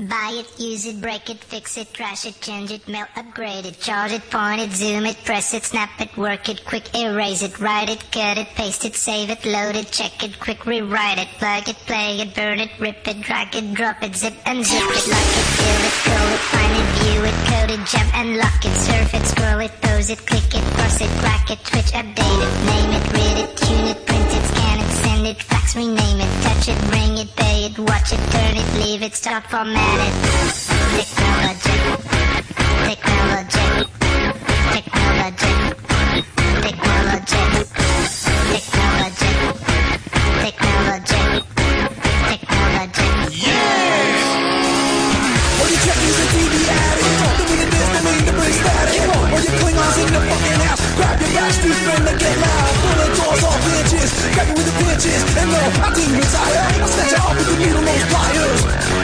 Buy it, use it, break it, fix it, trash it, change it, mail, upgrade it, charge it, point it, zoom it, press it, snap it, work it, quick erase it, write it, cut it, paste it, save it, load it, check it, quick rewrite it, plug it, play it, burn it, rip it, drag it, drop it, zip and zip it, lock it, fill it, call it, find it, view it, code it, jump and lock it, surf it, scroll it, pose it, click it, cross it, crack it, twitch, update it, name it, read it, tune it, print it, scan it, send it, fax, rename it, touch it, bring it, pay it, watch it, turn it, leave it, stop, format it. Technology, technology, technology, technology, technology, technology, technology. Yeah! All you Trekkies and TV addicts, don't mean this, don't mean to bring static. All you Klingons in the fucking house, grab your backstreet friend and get loud. Pulling doors off hinges, grab you with the pinches. And no, I didn't retire, I'll snatch you off with the needle nose pliers.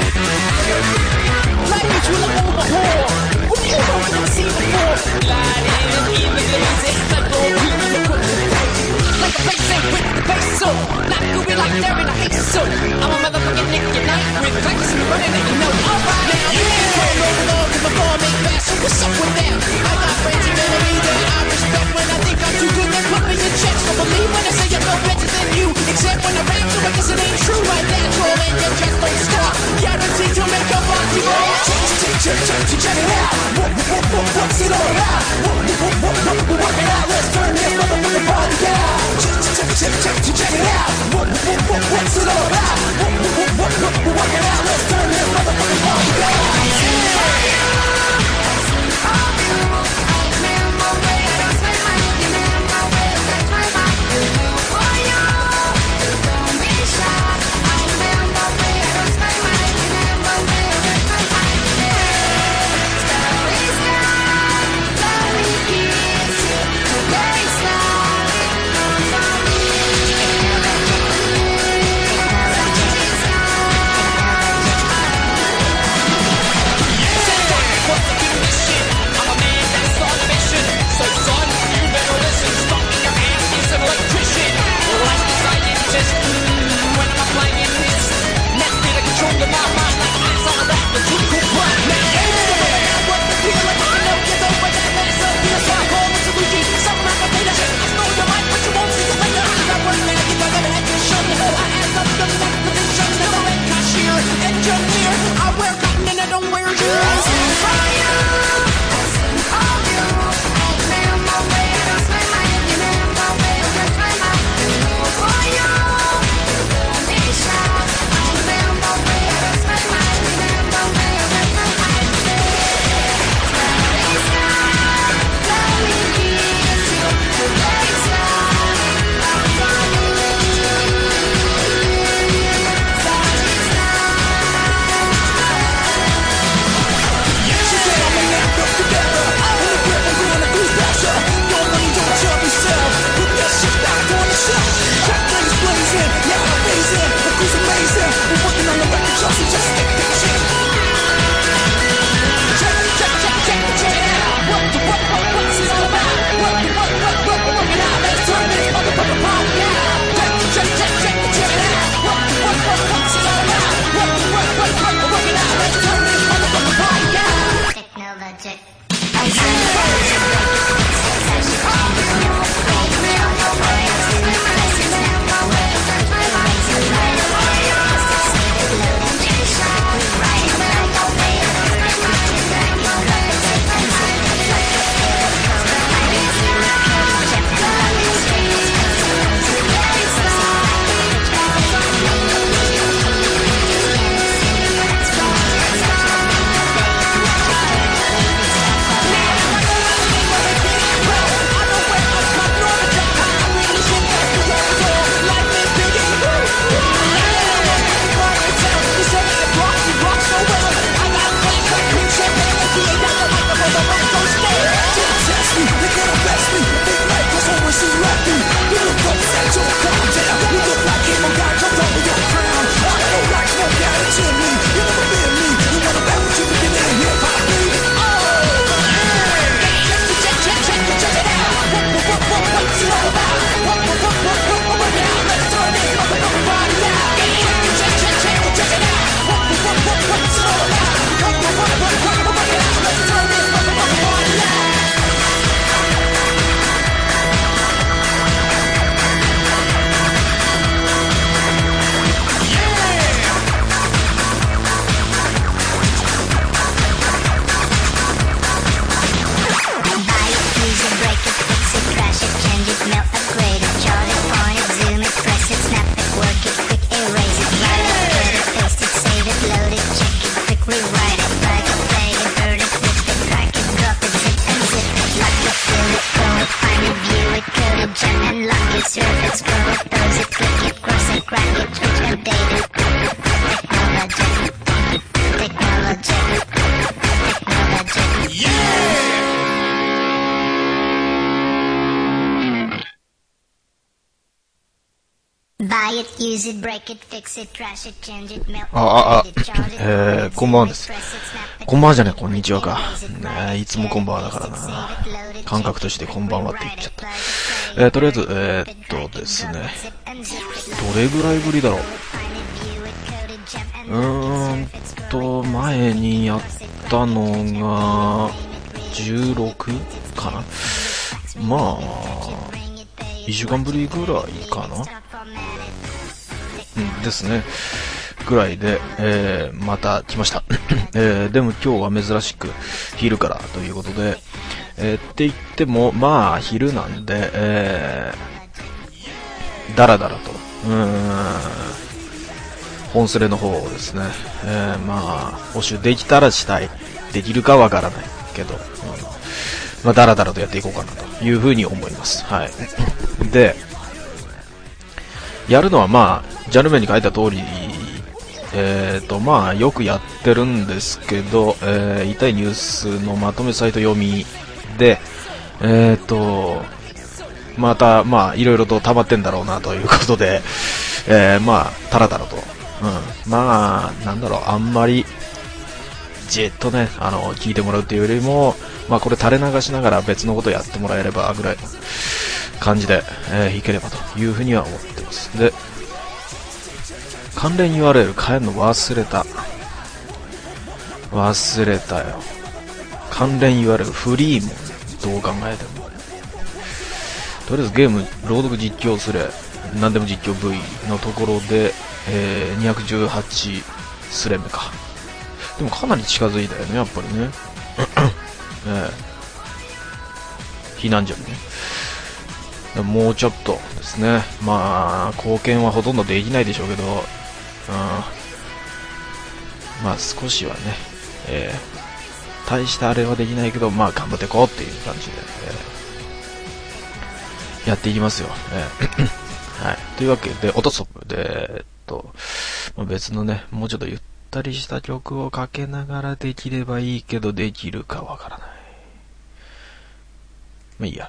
Language will overhaul. What do you don't see before? Gliding in the glazing, like old people like a place ain't with the bass so not gooey like they're in a haste so I'm a motherfucking Nick Unite with facts and running and you know alright now yeah rolling on to my form ain't fast so what's up with them? I got friends in memory that I respect when I think I'm too good then put me in check so believe when I say I'm no better than you except when I rap so I guess it ain't true right natural and your chest don't stop guaranteed to make your body roll check it out what's it all about we're working out let's turn this motherfucking party out check it out what's it all about we're working out let's turn this motherfucking party out Buy it, use it, break it, fix it, trash it, change it, melt it, こんばんはです。こんばんはじゃねえ、こんにちはか。いつもこんばんはだからな。感覚としてこんばんはって言っちゃった。とりあえず、ですね。どれぐらいぶりだろう。前にやったのが、16かな。まあ、1週間ぶりぐらいかな。ですね。ぐらいで、また来ました。でも今日は珍しく昼からということで、って言っても、まあ昼なんで、だらだらと、本スレの方をですね、まあ、募集できたらしたい。できるかわからないけど、まあ、だらだらとやっていこうかなというふうに思います。はい。で、やるのはまあ、ジャンル名に書いた通り、まあ、よくやってるんですけど、痛いニュースのまとめサイト読みで、また、まあ、いろいろと溜まってんだろうなということで、まあ、タラタラと、まあ、なんだろう、あんまり、じっとね、聞いてもらうっていうよりも、まあ、これ垂れ流しながら別のことやってもらえれば、ぐらいの感じで、いければというふうには思ってます。で、関連 URL 変えるの忘れたよ。関連 URL フリーもどう考えても。とりあえずゲーム朗読実況すれ、何でも実況 V のところで、218スレ目か。でもかなり近づいたよね、やっぱりね。避難所にね。もうちょっとですね。まあ、貢献はほとんどできないでしょうけど、まあ少しはね、大したあれはできないけど、まあ頑張っていこうっていう感じで、やっていきますよ。はい。というわけで、音ストップで、別のね、もうちょっとゆったりした曲をかけながらできればいいけど、できるかわからない。まあいいや。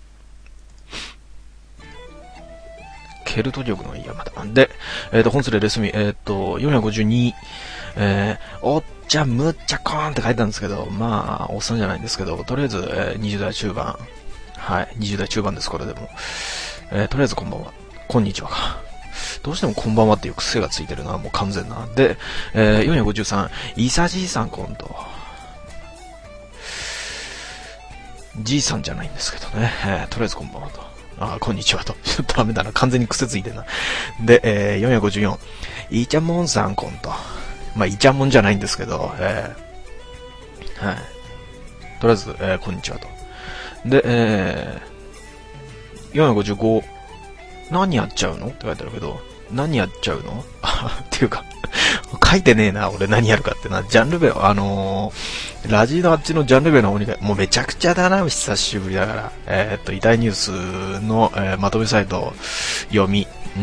ケルト曲のいいや、また。で、本スレレスミ、452、おっちゃんむっちゃこーんって書いてあるんですけど、まあ、おっさんじゃないんですけど、とりあえず、20代中盤。はい、20代中盤です、これでも。とりあえずこんばんは。こんにちはか。どうしてもこんばんはっていう癖がついてるな、もう完全な。で、453、イサじいさんコント。じいさんじゃないんですけどね。とりあえずこんばんはと。こんにちはと。ちょっとダメだな。完全に癖ついてるな。で、454、イチャモンさんコント。まあ、イチャモンじゃないんですけど、はい。とりあえず、こんにちはと。で、455、何やっちゃうのって書いてあるけど、何やっちゃうのっていうか、書いてねえな、俺何やるかってな。ジャンル名は、ラジのあっちのジャンル名の方に、もうめちゃくちゃだな、久しぶりだから。痛いニュースの、まとめサイト読み。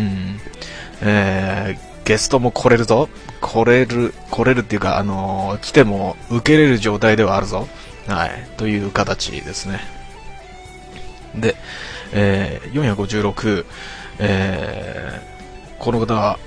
ゲストも来れるぞ。来れるっていうか、来ても受けれる状態ではあるぞ。はい。という形ですね。で、456、この方は、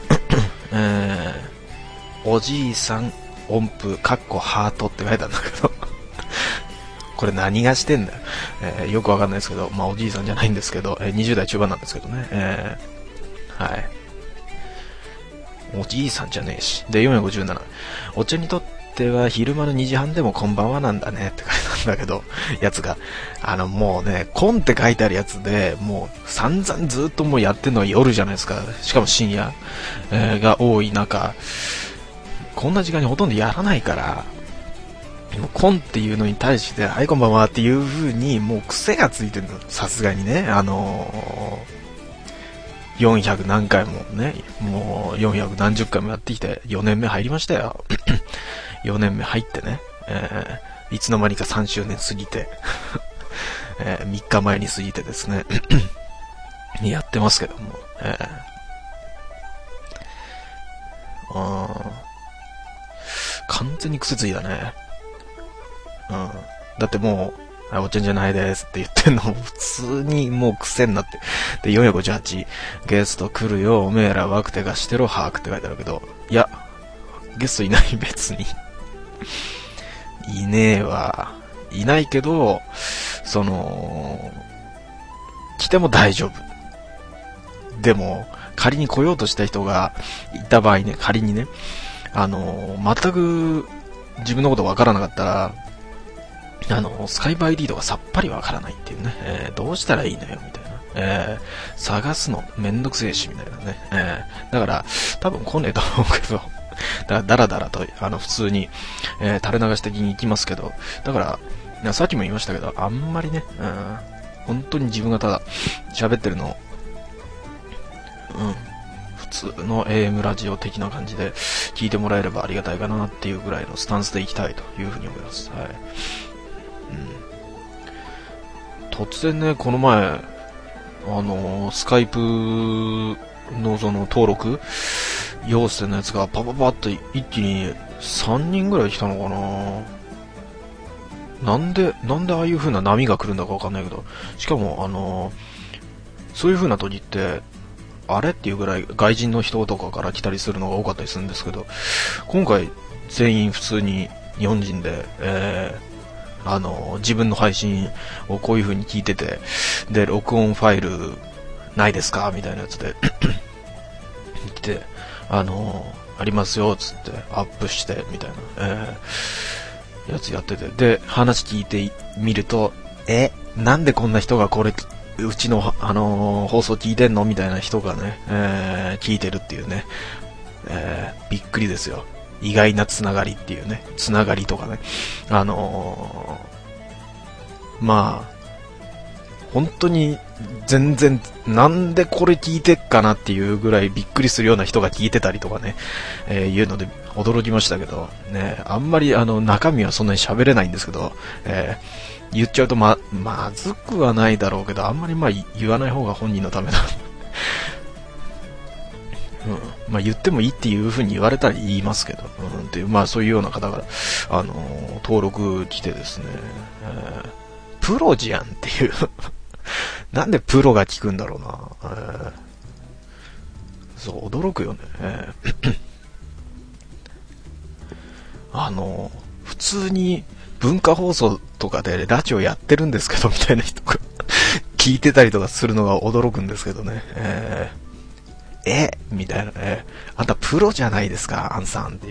おじいさん音符、かっこハートって書いてあるんだけど、これ何がしてんだよ。よくわかんないですけど、まあおじいさんじゃないんですけど、20代中盤なんですけどね。はい。おじいさんじゃねえし。で、457。お茶にとっては昼間の2時半でもこんばんはなんだねって書いてあるんだけど、やつが。もうね、コンって書いてあるやつで、もう散々ずっともうやってんのは夜じゃないですか。しかも深夜、が多い中、こんな時間にほとんどやらないから、もうコンっていうのに対して、はいこんばんはっていう風に、もう癖がついてるの。さすがにね、400何回もね、もう400何十回もやってきて、4年目入りましたよ。4年目入ってね、いつの間にか3周年過ぎて、3日前に過ぎてですね、やってますけども、完全に癖ついたね。だってもおっちゃんじゃないですって言ってんのも普通にもう癖になって。で、458、ゲスト来るよ、おめえらワクテがしてろ、はーくって書いてあるけど、いや、ゲストいない、別に。いねえわ。いないけど、来ても大丈夫。でも、仮に来ようとした人がいた場合ね、仮にね、全く自分のことわからなかったら、スカイプ ID とかさっぱりわからないっていうね、どうしたらいいのよみたいな、探すのめんどくせえしみたいなね、だから多分来ねえと思うけど、だからダラダラと普通に、垂れ流し的に行きますけど、だからさっきも言いましたけど、あんまりね、本当に自分がただ喋ってるのを、普通の AM ラジオ的な感じで聞いてもらえればありがたいかなっていうぐらいのスタンスでいきたいというふうに思います。はい。突然ね、この前、スカイプのその登録要請のやつがパパパッと一気に3人ぐらい来たのかな。なんでああいう風な波が来るんだかわかんないけど、しかもそういう風な時って、あれっていうぐらい外人の人とかから来たりするのが多かったりするんですけど、今回全員普通に日本人で、自分の配信をこういう風に聞いてて、で、録音ファイルないですかみたいなやつで来て、ありますよつってアップしてみたいな、やつやってて、で、話聞いてみると、なんでこんな人がこれうちの、放送聞いてんのみたいな人がね、聞いてるっていうね、びっくりですよ。意外なつながりっていうね、つながりとかね、まあ、本当に全然なんでこれ聞いてっかなっていうぐらいびっくりするような人が聞いてたりとかね、いうので驚きましたけど、ね、あんまり中身はそんなに喋れないんですけど、言っちゃうとまずくはないだろうけど、あんまり言わない方が本人のためだ。言ってもいいっていう風に言われたら言いますけど、で、そういうような方が、登録来てですね、プロじゃんっていう。なんでプロが聞くんだろうな。そう、驚くよね。普通に文化放送とかでラジオやってるんですけどみたいな人が聞いてたりとかするのが驚くんですけどね。みたいな、あんたプロじゃないですか、アンさんっていう。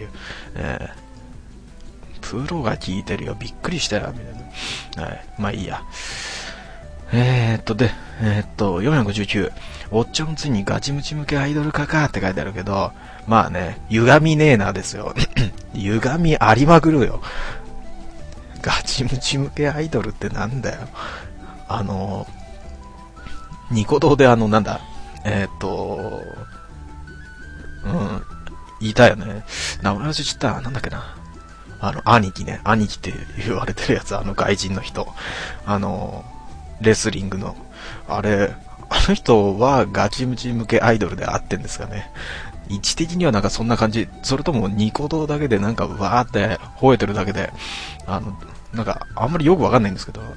プロが聞いてるよ、びっくりしたよ、みたいな。いいや。459、おっちゃんついにガチムチ向けアイドル化かって書いてあるけど、歪みねえなですよ。歪みありまくるよ。ガチムチ向けアイドルってなんだよ。ニコ動でなんだ、いたよね。名前忘れちゃった。なんだっけな。兄貴ね。兄貴って言われてるやつ、外人の人。レスリングの。あの人はガチムチ向けアイドルで合ってんですかね。位置的にはなんかそんな感じ。それともニコ動だけでなんかわーって吠えてるだけで、なんかあんまりよくわかんないんですけど、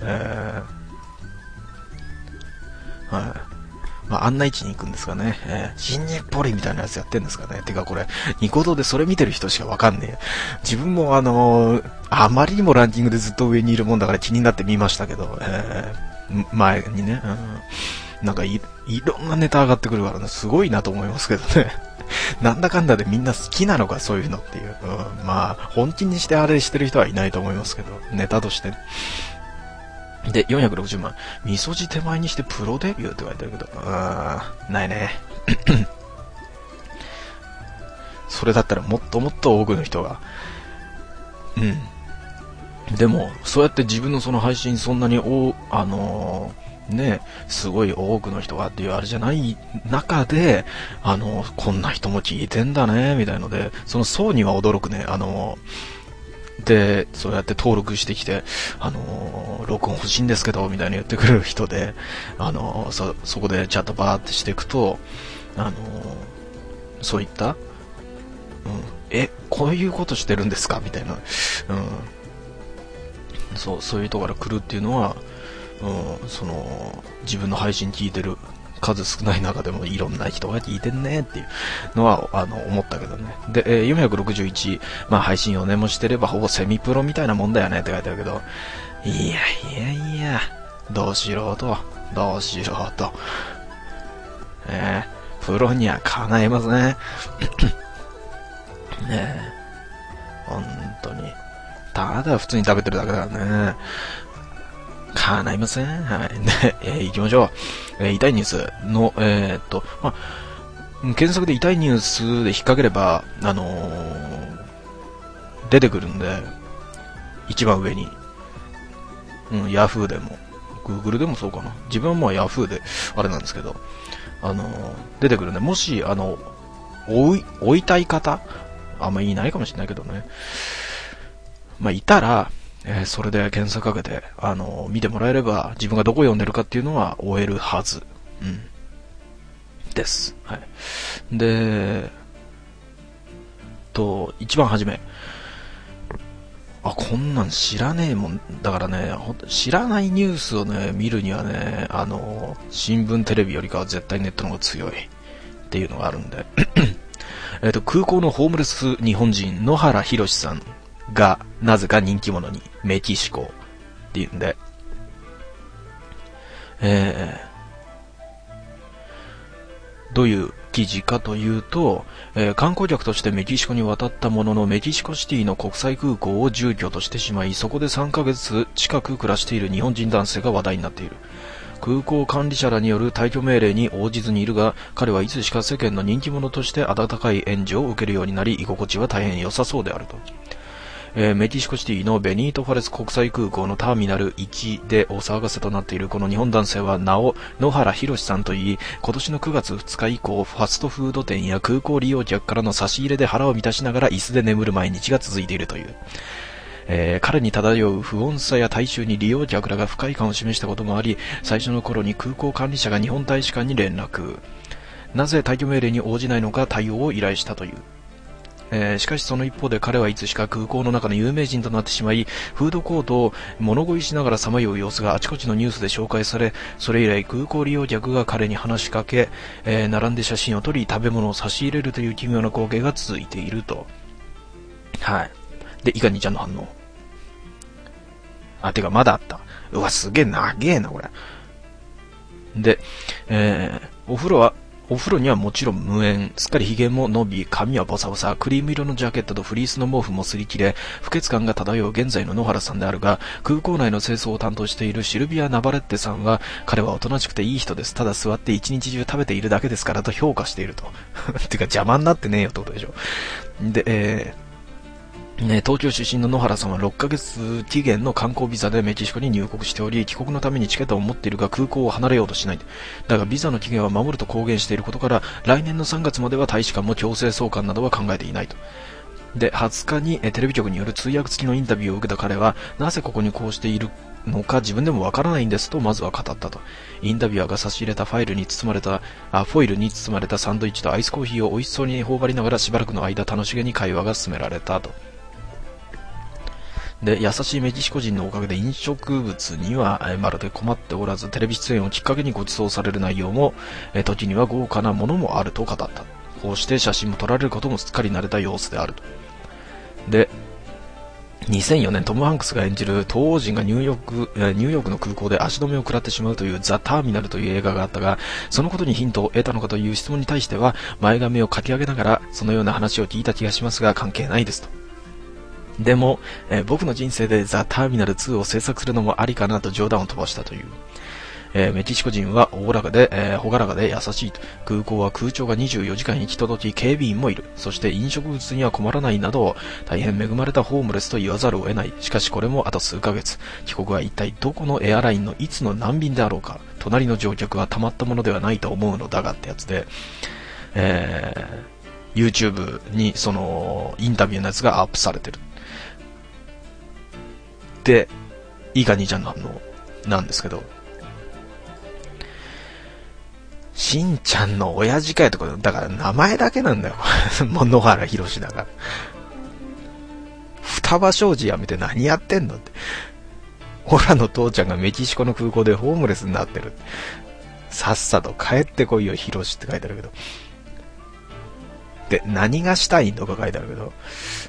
あんな位置に行くんですかね。新日暮里みたいなやつやってんですかね。てかこれ、ニコ動でそれ見てる人しかわかんねえ。自分もあまりにもランキングでずっと上にいるもんだから気になって見ましたけど、前にね、なんかいろんなネタ上がってくるからね、すごいなと思いますけどね。なんだかんだでみんな好きなのか、そういうのっていう。本気にしてあれしてる人はいないと思いますけど、ネタとして。で、460万。みそじ手前にしてプロデビューって書いてあるけど、ないね。それだったらもっともっと多くの人が。でも、そうやって自分のその配信そんなにすごい多くの人がっていうあれじゃない中で、こんな人も聞いてんだね、みたいので、その層には驚くね。で、そうやって登録してきて、録音欲しいんですけど、みたいに言ってくれる人で、そこでチャットバーってしていくと、そういった、こういうことしてるんですかみたいな、 そういうところから来るっていうのは、自分の配信聞いてる数少ない中でもいろんな人が聞いてんねっていうのは思ったけどね。で、461、配信4年もしてればほぼセミプロみたいなもんだよねって書いてあるけど、いや、ど素人。プロにはかないません。本当に。ただ普通に食べてるだけだからね。かないません。はい。で、行きましょう。痛いニュースの、検索で痛いニュースで引っ掛ければ、出てくるんで、一番上に。ヤフーでも、Google でもそうかな。自分はヤフーで、あれなんですけど、出てくるんで、もし、追いたい方、あんまいないかもしれないけどね。いたら、それで検索かけて、見てもらえれば、自分がどこ読んでるかっていうのは追えるはず。です。はい。で、一番初め。こんなん知らねえもん。だからね、知らないニュースをね、見るにはね、新聞テレビよりかは絶対ネットの方が強いっていうのがあるんで。空港のホームレス日本人、野原宏さんが、なぜか人気者に、メキシコっていうんで、どういう記事かというと、観光客としてメキシコに渡ったものの、メキシコシティの国際空港を住居としてしまい、そこで3ヶ月近く暮らしている日本人男性が話題になっている。空港管理者らによる退去命令に応じずにいるが、彼はいつしか世間の人気者として温かい援助を受けるようになり、居心地は大変良さそうであると。メキシコシティのベニート・ファレス国際空港のターミナル1でお騒がせとなっているこの日本男性は名を野原宏さんといい、今年の9月2日以降、ファストフード店や空港利用客からの差し入れで腹を満たしながら椅子で眠る毎日が続いているという。彼に漂う不穏さや大衆に利用客らが不快感を示したこともあり、最初の頃に空港管理者が日本大使館に連絡。なぜ退去命令に応じないのか対応を依頼したという。しかしその一方で彼はいつしか空港の中の有名人となってしまい、フードコートを物乞いしながらさまよう様子があちこちのニュースで紹介され、それ以来空港利用客が彼に話しかけ、並んで写真を撮り食べ物を差し入れるという奇妙な光景が続いていると。はい。で、いかにちゃんの反応。てかまだあった。うわ、すげえ長えな、これ。で、お風呂にはもちろん無縁、すっかり髭も伸び、髪はボサボサ、クリーム色のジャケットとフリースの毛布も擦り切れ、不潔感が漂う現在の野原さんであるが、空港内の清掃を担当しているシルビア・ナバレッテさんは、彼はおとなしくていい人です。ただ座って一日中食べているだけですからと評価していると。てか邪魔になってねえよってことでしょ。で、東京出身の野原さんは6ヶ月期限の観光ビザでメキシコに入国しており、帰国のためにチケットを持っているが空港を離れようとしない。だがビザの期限は守ると公言していることから、来年の3月までは大使館も強制送還などは考えていないと。で、20日にテレビ局による通訳付きのインタビューを受けた彼は、なぜここにこうしているのか自分でもわからないんですとまずは語ったと。インタビュアーが差し入れたフォイルに包まれたサンドイッチとアイスコーヒーを美味しそうに頬張りながらしばらくの間楽しげに会話が進められたと。で、優しいメキシコ人のおかげで飲食物にはまるで困っておらず、テレビ出演をきっかけにご馳走される内容も、時には豪華なものもあると語った。こうして写真も撮られることもすっかり慣れた様子であると。で、2004年トム・ハンクスが演じる東欧人がニューヨークの空港で足止めを食らってしまうというザ・ターミナルという映画があったが、そのことにヒントを得たのかという質問に対しては、前髪をかき上げながらそのような話を聞いた気がしますが関係ないですと。でも、僕の人生でザ・ターミナル2を制作するのもありかなと冗談を飛ばしたという。メキシコ人は朗らかで、朗らかで優しいと。空港は空調が24時間行き届き、警備員もいる。そして飲食物には困らないなど、大変恵まれたホームレスと言わざるを得ない。しかしこれもあと数ヶ月。帰国は一体どこのエアラインのいつの何便であろうか。隣の乗客はたまったものではないと思うのだがってやつで、YouTube にそのインタビューのやつがアップされてる。で、いいか兄ちゃんの反応なんですけど、しんちゃんの親父かよとか、だから名前だけなんだよ。もう野原ひろしだから。双葉商事やめて何やってんのって。 オラの父ちゃんがメキシコの空港でホームレスになってる。さっさと帰ってこいよ、ヒロシって書いてあるけど。で、何がしたいんとか書いてあるけど。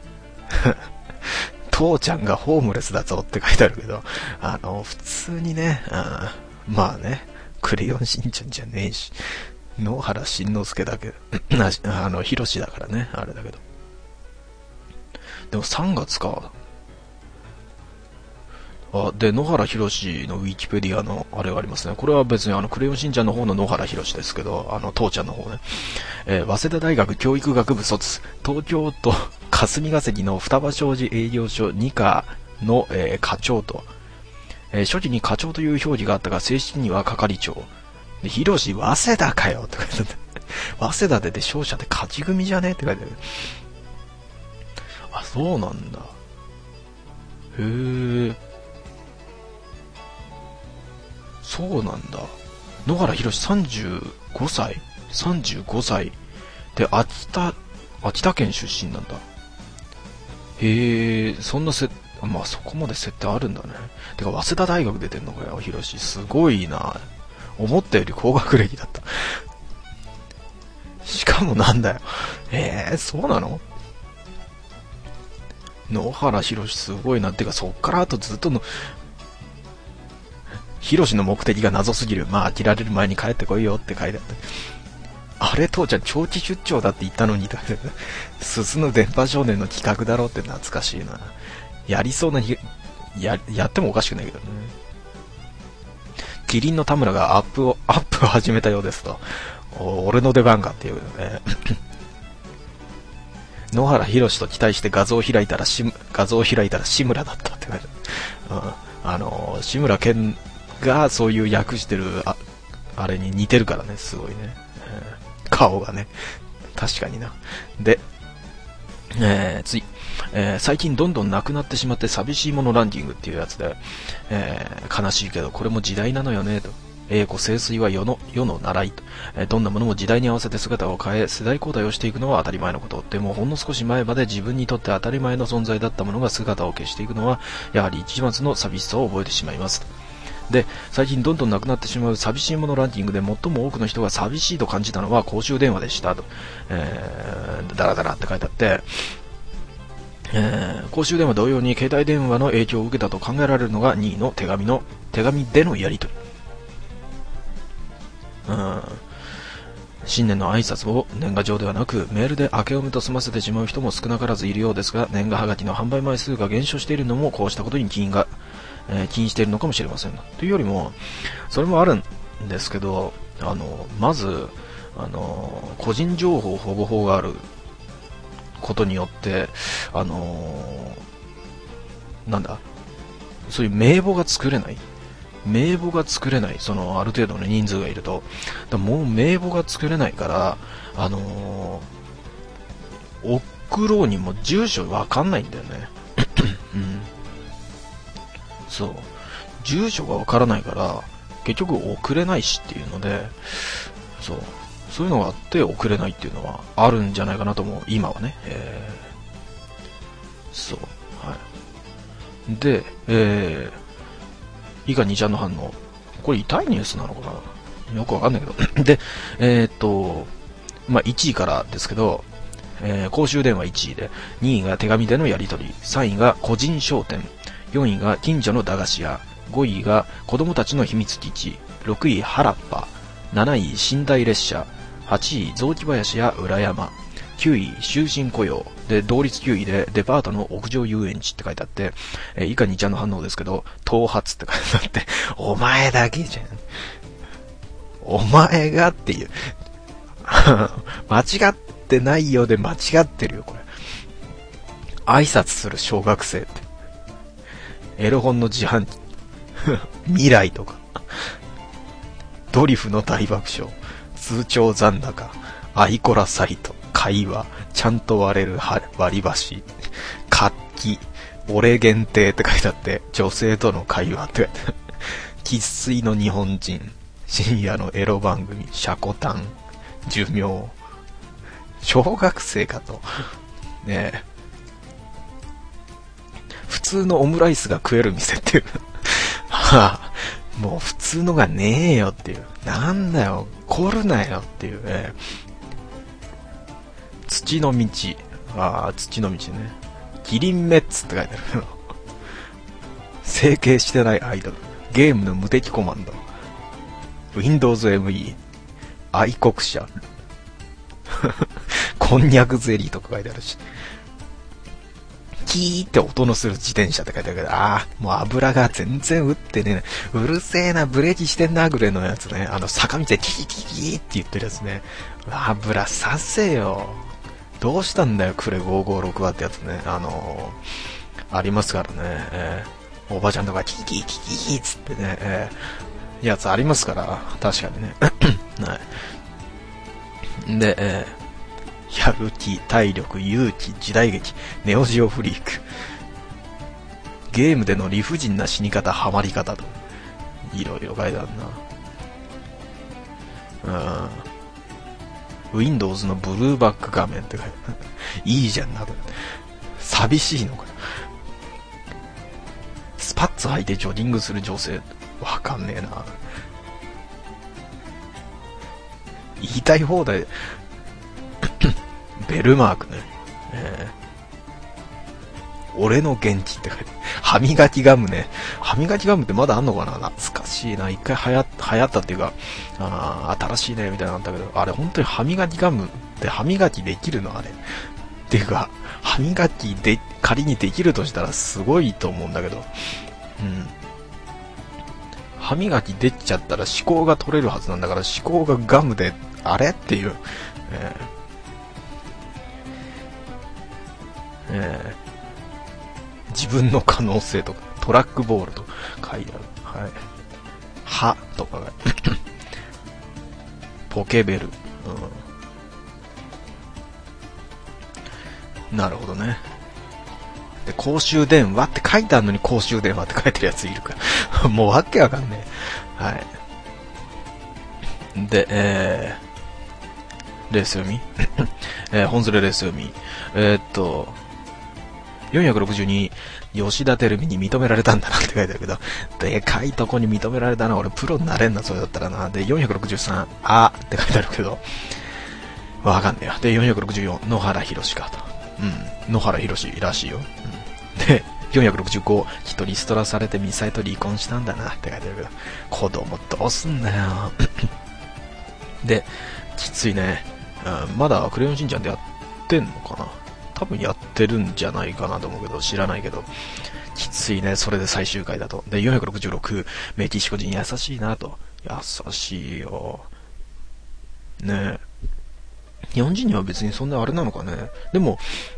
父ちゃんがホームレスだぞって書いてあるけど、普通にね、まあね、クレヨンしんちゃんじゃねえし、野原しんのすけだけど、ヒロシだからね、あれだけど。でも3月か。で、野原ひろしのウィキペディアのあれがありますね。これは別にクレヨンしんちゃんの方の野原ひろしですけど、父ちゃんの方ね。早稲田大学教育学部卒、東京都霞が関の双葉商事営業所2課の、課長と、初期に課長という表示があったが、正式には係長。で、ひろし、早稲田かよって書いてあって、早稲田で勝者で勝ち組じゃねって書いてある。あ、そうなんだ。へー。そうなんだ。野原ひろし35歳で秋田県出身なんだ。へえ、そんなまあそこまで設定あるんだね。てか早稲田大学出てんのかよ、ひろし。すごいな。思ったより高学歴だった。しかもなんだよ。そうなの？野原ひろしすごいな。てかそっからあとずっとヒロシの目的が謎すぎる。まあ、飽きられる前に帰ってこいよって書いてあった。あれ、父ちゃん、長期出張だって言ったのに、すすの電波少年の企画だろうって懐かしいな。やりそうなやってもおかしくないけどね。キリンの田村がアップを始めたようですと。俺の出番かっていうね。野原ひろしと期待して画像を開いたら志村だったって書いてある。志村けんがそういう役してるあれに似てるからね、すごいね、顔がね、確かにな。で、次、最近どんどんなくなってしまって寂しいものランキングっていうやつで、悲しいけどこれも時代なのよねと。栄枯盛衰は世の習いと、どんなものも時代に合わせて姿を変え世代交代をしていくのは当たり前のこと。でもほんの少し前まで自分にとって当たり前の存在だったものが姿を消していくのはやはり一末の寂しさを覚えてしまいますと。で、最近どんどんなくなってしまう寂しいものランキングで最も多くの人が寂しいと感じたのは公衆電話でしたと、ダラダラって書いてあって、公衆電話同様に携帯電話の影響を受けたと考えられるのが2位の手紙でのやり取り。新年の挨拶を年賀状ではなくメールで明けおめと済ませてしまう人も少なからずいるようですが、年賀はがきの販売枚数が減少しているのもこうしたことに起因しているのかもしれません。というよりもそれもあるんですけど、まず個人情報保護法があることによってなんだ、そういう名簿が作れない、そのある程度の人数がいると、もう名簿が作れないから送ろうにも住所わかんないんだよね。うん、そう、住所がわからないから結局送れないしっていうので、そういうのがあって送れないっていうのはあるんじゃないかなと思う、今はね。そう、はい。で、以下2ちゃんの反応。これ痛いニュースなのかな、よくわかんないけど。で、まあ、1位からですけど、公衆電話1位で、2位が手紙でのやり取り、3位が個人商店、4位が近所の駄菓子屋、5位が子供たちの秘密基地、6位原っぱ、7位寝台列車、8位雑木林や裏山、9位終身雇用で、同率9位でデパートの屋上遊園地って書いてあって、以下2ちゃんの反応ですけど、頭髪って書いてあって、お前だけじゃん、お前がっていう間違ってないようで間違ってるよこれ。挨拶する小学生ってエロ本の自販機未来とかドリフの大爆笑、通帳残高、アイコラサイト、会話、ちゃんと割れる割り箸、活気、俺限定って書いてあって、女性との会話って書いてあって、生粋の日本人、深夜のエロ番組、シャコタン、寿命、小学生かとねえ、普通のオムライスが食える店っていうあ、もう普通のがねえよっていう。なんだよ、凝るなよっていう、土の道。土の道ね。キリンメッツって書いてあるけど。整形してないアイドル。ゲームの無敵コマンド。Windows ME。愛国者。こんにゃくゼリーとか書いてあるし。キーって音のする自転車って書いてあるけど、もう油が全然打ってねえ。うるせえな、ブレーキしてんな、ぐらいのやつね。坂道でキキキキって言ってるやつね。油させよ。どうしたんだよ、クレ556はってやつね。ありますからね。おばちゃんとかキキキキキっつってね、やつありますから、確かにね。はい。で、やる気、体力、勇気、時代劇、ネオジオフリーク。ゲームでの理不尽な死に方、ハマり方と。いろいろ書いてあるな。Windows のブルーバック画面って書いてある。いいじゃんな、寂しいのかよ。スパッツ履いてジョギングする女性。わかんねえな。言いたい放題。ベルマークね。俺の元気って書いて歯磨きガムね。歯磨きガムってまだあんのかな。懐かしいな。一回流行ったっていうか、新しいねみたいなのあったけど、あれ本当に歯磨きガムって歯磨きできるのあれっていうか、歯磨きで仮にできるとしたらすごいと思うんだけど、歯磨きできちゃったら歯垢が取れるはずなんだから、歯垢がガムであれっていう、自分の可能性とかトラックボールと書いてある。はい。歯とかがポケベル。なるほどね。で、公衆電話って書いてあるのに公衆電話って書いてるやついるからもうわけわかんねえ。はい。で、レース読み本ズレレース読み。462、吉田照美に認められたんだなって書いてあるけど、でかいとこに認められたな。俺プロになれんな、それだったらな。で、463、って書いてあるけど、わかんねえよ。で、464、野原宏かと。野原宏らしいよ。で、465、人リストラされてミサイと離婚したんだなって書いてあるけど、子供どうすんだよ。で、きついね。まだクレヨンしんちゃんでやってんのかな。多分やってるんじゃないかなと思うけど、知らないけど、きついね。それで最終回だと。で、466、メキシコ人優しいなと。優しいよ。ねえ。日本人には別にそんなあれなのかね。でも、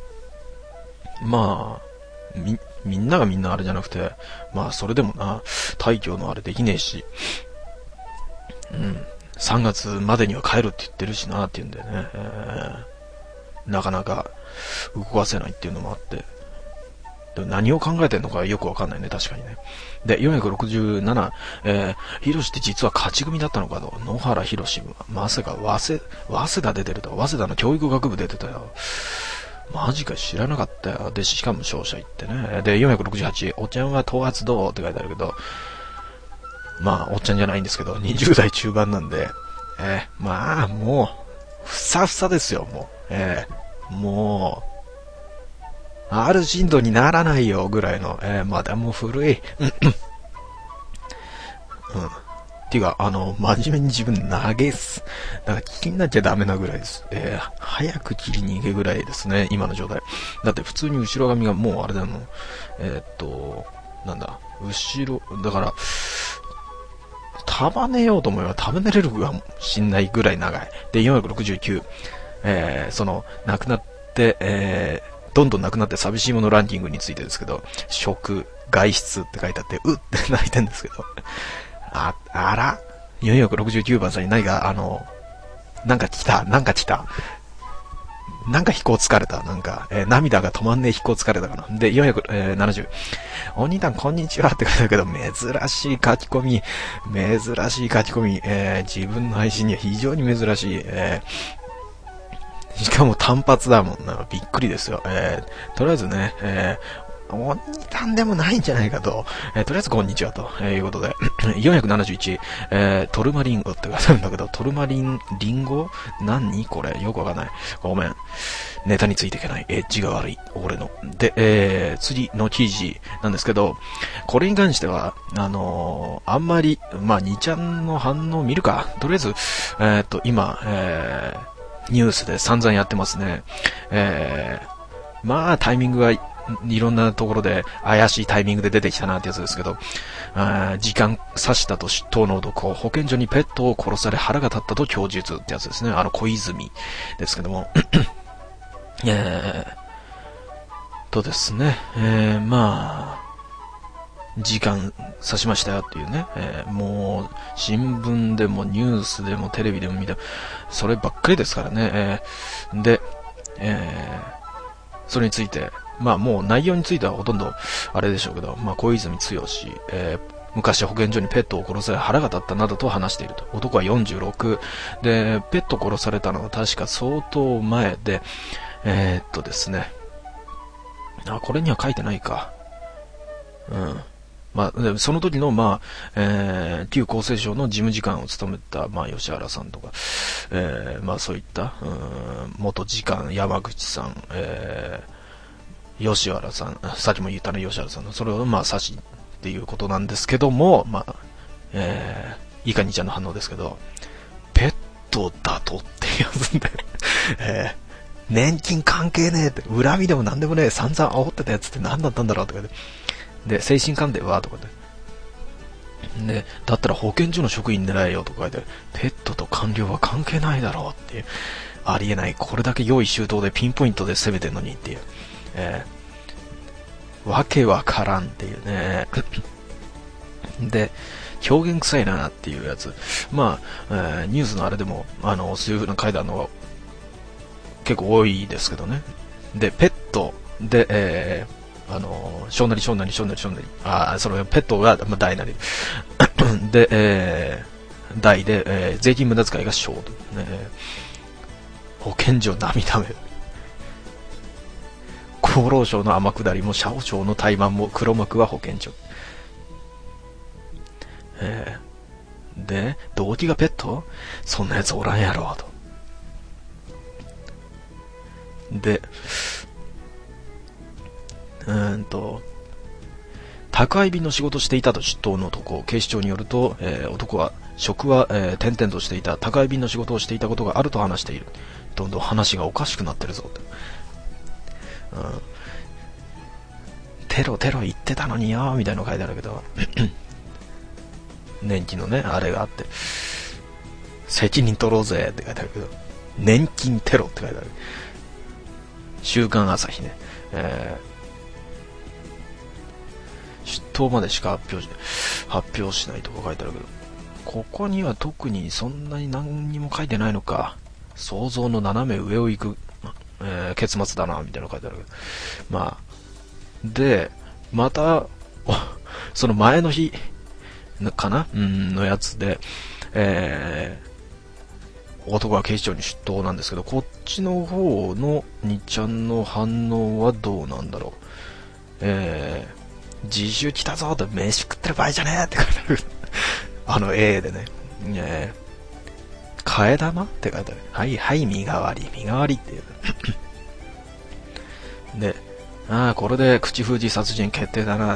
まあ、みんながみんなあれじゃなくて、まあそれでもな、大気のあれできねえし、3月までには帰るって言ってるしなって言うんだよね。なかなか動かせないっていうのもあって、でも何を考えてんのかよくわかんないね、確かにね。で、467、ヒロシって実は勝ち組だったのかと。野原ヒロシ、まさか早稲田出てると。早稲田の教育学部出てたよ。マジか知らなかったよ。で、しかも勝者行ってね。で、468、おっちゃんは頭髪どうって書いてあるけど、まあ、おっちゃんじゃないんですけど、20代中盤なんで、まあ、もう、ふさふさですよ、もう。もう、R 進度にならないよ、ぐらいの、まだもう古い。っていうか、真面目に自分投げっす。だから気になっちゃダメなぐらいです。早く切りに行けぐらいですね、今の状態。だって普通に後ろ髪がもうあれだの、なんだ、後ろ、だから、束ねようと思えば束ねれるかもしんないぐらい長い。で、469、亡くなって、どんどんなくなって寂しいものランキングについてですけど、食、外出って書いてあって、うって泣いてんですけど、あら ?469 番さんに何か、なんか来た。なんか飛行疲れた。なんか、涙が止まんねえ飛行疲れたかな。で、470。お兄さん、こんにちはって書いてあるけど、珍しい書き込み。自分の配信には非常に珍しい。しかも単発だもんな。びっくりですよ。とりあえずね、 鬼炭でもないんじゃないかと。とりあえずこんにちはと、いうことで。471、トルマリンゴって書いてあるんだけど、トルマリンゴ何これよくわかんない。ごめん。ネタについていけない。エッジが悪い。俺の。で、次の記事なんですけど、これに関しては、あんまり、まあ、2ちゃんの反応見るか。とりあえず、今、ニュースで散々やってますね。まあ、タイミングがいろんなところで怪しいタイミングで出てきたなってやつですけど、時間刺したと出頭の男、保健所にペットを殺され腹が立ったと供述ってやつですね。小泉ですけども。ですね、まあ、時間刺しましたよっていうね、もう、新聞でもニュースでもテレビでも見ても、そればっかりですからね、で、それについて、まあもう内容についてはほとんどあれでしょうけど、まあ小泉剛、昔保健所にペットを殺され腹が立ったなどと話していると。男は46で、ペット殺されたのは確か相当前で、ですね、これには書いてないか。まあ、その時の、まあ、旧厚生省の事務次官を務めた、まあ、吉原さんとか、まあ、そういった、元次官、山口さん、吉原さん、さっきも言ったね、吉原さんの、それを、まあ、指しっていうことなんですけども、まあ、いかにちゃんの反応ですけど、ペットだとってやつで、年金関係ねえって、恨みでも何でもねえ、散々煽ってたやつって何だったんだろうとかで、精神鑑定はとかで、だったら保健所の職員狙えよとか書いて、ペットと官僚は関係ないだろうっていう、ありえない、これだけ用意周到でピンポイントで攻めてるのにっていう、わけわからんっていうね。で、表現臭いなっていうやつ。まあ、ニュースのあれでも、そういう風な書いてあるのが結構多いですけどね。で、ペットで、しょんなり。そのペットが、まあ、大なり。で、大で、税金無駄遣いが小と、保健所涙目。厚労省の天下りも、社保省の怠慢も、黒幕は保健所。で、動機がペット？そんなやつおらんやろ、と。で、宅配便の仕事をしていたと出頭の男、警視庁によると、男は職は、転々としていた、宅配便の仕事をしていたことがあると話している。どんどん話がおかしくなってるぞって、テロ言ってたのによみたいなの書いてあるけど年金のねあれがあって責任取ろうぜって書いてあるけど、年金テロって書いてある。週刊朝日ね、出頭までしか発表しないとか書いてあるけど、ここには特にそんなに何にも書いてないのか。想像の斜め上を行く、結末だなみたいなの書いてあるけど、まあでまたその前の日かなのやつで、男は警視庁に出頭なんですけど、こっちの方の2ちゃんの反応はどうなんだろう。自習来たぞって飯食ってる場合じゃねえって書いてあるA でね、替え玉って書いてある。はい身代わりっていうで、これで口封じ殺人決定だなって。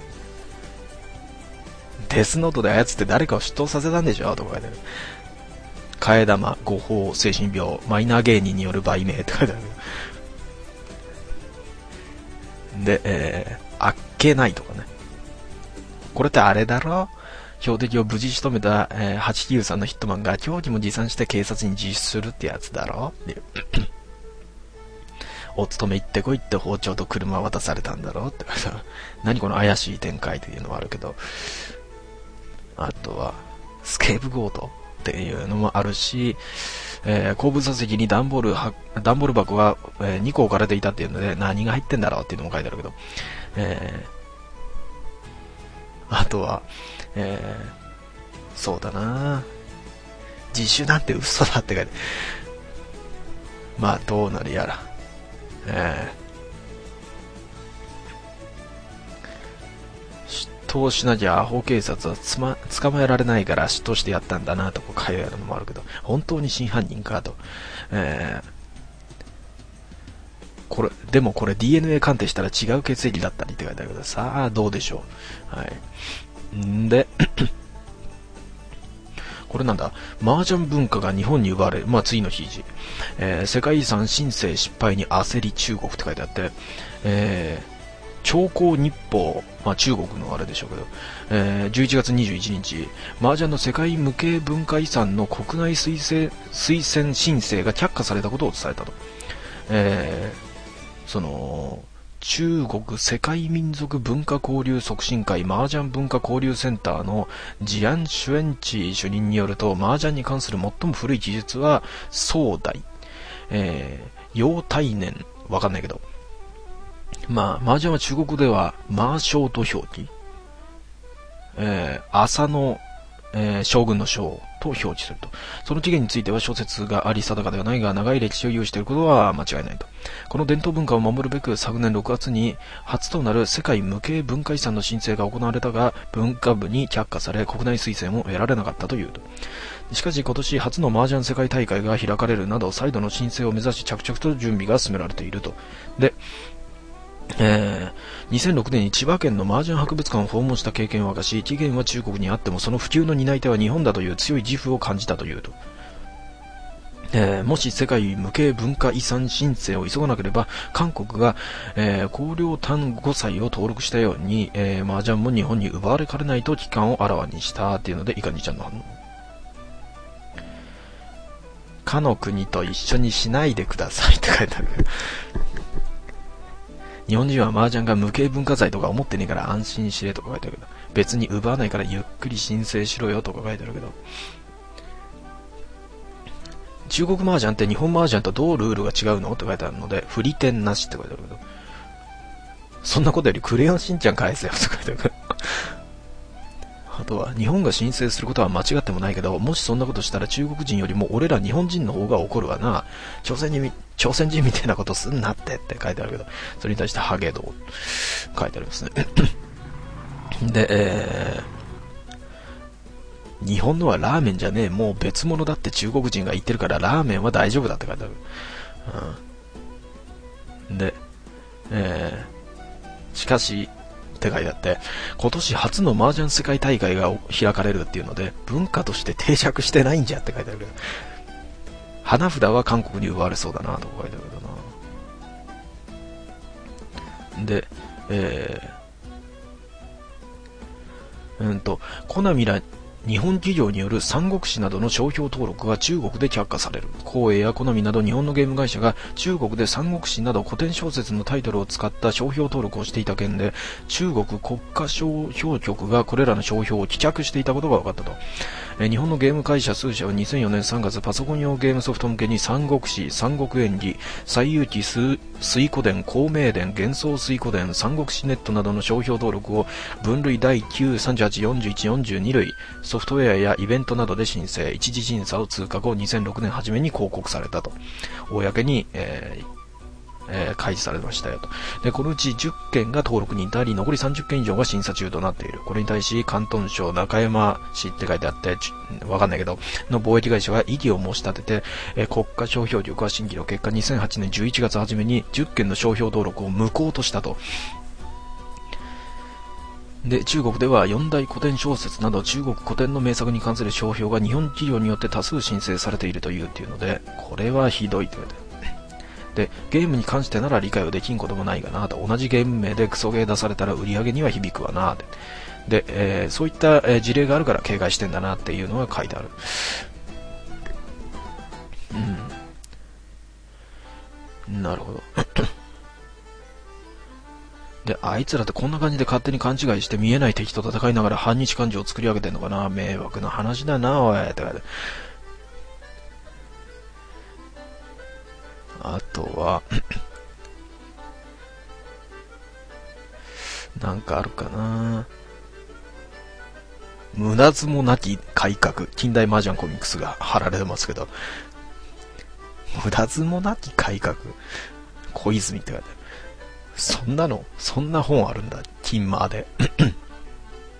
デスノートで操って誰かを出頭させたんでしょとか書いてある。替え玉、誤報、精神病、マイナー芸人による売名って書いてある。で、あっけないとかね。これってあれだろ？標的を無事仕留めた、893のヒットマンが凶器も持参して警察に自首するってやつだろっていう。お勤め行ってこいって包丁と車渡されたんだろって何この怪しい展開っていうのはあるけど、あとはスケープゴートっていうのもあるし、後部座席に段ボール箱が、2個置かれていたっていうので何が入ってんだろうっていうのも書いてあるけど、あとは、そうだな、自首なんて嘘だって書いて、まあどうなるやら、 頭しなきゃアホ警察は捕まえられないから嫉妬してやったんだなとこう書いてあるのもあるけど、本当に真犯人かと。でもこれ DNA 鑑定したら違う血液だったりって書いてあるけど、さあどうでしょう。はい。んで、これなんだ、麻雀文化が日本に奪われる、次の記事、世界遺産申請失敗に焦り中国って書いてあって、朝貢日報、中国のあれでしょうけど、11月21日、麻雀の世界無形文化遺産の国内推薦申請が却下されたことを伝えたと。中国世界民族文化交流促進会麻雀文化交流センターのジアン・シュエンチー主任によると、麻雀に関する最も古い記述は宋代、楊大年、わかんないけど、麻雀は中国では麻将と表記、朝の、将軍の将と表記すると。その起源については諸説があり定かではないが、長い歴史を有していることは間違いないと。この伝統文化を守るべく昨年6月に初となる世界無形文化遺産の申請が行われたが、文化部に却下され国内推薦を得られなかったというと。しかし今年初の麻雀世界大会が開かれるなど、再度の申請を目指し着々と準備が進められていると。で、2006年に千葉県の麻雀博物館を訪問した経験を明かし、起源は中国にあってもその普及の担い手は日本だという強い自負を感じたというと。もし世界無形文化遺産申請を急がなければ、韓国が、広陵丹5歳を登録したように、麻雀も日本に奪われかねないと危機感をあらわにしたっていうので、いかにちゃんの反応。かの国と一緒にしないでくださいって書いてある。日本人は麻雀が無形文化財とか思ってねえから安心しれとか書いてあるけど、別に奪わないからゆっくり申請しろよとか書いてあるけど、中国麻雀って日本麻雀とどうルールが違うのって書いてあるので、振り点なしって書いてあるけど、そんなことよりクレヨンしんちゃん返せよって書いてあるけどあとは日本が申請することは間違ってもないけど、もしそんなことしたら中国人よりも俺ら日本人の方が怒るわな。朝鮮人みたいなことすんなって書いてあるけど、それに対してハゲド書いてありますねで、日本のはラーメンじゃねえ、もう別物だって中国人が言ってるからラーメンは大丈夫だって書いてある。で、しかしって書いてあって、今年初の麻雀世界大会が開かれるっていうので、文化として定着してないんじゃって書いてあるけど、花札は韓国に奪われそうだなと書いてあるけどな。で、コナミら日本企業による三国志などの商標登録が中国で却下される。光栄やコナミなど日本のゲーム会社が中国で三国志など古典小説のタイトルを使った商標登録をしていた件で、中国国家商標局がこれらの商標を棄却していたことが分かったと。日本のゲーム会社数社は2004年3月、パソコン用ゲームソフト向けに三国志、三国演義、西遊記、水古伝、孔明伝、幻想水古伝、三国志ネットなどの商標登録を分類第9、38、41、42類、ソフトウェアやイベントなどで申請、一次審査を通過後、2006年初めに広告されたと。公に、開示されましたよと。で、このうち10件が登録に至り、残り30件以上が審査中となっている。これに対し、広東省中山市って書いてあって、わかんないけど、の貿易会社が異議を申し立てて、国家商標局は審議の結果、2008年11月初めに10件の商標登録を無効としたと。で、中国では四大古典小説など中国古典の名作に関する商標が日本企業によって多数申請されているというっていうので、これはひどいって言われて。で、ゲームに関してなら理解はできんこともないがなと。同じゲーム名でクソゲー出されたら売り上げには響くわなって。で、そういった、事例があるから警戒してんだなっていうのが書いてある。なるほど。で、あいつらってこんな感じで勝手に勘違いして見えない敵と戦いながら反日感情を作り上げてんのかな。迷惑な話だな、おいって書いて。あとはなんかあるかな。無駄相撲なき改革、近代麻雀コミックスが貼られてますけど、無駄相撲なき改革、小泉って書いてある。そんな本あるんだ、金麻で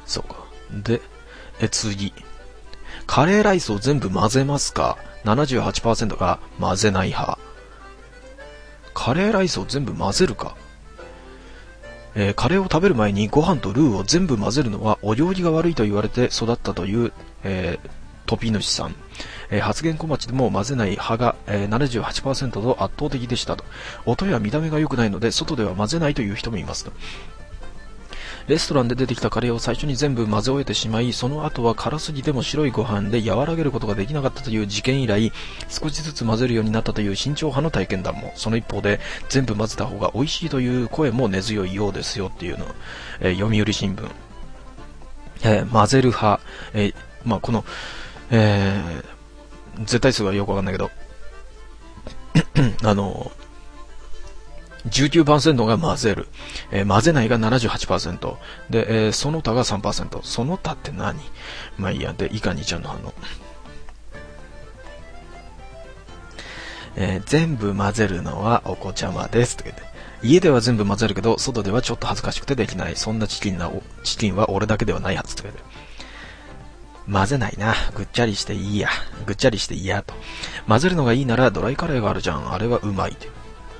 そうか。で、次。カレーライスを全部混ぜますか？ 78% が混ぜない派。カレーライスを全部混ぜるか。カレーを食べる前にご飯とルーを全部混ぜるのはお料理が悪いと言われて育ったという、トピ主さん。発言小町でも混ぜない派が、78% と圧倒的でしたと。音や見た目が良くないので外では混ぜないという人もいますと。レストランで出てきたカレーを最初に全部混ぜ終えてしまい、その後は辛すぎても白いご飯で和らげることができなかったという事件以来、少しずつ混ぜるようになったという慎重派の体験談も。その一方で全部混ぜた方が美味しいという声も根強いようですよっていうの、読売新聞、混ぜる派、この、絶対数はよくわかんないけど19% が混ぜる、混ぜないが 78% で、その他が 3%。 その他って何？まあいいや。で、以下2ちゃんの反応、全部混ぜるのはお子ちゃまですとか言って、家では全部混ぜるけど外ではちょっと恥ずかしくてできない。そんなチキンは俺だけではないはずとか言って、混ぜないな、ぐっちゃりしていいや、ぐっちゃりしていいやと。混ぜるのがいいならドライカレーがあるじゃん、あれはうまいって。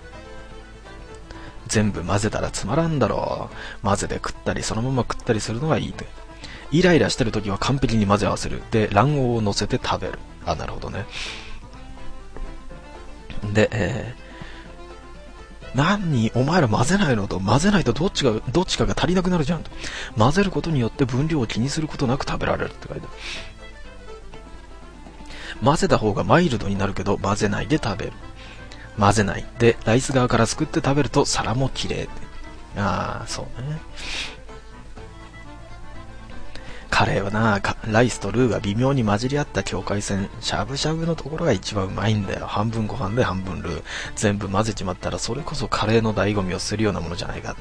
全部混ぜたらつまらんだろう。混ぜて食ったりそのまま食ったりするのがいいって。イライラしてるときは完璧に混ぜ合わせる。で、卵黄を乗せて食べる。あ、なるほどね。で、何お前ら混ぜないのと、混ぜないとどっちかが足りなくなるじゃんと。混ぜることによって分量を気にすることなく食べられるって書いてある。混ぜた方がマイルドになるけど混ぜないで食べる。混ぜないでライス側からすくって食べると皿も綺麗って。ああ、そうね。カレーはな、ライスとルーが微妙に混じり合った境界線、しゃぶしゃぶのところが一番うまいんだよ。半分ご飯で半分ルー、全部混ぜちまったらそれこそカレーの醍醐味をするようなものじゃないかって。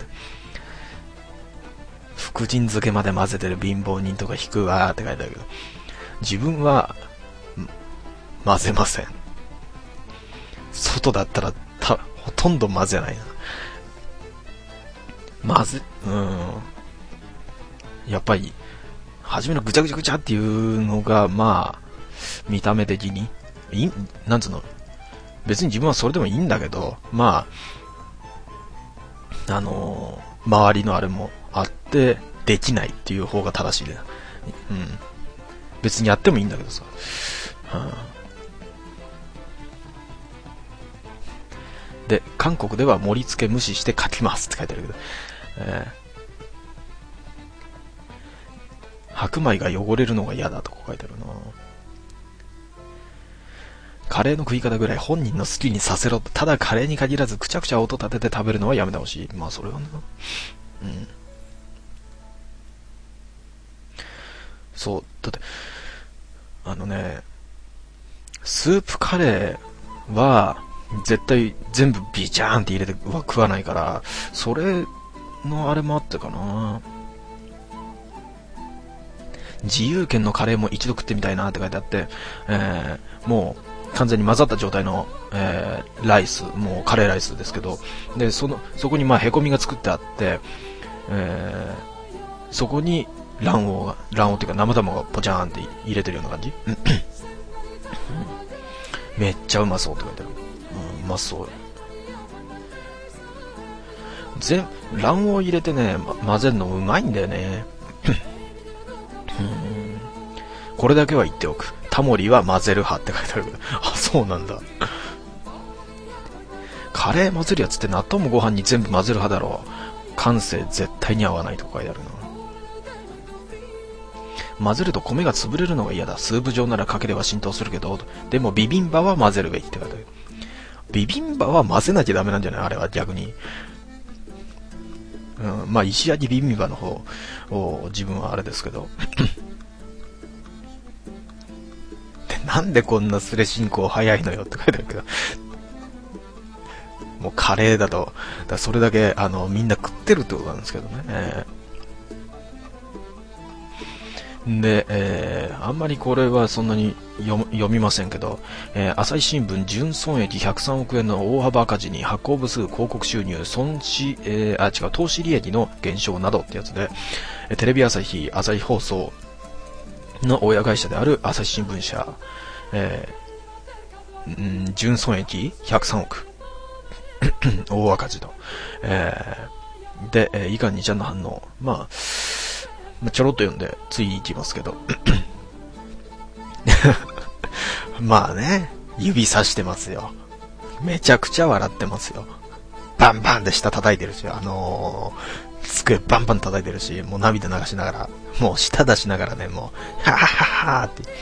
福神漬けまで混ぜてる貧乏人とか引くわーって書いてあるけど、自分は混ぜません。外だったらほとんど混ぜないな。やっぱり初めのぐちゃぐちゃぐちゃっていうのが、まあ見た目的になんつうの、別に自分はそれでもいいんだけど、まあ周りのあれもあってできないっていう方が正しいね。別にやってもいいんだけどさ。で、韓国では盛り付け無視して書きますって書いてあるけど、白米が汚れるのが嫌だとこ書いてあるな。カレーの食い方ぐらい本人の好きにさせろ。ただカレーに限らずくちゃくちゃ音立てて食べるのはやめてほしい。まあそれはね。そう、だってスープカレーは絶対全部ビチャーンって入れては食わないから、それのあれもあってかな。自由軒のカレーも一度食ってみたいなって書いてあって、もう完全に混ざった状態の、ライス、もうカレーライスですけど、でそこにまあへこみが作ってあって、そこに卵黄っていうか生卵がポチャーンって入れてるような感じめっちゃうまそうって書いてある。うまそう。卵黄入れてね、混ぜるのうまいんだよね。これだけは言っておく。タモリは混ぜる派って書いてあるけど、あ、そうなんだ。カレー混ぜるやつって納豆もご飯に全部混ぜる派だろう。感性絶対に合わないと書いてあるな。混ぜると米が潰れるのが嫌だ。スープ状ならかければ浸透するけど、でもビビンバは混ぜるべきって書いてある。ビビンバは混ぜなきゃダメなんじゃない？あれは逆に。まあ石焼きビビンバの方を自分はあれですけどで、なんでこんなスレ進行早いのよって書いてあるけど、もうカレーだとそれだけみんな食ってるってことなんですけどね。 で、あんまりこれはそんなに読みませんけど、朝日新聞純損益103億円の大幅赤字に発行部数広告収入投資利益の減少などってやつで、テレビ朝日放送の親会社である朝日新聞社、純損益103億大赤字と、で、以下2ちゃんの反応、ちょろっと読んで次行きますけどまあね、指さしてますよ。めちゃくちゃ笑ってますよ。バンバンで下叩いてるし、机バンバン叩いてるし、もう涙流しながら、もう舌出しながらね、もうははははって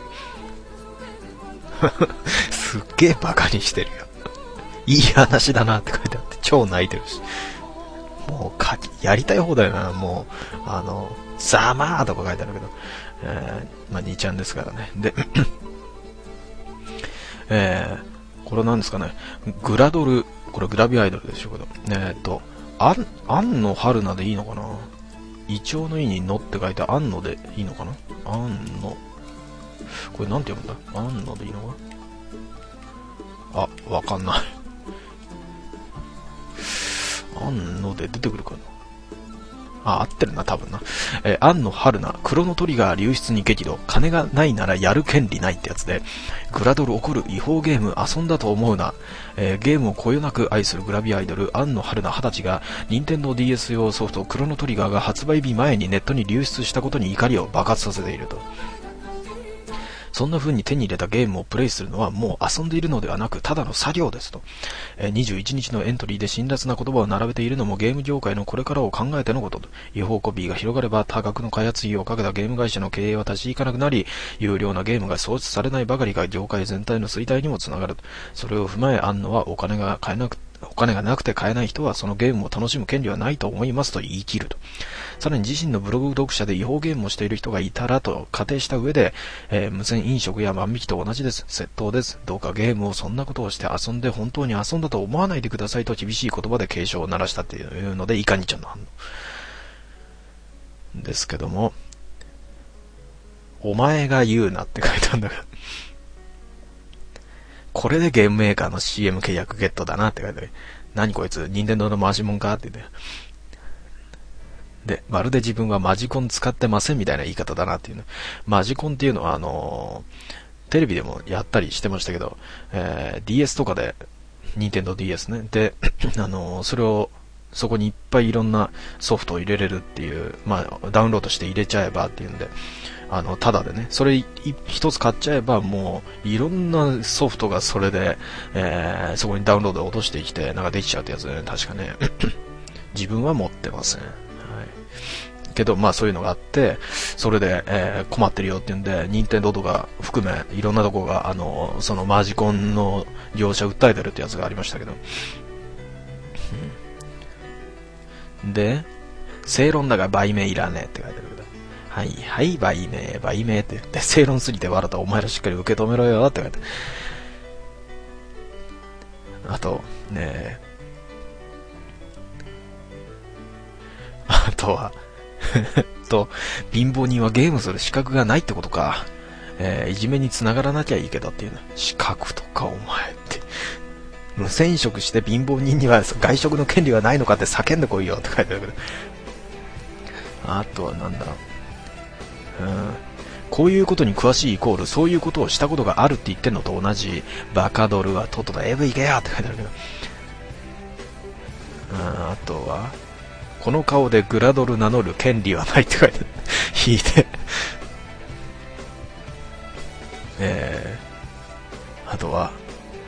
すっげえバカにしてるよ。いい話だなって書いてあって超泣いてるし、もうやりたい放題な、もうざまーとか書いてあるけど、2ちゃんですからね。でこれなんですかね、グラドル、これグラビアアイドルでしょうけど、安野春菜でいいのかな、イチョウの意にのって書いて安野でいいのかな、安野、これなんて読むんだ、安野でいいのかな、わかんない安野で出てくるかな、合ってるな、多分な。安野春菜、クロノトリガー流出に激怒、金がないならやる権利ないってやつで、グラドル怒る、違法ゲーム遊んだと思うな。ゲームをこよなく愛するグラビアアイドル、安野春菜20歳が、任天堂 DS 用ソフト、クロノトリガーが発売日前にネットに流出したことに怒りを爆発させていると。そんな風に手に入れたゲームをプレイするのはもう遊んでいるのではなくただの作業ですと。21日のエントリーで辛辣な言葉を並べているのもゲーム業界のこれからを考えてのことと。違法コピーが広がれば多額の開発費をかけたゲーム会社の経営は立ち行かなくなり、有料なゲームが創出されないばかりが業界全体の衰退にもつながる。それを踏まえ、安野はお金がなくて買えない人はそのゲームを楽しむ権利はないと思いますと言い切ると。さらに自身のブログ読者で違法ゲームをしている人がいたらと仮定した上で、無線飲食や万引きと同じです。窃盗です。どうかゲームをそんなことをして遊んで本当に遊んだと思わないでくださいと厳しい言葉で警鐘を鳴らしたっていうので、いかにちゃんの反応ですけども、お前が言うなって書いてあるんだからこれでゲームメーカーの CM 契約ゲットだなって書いてある。何こいつ、任天堂の回しもんかって言って。で、まるで自分はマジコン使ってませんみたいな言い方だなっていうね。マジコンっていうのはテレビでもやったりしてましたけど、DS とかで、任天堂 DS ね。で、それを、そこにいっぱいいろんなソフトを入れれるっていう、ダウンロードして入れちゃえばっていうんで、ただでね、それ一つ買っちゃえばもういろんなソフトがそれで、そこにダウンロードで落としてきてなんかできちゃうってやつでね、確かね自分は持ってません、はい、けどそういうのがあって、それで、困ってるよっていうんで、任天堂とか含めいろんなとこがそのマジコンの業者訴えてるってやつがありましたけど、で正論だが売名いらねえって書いてあるけど、はいはい、売名って言って、正論すぎて笑ったお前らしっかり受け止めろよって書いて、あとね、あとは貧乏人はゲームする資格がないってことか。いじめに繋がらなきゃいいけどっていうの。資格とかお前って無線飲食して貧乏人には外食の権利はないのかって叫んでこいよって書いてあるけど、あとはなんだ、こういうことに詳しいイコールそういうことをしたことがあるって言ってんのと同じ。バカドルはとっとと AV 行けよって書いてあるけど、あとはこの顔でグラドル名乗る権利はないって書いてある引いてあとは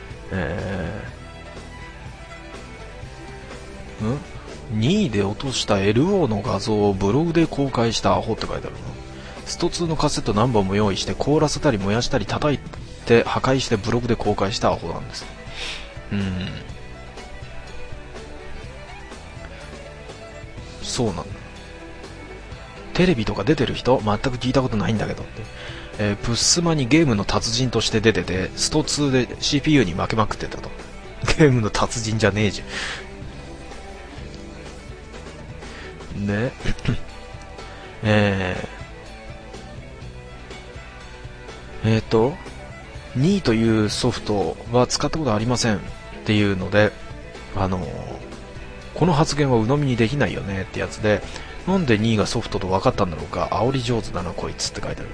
2位で落とした LO の画像をブログで公開したアホって書いてあるの。スト2のカセット何本も用意して凍らせたり燃やしたり叩いて破壊してブログで公開したアホなんです。そうなんだ。テレビとか出てる人全く聞いたことないんだけどって、プッスマにゲームの達人として出てて、スト2で CPU に負けまくってたと。ゲームの達人じゃねえじゃん。で、 2というソフトは使ったことありませんっていうので、この発言は鵜呑みにできないよねってやつで、なんで2がソフトと分かったんだろうか、煽り上手だなこいつって書いて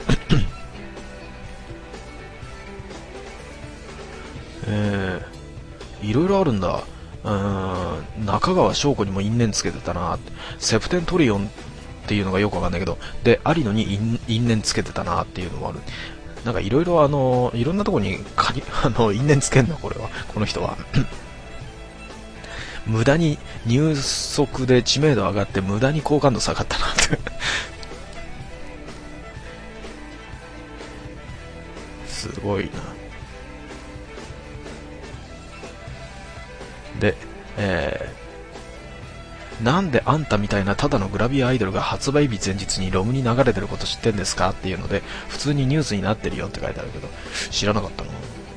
あるいろいろあるんだ。中川翔子にも因縁つけてたな。セプテントリオンっていうのがよくわかんないけど、で有野に因縁つけてたなっていうのもある。なんかいろいろいろんなところに因縁つけんのこれは、この人は無駄に入足で知名度上がって無駄に好感度下がったなってすごいな。で、なんであんたみたいなただのグラビアアイドルが発売日前日にロムに流れてること知ってんですかっていうので、普通にニュースになってるよって書いてあるけど、知らなかったの。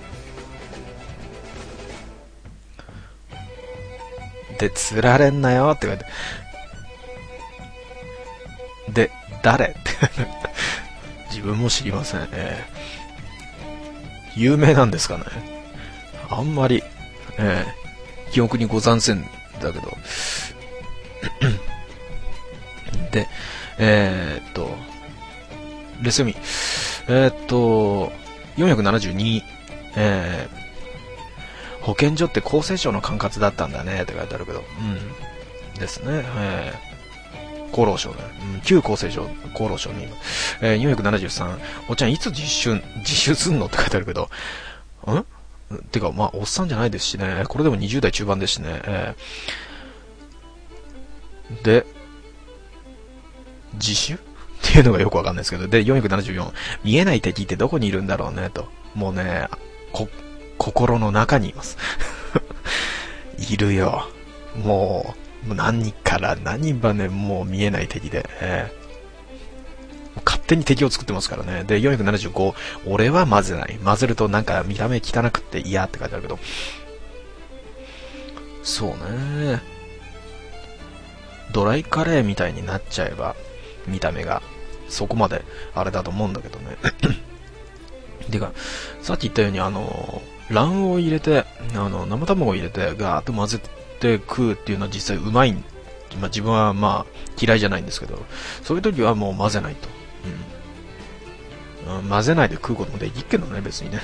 で、釣られんなよって書いて、で、誰って自分も知りません。有名なんですかね。あんまり、記憶にござんせんだけどで、レス読み、472、保健所って厚生省の管轄だったんだねって書いてあるけど、ですね、厚労省ね、旧厚生省、厚労省に、473、おっちゃんいつ自首すんのって書いてあるけど、てか、まあ、おっさんじゃないですしね、これでも20代中盤ですしね、で、自首っていうのがよくわかんないですけど、で、474、見えない敵ってどこにいるんだろうね、と。もうね、心の中にいます。いるよ。もう何から何までもう見えない敵で、勝手に敵を作ってますからね。で、475、俺は混ぜない。混ぜるとなんか見た目汚くって嫌って書いてあるけど。そうね。ドライカレーみたいになっちゃえば、見た目が、そこまであれだと思うんだけどね。てか、さっき言ったように卵黄を入れて、生卵を入れて、ガーッと混ぜて食うっていうのは実際うまい。自分はまあ嫌いじゃないんですけど、そういう時はもう混ぜないと。混ぜないで食うこともできるけどね、別にね。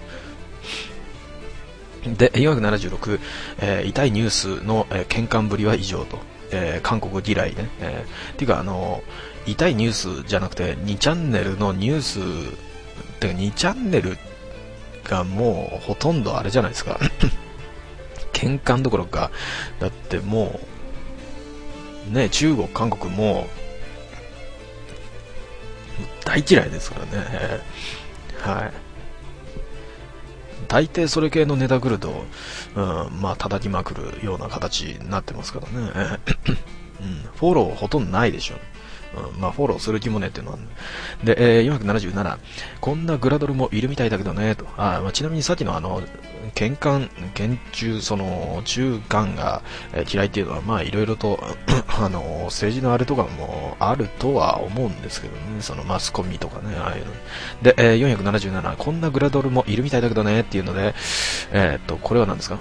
で、476、痛いニュースの、喧嘩ぶりは異常と。韓国嫌いね。ていうか、痛いニュースじゃなくて、2チャンネルのニュース、てか2チャンネルがもうほとんどあれじゃないですか。喧嘩どころか、だってもう、ね、中国、韓国も、大嫌いですからね。はい。大抵それ系のネタ来ると、まあ叩きまくるような形になってますからね。フォローほとんどないでしょ。まあフォローする気もねっていうのは、で、477、こんなグラドルもいるみたいだけどねと。まあ、ちなみにさっきの中間が嫌いっていうのは、まあいろいろと政治のあれとかもあるとは思うんですけどね、そのマスコミとかね、ああいうので、477、こんなグラドルもいるみたいだけどねっていうので、これは何ですか？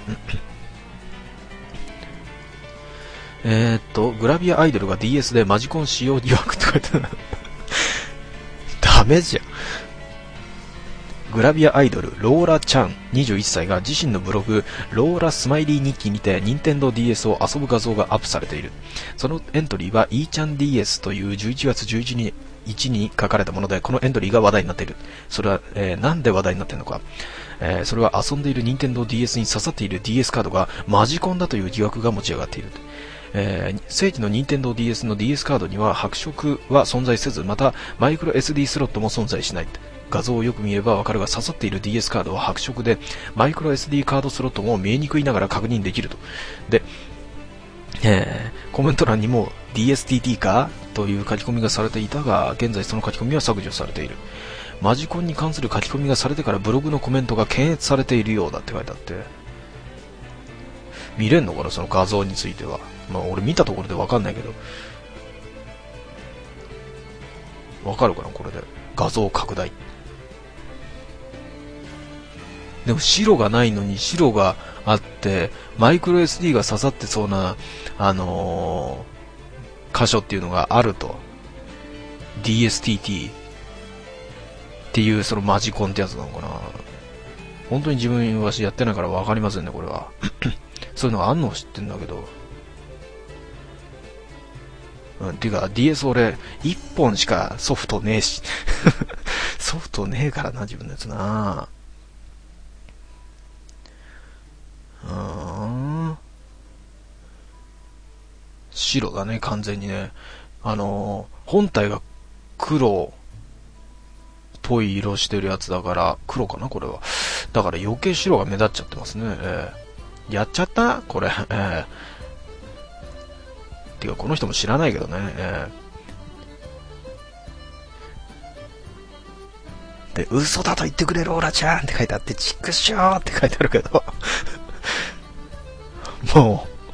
グラビアアイドルが DS でマジコン使用疑惑って書いてある。ダメじゃん。グラビアアイドル、ローラちゃん、21歳が自身のブログ、ローラスマイリー日記にて、任天堂 DS を遊ぶ画像がアップされている。そのエントリーは、E ちゃん DS という11月11日に書かれたもので、このエントリーが話題になっている。それは、なんで話題になっているのか。それは遊んでいる任天堂 DS に刺さっている DS カードがマジコンだという疑惑が持ち上がっている。正規の任天堂 DS の DS カードには白色は存在せず、またマイクロ SD スロットも存在しない。画像をよく見ればわかるが、刺さっている DS カードは白色で、マイクロ SD カードスロットも見えにくいながら確認できると。で、コメント欄にも DSTT かという書き込みがされていたが、現在その書き込みは削除されている。マジコンに関する書き込みがされてからブログのコメントが検閲されているようだって書いてあって、見れんのかな、その画像については。まあ俺見たところでわかんないけど、わかるかなこれで。画像拡大。 でも白がないのに白があって、マイクロ SD が刺さってそうな、箇所っていうのがあると。DSTT っていうそのマジコンってやつなのかな。本当に自分はやってないから分かりませんね、これは。そういうのがあんのを知ってんだけど。ていうか DS 俺1本しかソフトねえし。ソフトねえからな、自分のやつな。白だね、完全にね。本体が黒っぽい色してるやつだから、黒かなこれは。だから余計白が目立っちゃってますね。やっちゃったこれ。てかこの人も知らないけどね。で、嘘だと言ってくれローラちゃんって書いてあって、チクショーって書いてあるけど。もう、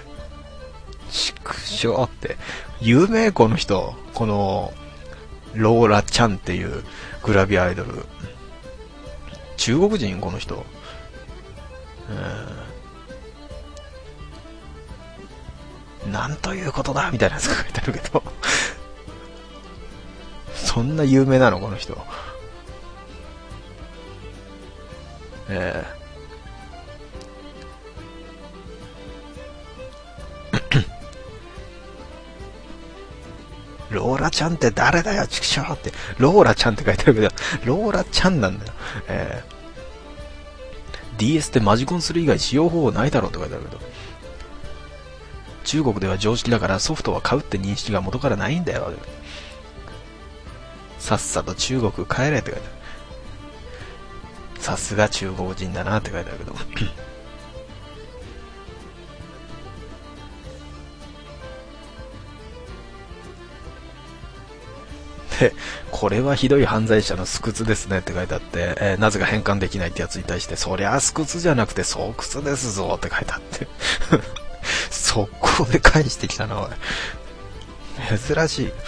畜生って、有名この人、この、ローラちゃんっていうグラビアアイドル。中国人この人。なんということだみたいなやつが書いてあるけど。そんな有名なのこの人。ローラちゃんって誰だよ、チクショーって。ローラちゃんって書いてあるけど、ローラちゃんなんだよ。DS ってマジコンする以外使用方法ないだろうって書いてあるけど。中国では常識だからソフトは買うって認識が元からないんだよ。さっさと中国帰れって書いてある。さすが中国人だなって書いてあるけど。で、これはひどい犯罪者のスクツですねって書いてあって、なぜか変換できないってやつに対して、そりゃスクツじゃなくてソクツですぞって書いてあって。速攻で返してきたな、おい。珍しい。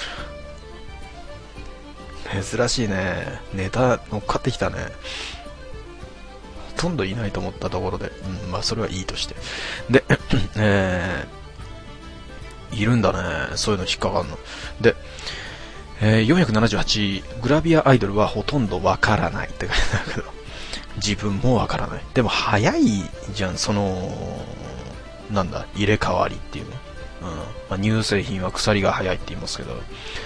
珍しいね。ネタ乗っかってきたね。ほとんどいないと思ったところで、まあそれはいいとして。で、いるんだね。そういうの引っかかんの。で、478、グラビアアイドルはほとんどわからないって書いてあるけど、自分もわからない。でも早いじゃん、その、なんだ、入れ替わりっていうの。まあ、乳製品は腐りが早いって言いますけど、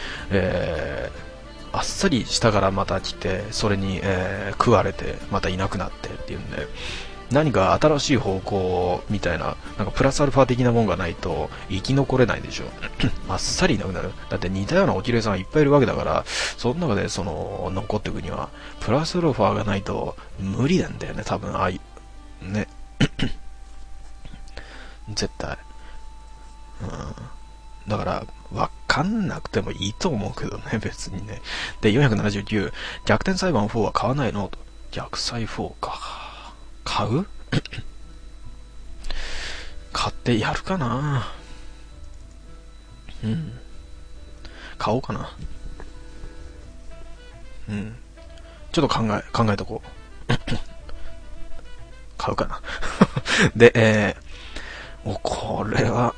あっさり下からまた来て、それに、食われて、またいなくなってっていうんで、何か新しい方向みたいな、なんかプラスアルファ的なもんがないと生き残れないでしょ。あっさりいなくなる。だって似たようなおきれいさんがいっぱいいるわけだから、その中でその残っていくにはプラスアルファがないと無理なんだよね、多分。ああいうね。絶対。だから分かんなくてもいいと思うけどね、別にね。で、479、逆転裁判4は買わないのと。逆裁4か。買う買ってやるかな。買おうかな。ちょっと考えとこう。買うかな。で、これは、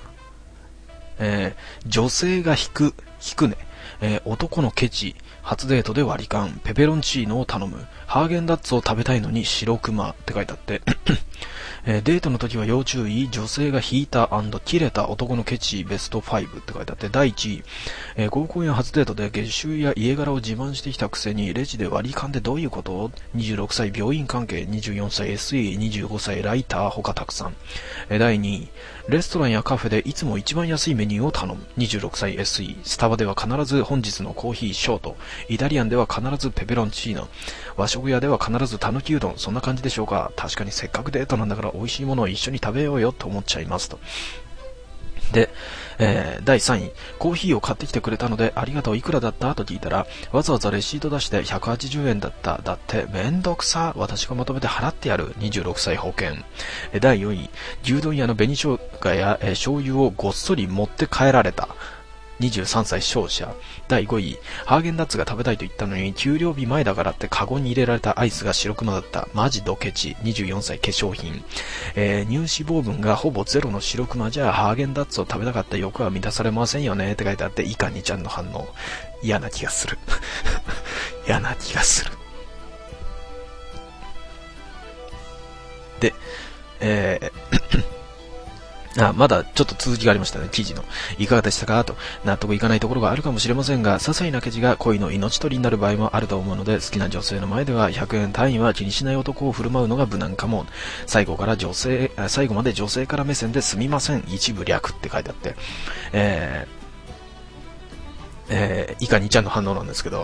女性が引くね。男のケチ、初デートで割り勘、ペペロンチーノを頼む、ハーゲンダッツを食べたいのに白熊って書いてあって、デートの時は要注意、女性が引いた&切れた男のケチベスト5って書いてあって、第1位、合コンや初デートで月収や家柄を自慢してきたくせにレジで割り勘ってどういうこと？ 26 歳病院関係、24歳 SE、25歳ライター他たくさん。第2位、レストランやカフェでいつも一番安いメニューを頼む、26歳 SE、スタバでは必ず本日のコーヒーショート、イタリアンでは必ずペペロンチーノ、和食屋では必ずたぬきうどん、そんな感じでしょうか。確かにせっかくデートなんだから美味しいものを一緒に食べようよと思っちゃいますと。で、第3位、コーヒーを買ってきてくれたのでありがとう、いくらだったと聞いたら、わざわざレシート出して180円だった。だってめんどくさ、私がまとめて払ってやる、26歳保険。第4位、牛丼屋の紅生姜や、醤油をごっそり持って帰られた、 23歳勝者。第5位、ハーゲンダッツが食べたいと言ったのに、給料日前だからってカゴに入れられたアイスが白熊だった。マジドケチ。24歳化粧品。乳脂肪分がほぼゼロの白熊じゃ、ハーゲンダッツを食べたかった欲は満たされませんよねって書いてあって、以下2ちゃんの反応。嫌な気がする。嫌な気がする。で、まだちょっと続きがありましたね、記事の。いかがでしたかと。納得いかないところがあるかもしれませんが、些細な記事が恋の命取りになる場合もあると思うので、好きな女性の前では100円単位は気にしない男を振る舞うのが無難かも。最後まで女性から目線ですみません。一部略って書いてあって。以下2ちゃんの反応なんですけど、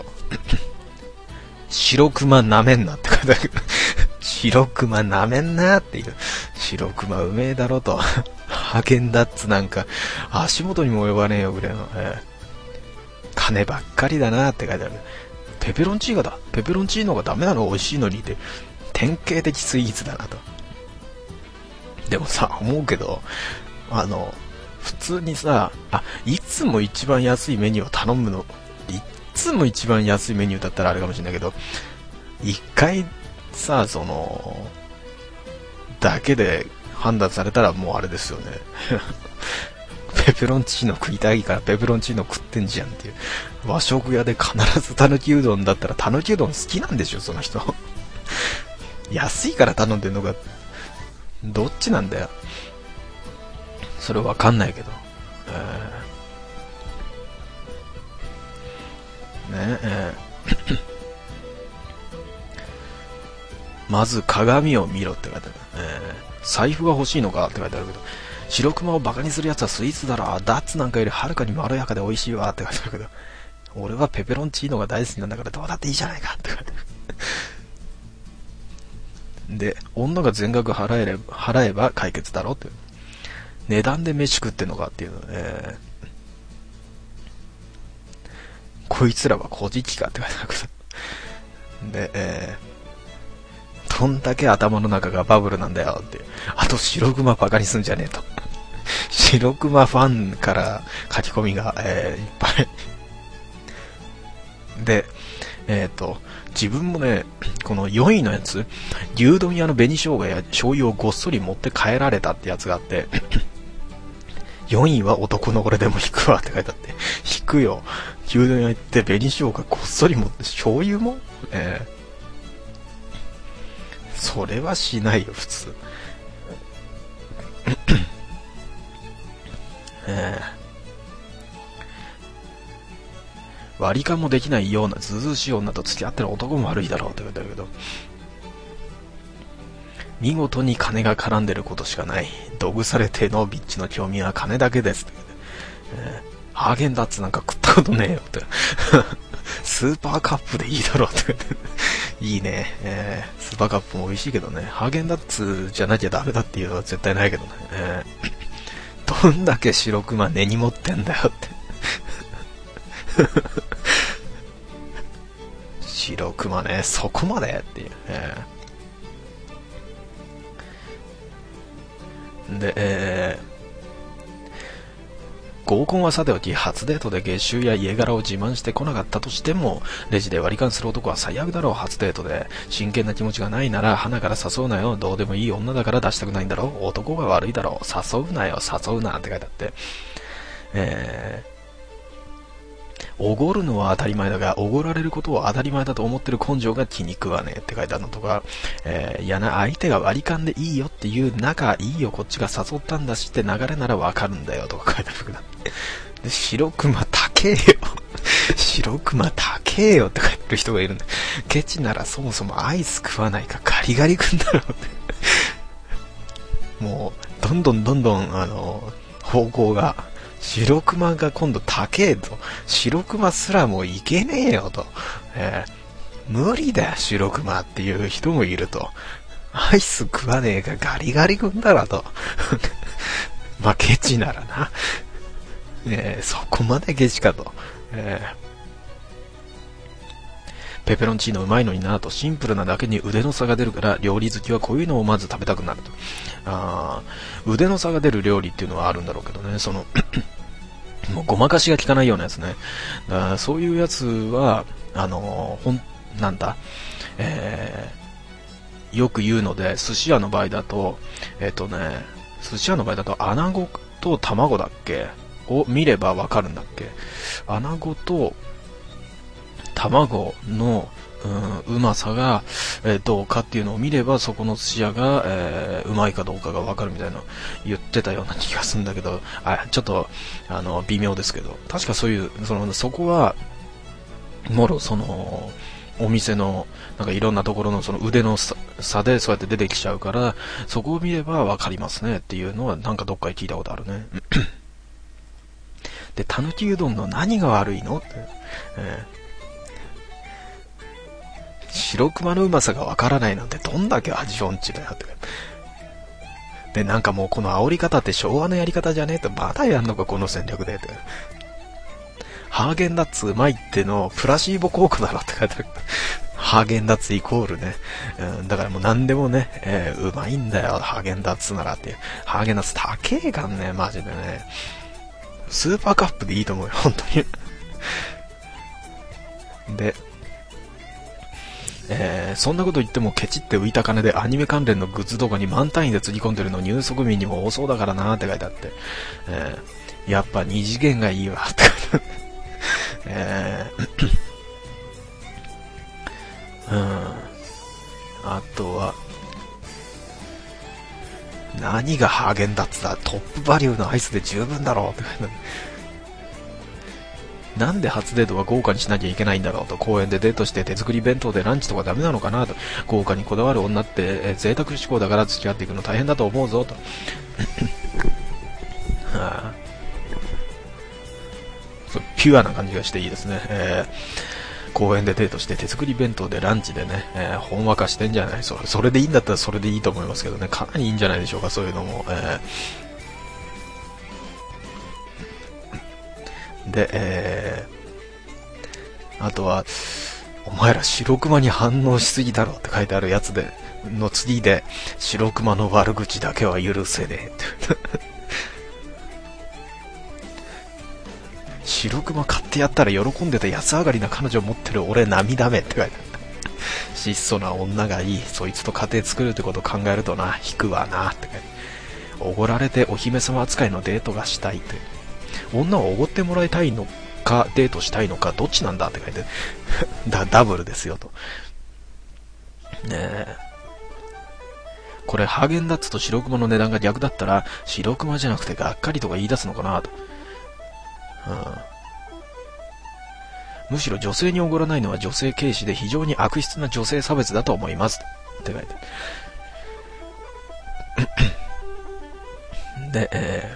白熊なめんなって書いてある。白熊なめんなっていう。白熊うめえだろと。ハーゲンダッツなんか足元にも及ばねえよぐらいの、金ばっかりだなって書いてある。ペペロンチーノがダメなの美味しいのにって典型的スイーツだなと。でもさ、思うけど普通にさ、いつも一番安いメニューを頼むの、いつも一番安いメニューだったらあれかもしれないけど、一回さ、だけで判断されたらもうあれですよね。ペペロンチーノ食いたいからペペロンチーノ食ってんじゃんっていう。和食屋で必ずたぬきうどんだったらたぬきうどん好きなんでしょその人。安いから頼んでんのか、どっちなんだよ。それわかんないけど。まず鏡を見ろって書いてある。財布が欲しいのかって書いてあるけど、白熊をバカにするやつはスイーツだろ、ダッツなんかよりはるかにまろやかで美味しいわって書いてあるけど、俺はペペロンチーノが大好きなんだからどうだっていいじゃないかって書いてある。で、女が全額払えば解決だろって。値段で飯食ってんのかっていうの、こいつらは小じきかって書いてあるけど。で、どんだけ頭の中がバブルなんだよって。あと白熊バカにすんじゃねえと。白熊ファンから書き込みが、いっぱい。で、自分もね、この4位のやつ、牛丼屋の紅生姜や醤油をごっそり持って帰られたってやつがあって、4位は男のこれでも引くわって書いてあって、引くよ。牛丼屋行って紅生姜ごっそり持って醤油も、それはしないよ普通。割り勘もできないようなずうずうしい女と付き合ってる男も悪いだろうって言われたけど、見事に金が絡んでることしかない。どぐされてのビッチの興味は金だけですって言って、ハーゲンダッツなんか食ったことねえよってスーパーカップでいいだろうって言っていいね、スーパーカップも美味しいけどね、ハーゲンダッツじゃなきゃダメだっていうのは絶対ないけどね、どんだけ白熊根に持ってんだよって白熊ね、そこまでっていう、で、合コンはさておき、初デートで月収や家柄を自慢してこなかったとしても、レジで割り勘する男は最悪だろう。初デートで真剣な気持ちがないなら花から誘うなよ。どうでもいい女だから出したくないんだろう。男が悪いだろう。誘うなよ、誘うなって書いてあって、おごるのは当たり前だが、おごられることを当たり前だと思ってる根性が気に食わねえって書いてあるのとか、いやな、相手が割り勘でいいよっていう中、いいよこっちが誘ったんだしって流れならわかるんだよとか書いてあるけど、で白熊高えよ白熊高えよって書いてる人がいるんだ。ケチならそもそもアイス食わないかガリガリ君だろうってもうどんどん方向が、白熊が今度高えと、白熊すらもいけねえよと、無理だよ白熊っていう人もいると、アイス食わねえかガリガリ君だろとまあケチならな、そこまでケチかと、ペペロンチーノうまいのになと、シンプルなだけに腕の差が出るから料理好きはこういうのをまず食べたくなると。腕の差が出る料理っていうのはあるんだろうけどね、 もうごまかしが効かないようなやつね。だからそういうやつは、なんだ、よく言うので、寿司屋の場合だと、寿司屋の場合だと、穴子と卵だっけを見ればわかるんだっけ。穴子と卵の、うまさが、どうかっていうのを見れば、そこの寿司屋が、うまいかどうかがわかるみたいな言ってたような気がするんだけど、ちょっと、微妙ですけど、確かそういう、そこは、もろ、お店の、なんかいろんなところのその腕の差でそうやって出てきちゃうから、そこを見ればわかりますねっていうのは、なんかどっかで聞いたことあるね。で、たぬきうどんの何が悪いのって、白熊のうまさがわからないなんてどんだけ味音痴だよって。で、なんかもうこの煽り方って昭和のやり方じゃねえと、まだやんのかこの戦略でって。ハーゲンダッツうまいってのプラシーボ効果だろって書いてある。ハーゲンダッツイコールね、だからもう何でもね、うまいんだよ、ハーゲンダッツならっていう。ハーゲンダッツ高えかんね、マジでね。スーパーカップでいいと思うよ、本当に。で、そんなこと言ってもケチって浮いた金でアニメ関連のグッズとかに満単位でつぎ込んでるの入足民にも多そうだからなーって書いてあって、やっぱ二次元がいいわって書いてあって、あとは何がハーゲンダッツだ、トップバリューのアイスで十分だろうって書いてあって、なんで初デートは豪華にしなきゃいけないんだろうと、公園でデートして手作り弁当でランチとかダメなのかなと、豪華にこだわる女って贅沢志向だから付き合っていくの大変だと思うぞと。ピュアな感じがしていいですね。公園でデートして手作り弁当でランチでね、ほんわかしてんじゃない。それでいいんだったらそれでいいと思いますけどね、かなりいいんじゃないでしょうか、そういうのも。で、あとは、お前ら白熊に反応しすぎだろって書いてあるやつで、の次で、白熊の悪口だけは許せねえって。白熊買ってやったら喜んでた安上がりな彼女を持ってる俺涙目って書いてある。質素な女がいい、そいつと家庭作るってことを考えるとな、引くわなって書いてある。おごられてお姫様扱いのデートがしたいって。女をおごってもらいたいのかデートしたいのかどっちなんだって書いてダブルですよとねえ。これハーゲンダッツと白熊の値段が逆だったら白熊じゃなくてがっかりとか言い出すのかなと、むしろ女性におごらないのは女性軽視で非常に悪質な女性差別だと思いますって書いてで、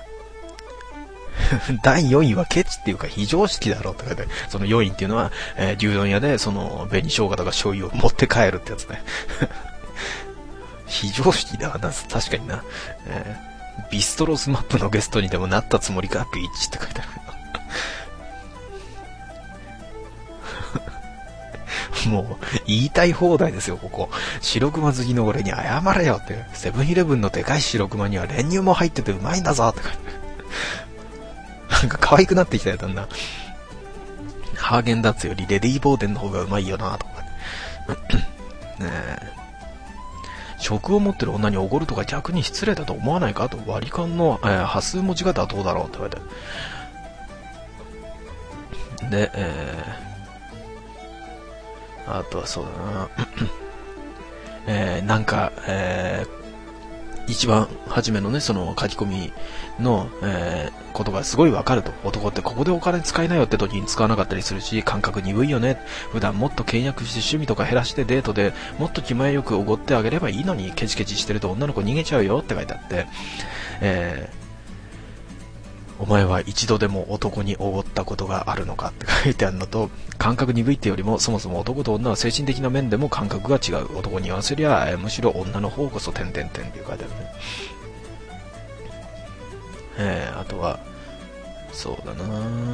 第4位はケチっていうか非常識だろうって書いて、その4位っていうのは、牛丼屋でその紅生姜とか醤油を持って帰るってやつね。非常識だわな、確かにな。ビストロスマップのゲストにでもなったつもりか、ビーチって書いてある。もう、言いたい放題ですよ、ここ。白熊好きの俺に謝れよって。セブンイレブンのでかい白熊には練乳も入っててうまいんだぞって書いてある。なんか可愛くなってきたよ、だんだん。ハーゲンダッツよりレディーボーデンの方がうまいよなとか。ねえ。食を持ってる女におごるとか逆に失礼だと思わないかと。割り勘の、端数持ち方はどうだろうって言われて。で、あとはそうだな。なんか、一番初めのね、その書き込みの、ことがすごいわかると。男ってここでお金使いなよって時に使わなかったりするし、感覚鈍いよね。普段もっと倹約して趣味とか減らしてデートでもっと気前よくおごってあげればいいのに、ケチケチしてると女の子逃げちゃうよって書いてあって、お前は一度でも男におごったことがあるのかって書いてあるのと、感覚鈍いってよりもそもそも男と女は精神的な面でも感覚が違う。男に言わせりゃ、むしろ女の方こそ点々点って書いてあるね。あとはそうだな、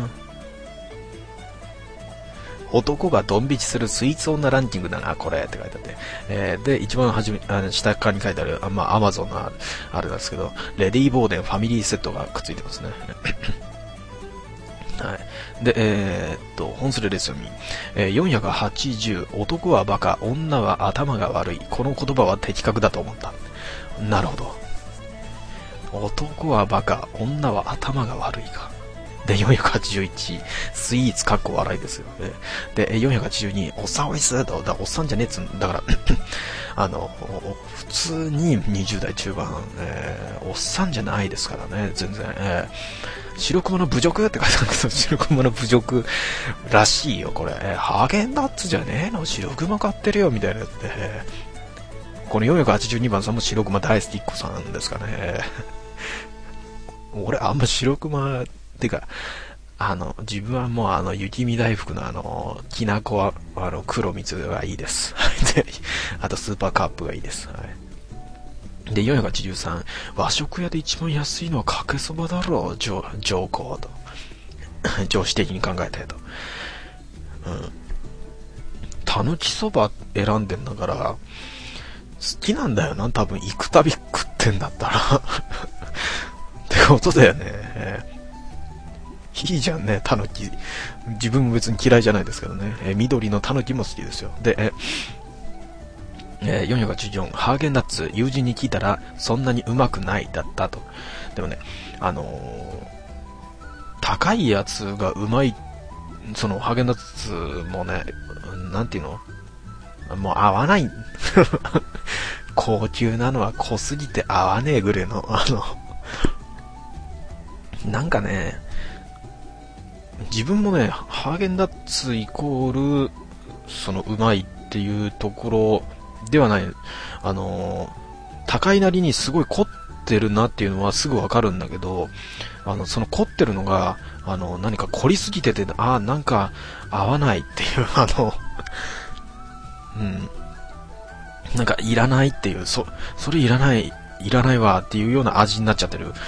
男がドン引きするスイーツ女ランキングだなこれって書いてあって、で一番初め下側に書いてあるアマゾンのあれなんですけど、レディーボーデンファミリーセットがくっついてますね。 で、本スレレスミ、480、男はバカ、女は頭が悪い。この言葉は的確だと思った。なるほど。男はバカ、女は頭が悪いか。で、481、スイーツかっこ笑いですよ。で、482、おっさんおいっすと、おっさんじゃねえっつんだから、普通に20代中盤、おっさんじゃないですからね、全然。白熊の侮辱って書いてあるけど、白熊の侮辱らしいよ、これ。ハーゲンダッツじゃねえの、白熊買ってるよ、みたいなやつで。この482番さんも白熊大好きっ子さんですかね。俺あんま白熊ってか、自分はもう雪見大福のきなこは、黒蜜がいいです。で、あとスーパーカップがいいです。はい。で、483、和食屋で一番安いのはかけそばだろう、上皇と。常識的に考えてと。たぬきそば選んでんだから、好きなんだよな、多分行くたび食ってんだったら。ってことだよね。いいじゃんね、タヌキ。自分も別に嫌いじゃないですけどね。緑のタヌキも好きですよ。で、484、ハーゲンダッツ、友人に聞いたら、そんなにうまくないだったと。でもね、高いやつがうまい、そのハーゲンダッツもね、なんていうの？もう合わない。高級なのは濃すぎて合わねえぐらいの、なんかね、自分もね、ハーゲンダッツイコール、そのうまいっていうところではない。高いなりにすごい凝ってるなっていうのはすぐわかるんだけど、その凝ってるのが、何か凝りすぎてて、なんか合わないっていう、なんかいらないっていう、それいらないわっていうような味になっちゃってる、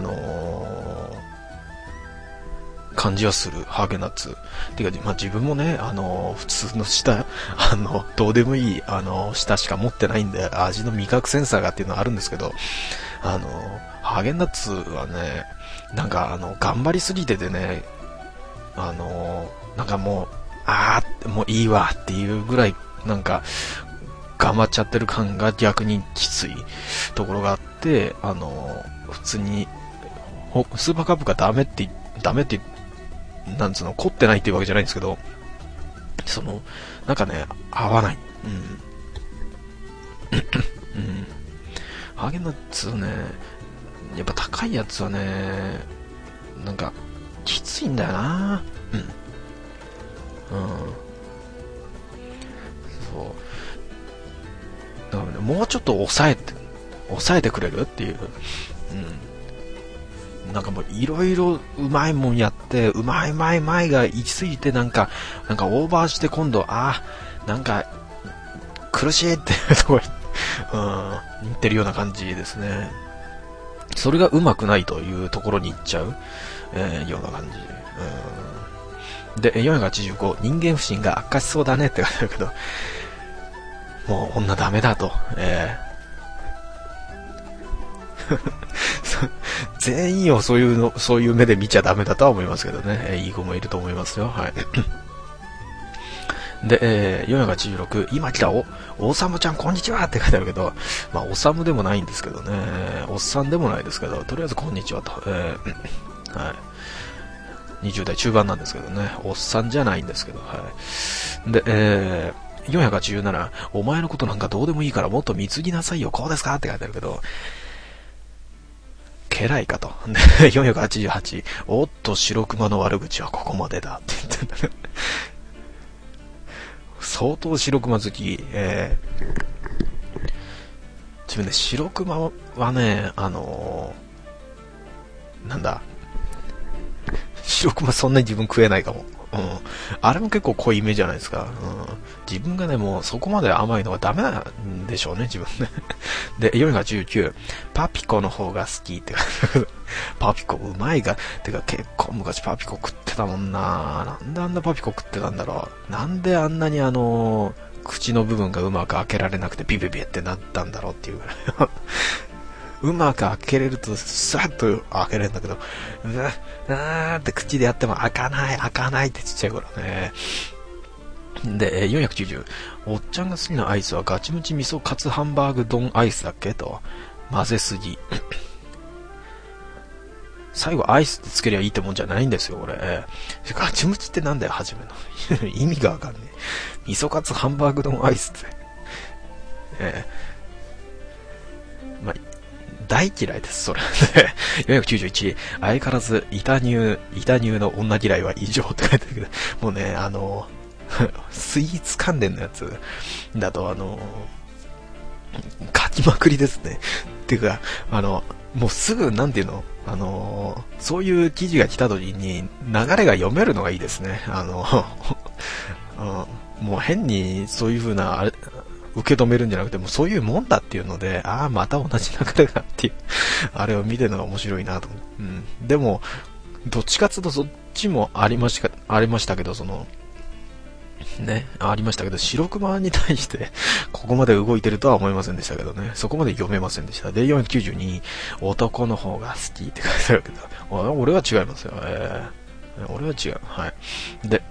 感じはする、ハーゲンダッツ。てか、自分もね、普通の舌、どうでもいい、舌しか持ってないんで、味の味覚センサーがっていうのはあるんですけど、ハーゲンダッツはね、なんか、頑張りすぎててね、なんかもう、もういいわっていうぐらい、なんか、頑張っちゃってる感が逆にきついところがあって、普通に、スーパーカップがダメってなんつうの、凝ってないっていうわけじゃないんですけど、なんかね、合わない。ハーゲンダッツね、やっぱ高いやつはね、なんか、きついんだよな。そう。だからね、もうちょっと抑えてくれるっていう。なんかもういろいろうまいもんやって、うまいが行き過ぎてなんかオーバーして今度、なんか苦しいっていうところに、言ってるような感じですね。それがうまくないというところに行っちゃう、ような感じ。で、485、人間不信が悪化しそうだねって書いてあるけど、もう女ダメだと。全員をそういう目で見ちゃダメだとは思いますけどね。いい子もいると思いますよ。はい。で、486、今来たおさむちゃんこんにちはって書いてあるけど、おさむでもないんですけどね。おっさんでもないですけど、とりあえずこんにちはと。はい。20代中盤なんですけどね。おっさんじゃないんですけど、はい。で、487、お前のことなんかどうでもいいからもっと貢ぎなさいよ、こうですかって書いてあるけど、家来かと。で、488、おっと白熊の悪口はここまでだって言ってんだね。相当白熊好き。自分ね、白熊はね、なんだ、白熊そんなに自分食えないかも。あれも結構濃いめじゃないですか。自分がね、もうそこまで甘いのがダメなんでしょうね、自分ね。で、489、パピコの方が好きって。パピコうまいが、てか結構昔パピコ食ってたもんな。なんであんなパピコ食ってたんだろう。なんであんなに口の部分がうまく開けられなくてビビビってなったんだろうっていう。 うまく開けれるとスッと開けれるんだけど、って口でやっても開かないってちっちゃいからね。で、490、おっちゃんが好きなアイスはガチムチ味噌カツハンバーグ丼アイスだっけと。混ぜすぎ。最後アイスってつけりゃいいってもんじゃないんですよ、これ。ガチムチってなんだよ、初めの。意味がわかんねえ。味噌カツハンバーグ丼アイスって。まあ、大嫌いです、それ。491、相変わらず板乳の女嫌いは異常って書いてあるけど、もうね、スイーツ関連のやつだと、書きまくりですね。っていうか、もうすぐ、なんていうの、そういう記事が来た時に流れが読めるのがいいですね。もう変にそういう風な受け止めるんじゃなくて、もうそういうもんだっていうので、また同じ流れがっていう、あれを見てるのが面白いなと思って。でも、どっちかつうとそっちもありましたけど、ありましたけど、白熊に対して、ここまで動いてるとは思いませんでしたけどね。そこまで読めませんでした。で、492、男の方が好きって書いてあるけど、俺は違いますよ。俺は違う。はい。で、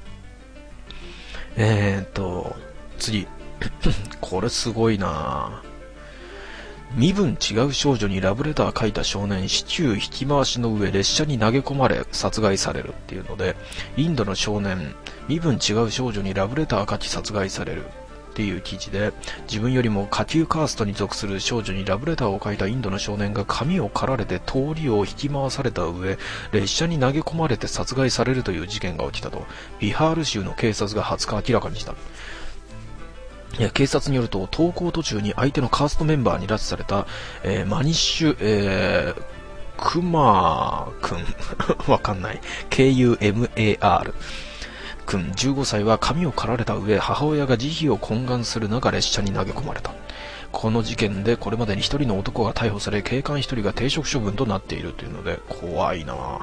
次。これすごいな身分違う少女にラブレター書いた少年、シチュー引き回しの上列車に投げ込まれ殺害されるっていうので、インドの少年、身分違う少女にラブレター書き殺害されるっていう記事で、自分よりも下級カーストに属する少女にラブレターを書いたインドの少年が髪を刈られて通りを引き回された上、列車に投げ込まれて殺害されるという事件が起きたと、ビハール州の警察が20日明らかにした。警察によると、登校途中に相手のカーストメンバーに拉致された、マニッシュ、クマー君わかんない。KUMAR 君15歳は髪を刈られた上、母親が慈悲を懇願する中列車に投げ込まれた。この事件でこれまでに1人の男が逮捕され、警官1人が停職処分となっているというので、怖いなぁ。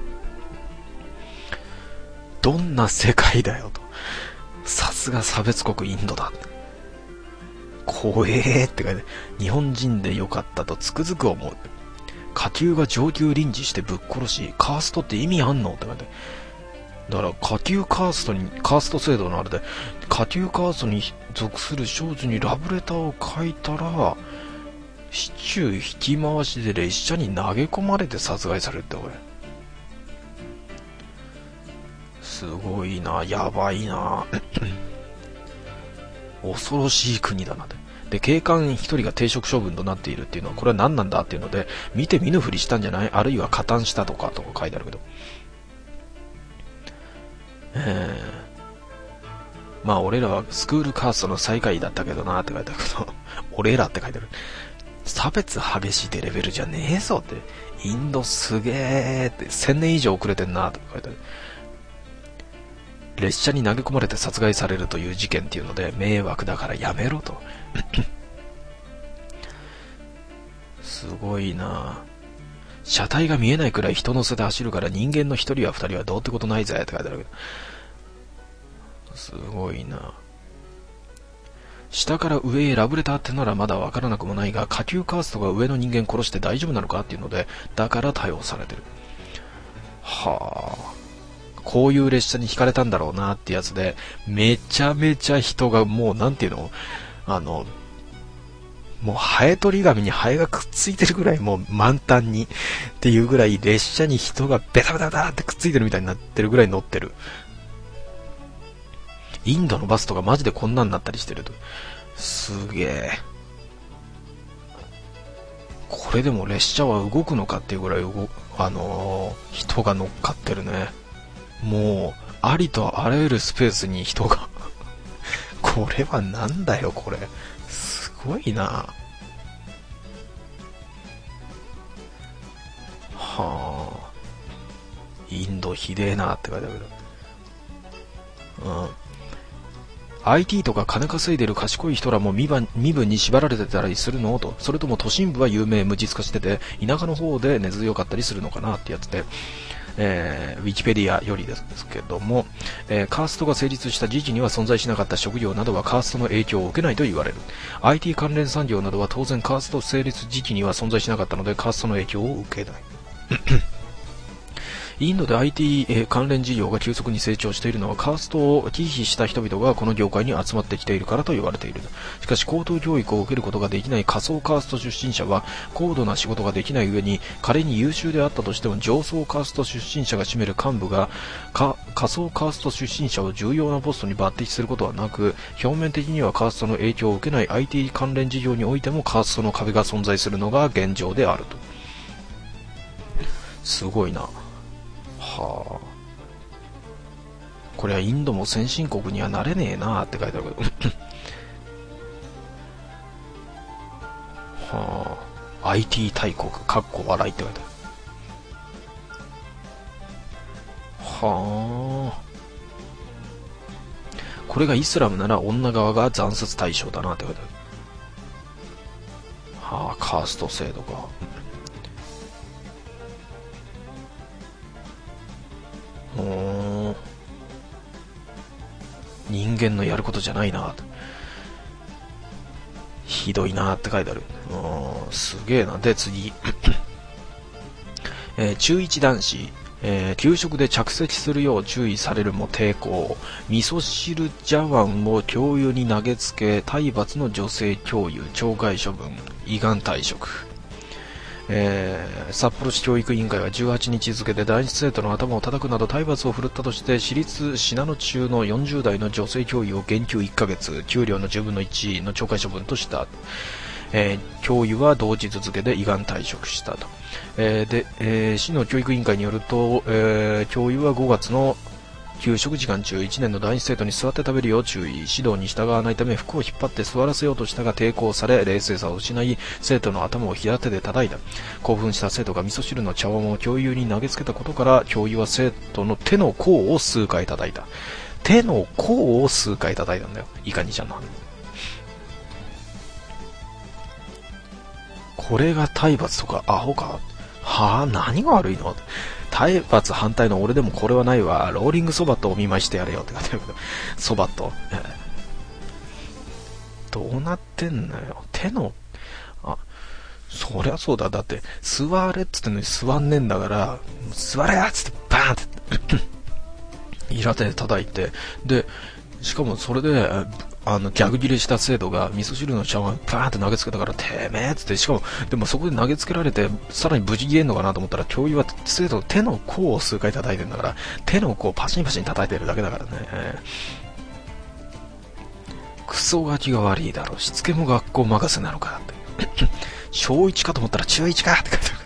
どんな世界だよと。さすが差別国インドだ。怖えって書いて、日本人でよかったとつくづく思う。下級が上級臨時してぶっ殺し、カーストって意味あんのって書いて。だから下級カーストに、カースト制度のあれで、下級カーストに属する少女にラブレターを書いたら、シチュー引き回しで列車に投げ込まれて殺害されるってこれ。すごいな、やばいな。恐ろしい国だなって。で、警官一人が停職処分となっているっていうのは、これは何なんだっていうので、見て見ぬふりしたんじゃない？あるいは加担したとか書いてあるけど。まあ俺らはスクールカーストの最下位だったけどなって書いてあるけど、俺らって書いてある。差別激しいってレベルじゃねえぞって。インドすげーって、1000年以上遅れてんなって書いてある。列車に投げ込まれて殺害されるという事件っていうので、迷惑だからやめろと。すごいな。車体が見えないくらい人乗せて走るから、人間の一人や二人はどうってことないぜって書いてあるけど、すごいな。下から上へラブレターってならまだわからなくもないが、下級カーストが上の人間殺して大丈夫なのかっていうので、だから逮捕されてる。はあ、こういう列車に引かれたんだろうなってやつで、めちゃめちゃ人がもうなんていうの、もうハエ取り紙にハエがくっついてるぐらい、もう満タンにっていうぐらい列車に人がベタベタベタってくっついてるみたいになってるぐらい乗ってる。インドのバスとかマジでこんなんなったりしてると。すげえ。これでも列車は動くのかっていうぐらい人が乗っかってるね。もうありとあらゆるスペースに人がこれはなんだよこれ、すごいな。はあ、インドひでえなって書いてあるけど、IT とか金稼いでる賢い人らも身分に縛られてたりするのと、それとも都心部は有名無実化してて田舎の方で根強かったりするのかなってやつで、 ウィキペディアよりですけども、カーストが成立した時期には存在しなかった職業などはカーストの影響を受けないと言われる。 IT 関連産業などは当然カースト成立時期には存在しなかったのでカーストの影響を受けないインドで IT 関連事業が急速に成長しているのはカーストを忌避した人々がこの業界に集まってきているからと言われている。しかし高等教育を受けることができない仮想カースト出身者は高度な仕事ができない上に仮に優秀であったとしても上層カースト出身者が占める幹部が仮想カースト出身者を重要なポストに抜擢することはなく、表面的にはカーストの影響を受けない IT 関連事業においてもカーストの壁が存在するのが現状であると。すごいな。はあ、これはインドも先進国にはなれねえなって書いてあるけどはあ、IT 大国かっこ笑いって書いてある。はあ、これがイスラムなら女側が惨殺対象だなって書いてある。はあ、カースト制度か。人間のやることじゃないな、ひどいなって書いてある。すげえな。で次中1男子、給食で着席するよう注意されるも抵抗、味噌汁茶碗を教諭に投げつけ体罰の女性教諭、懲戒処分、依願退職。札幌市教育委員会は18日付で男子生徒の頭を叩くなど体罰を振るったとして私立信濃中の40代の女性教諭を減給1ヶ月、給料の10分の1の懲戒処分とした。教諭は同日付で依願退職したと。市の教育委員会によると、教諭は5月の給食時間中1年の男子生徒に座って食べるよう注意、指導に従わないため服を引っ張って座らせようとしたが抵抗され冷静さを失い生徒の頭を平手で叩いた。興奮した生徒が味噌汁の茶碗を教諭に投げつけたことから教諭は生徒の手の甲を数回叩いた。手の甲を数回叩いたんだよ。いかにちゃんの反応。これが体罰とかアホか。はあ、何が悪いの。体罰反対の俺でもこれはないわ。ローリングそばとお見舞いしてやれよって書いてあるけど、そばと、どうなってんのよ。手の、そりゃそうだ。だって座れっつってのに座んねえんだから、座れやっつってバーンって平手で叩いて、でしかもそれで逆ギレした生徒が味噌汁の茶碗バーンって投げつけたからてめえっつって、しかもでもそこで投げつけられてさらに無事消えんのかなと思ったら教諭は生徒の手の甲を数回叩いてるんだから、手の甲をパシンパシン叩いてるだけだからね。クソガキが悪いだろ。しつけも学校任せなのかって小1かと思ったら中1かって書いてある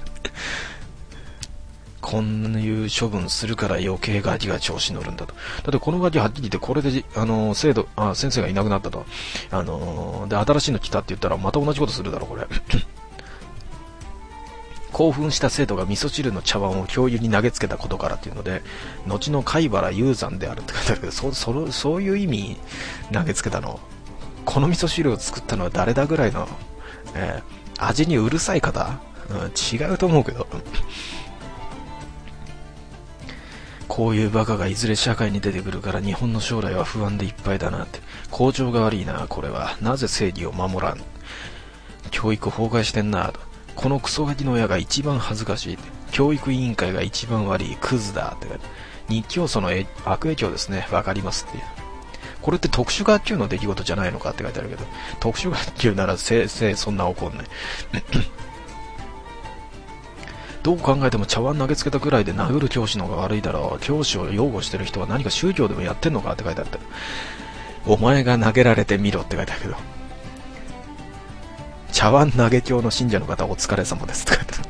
こんないう処分するから余計ガキが調子乗るんだと。だってこのガキはっきり言ってこれで先生がいなくなったと。で新しいの来たって言ったらまた同じことするだろこれ興奮した生徒が味噌汁の茶碗を教諭に投げつけたことからっていうので後の貝原雄山であるって書いてあるけど、そういう意味投げつけたの。この味噌汁を作ったのは誰だぐらいの、味にうるさい方、違うと思うけどこういうバカがいずれ社会に出てくるから日本の将来は不安でいっぱいだなって。校長が悪いなこれは。なぜ正義を守らん。教育崩壊してんなと。このクソガキの親が一番恥ずかしい。教育委員会が一番悪いクズだって。日教祖の悪影響ですね。わかりますっていう。これって特殊学級の出来事じゃないのかって書いてあるけど、特殊学級ならそんな怒んないどう考えても茶碗投げつけたくらいで殴る教師の方が悪いだろう。教師を擁護してる人は何か宗教でもやってんのかって書いてあった。お前が投げられてみろって書いてあるけど、茶碗投げ教の信者の方お疲れ様ですって書いてある。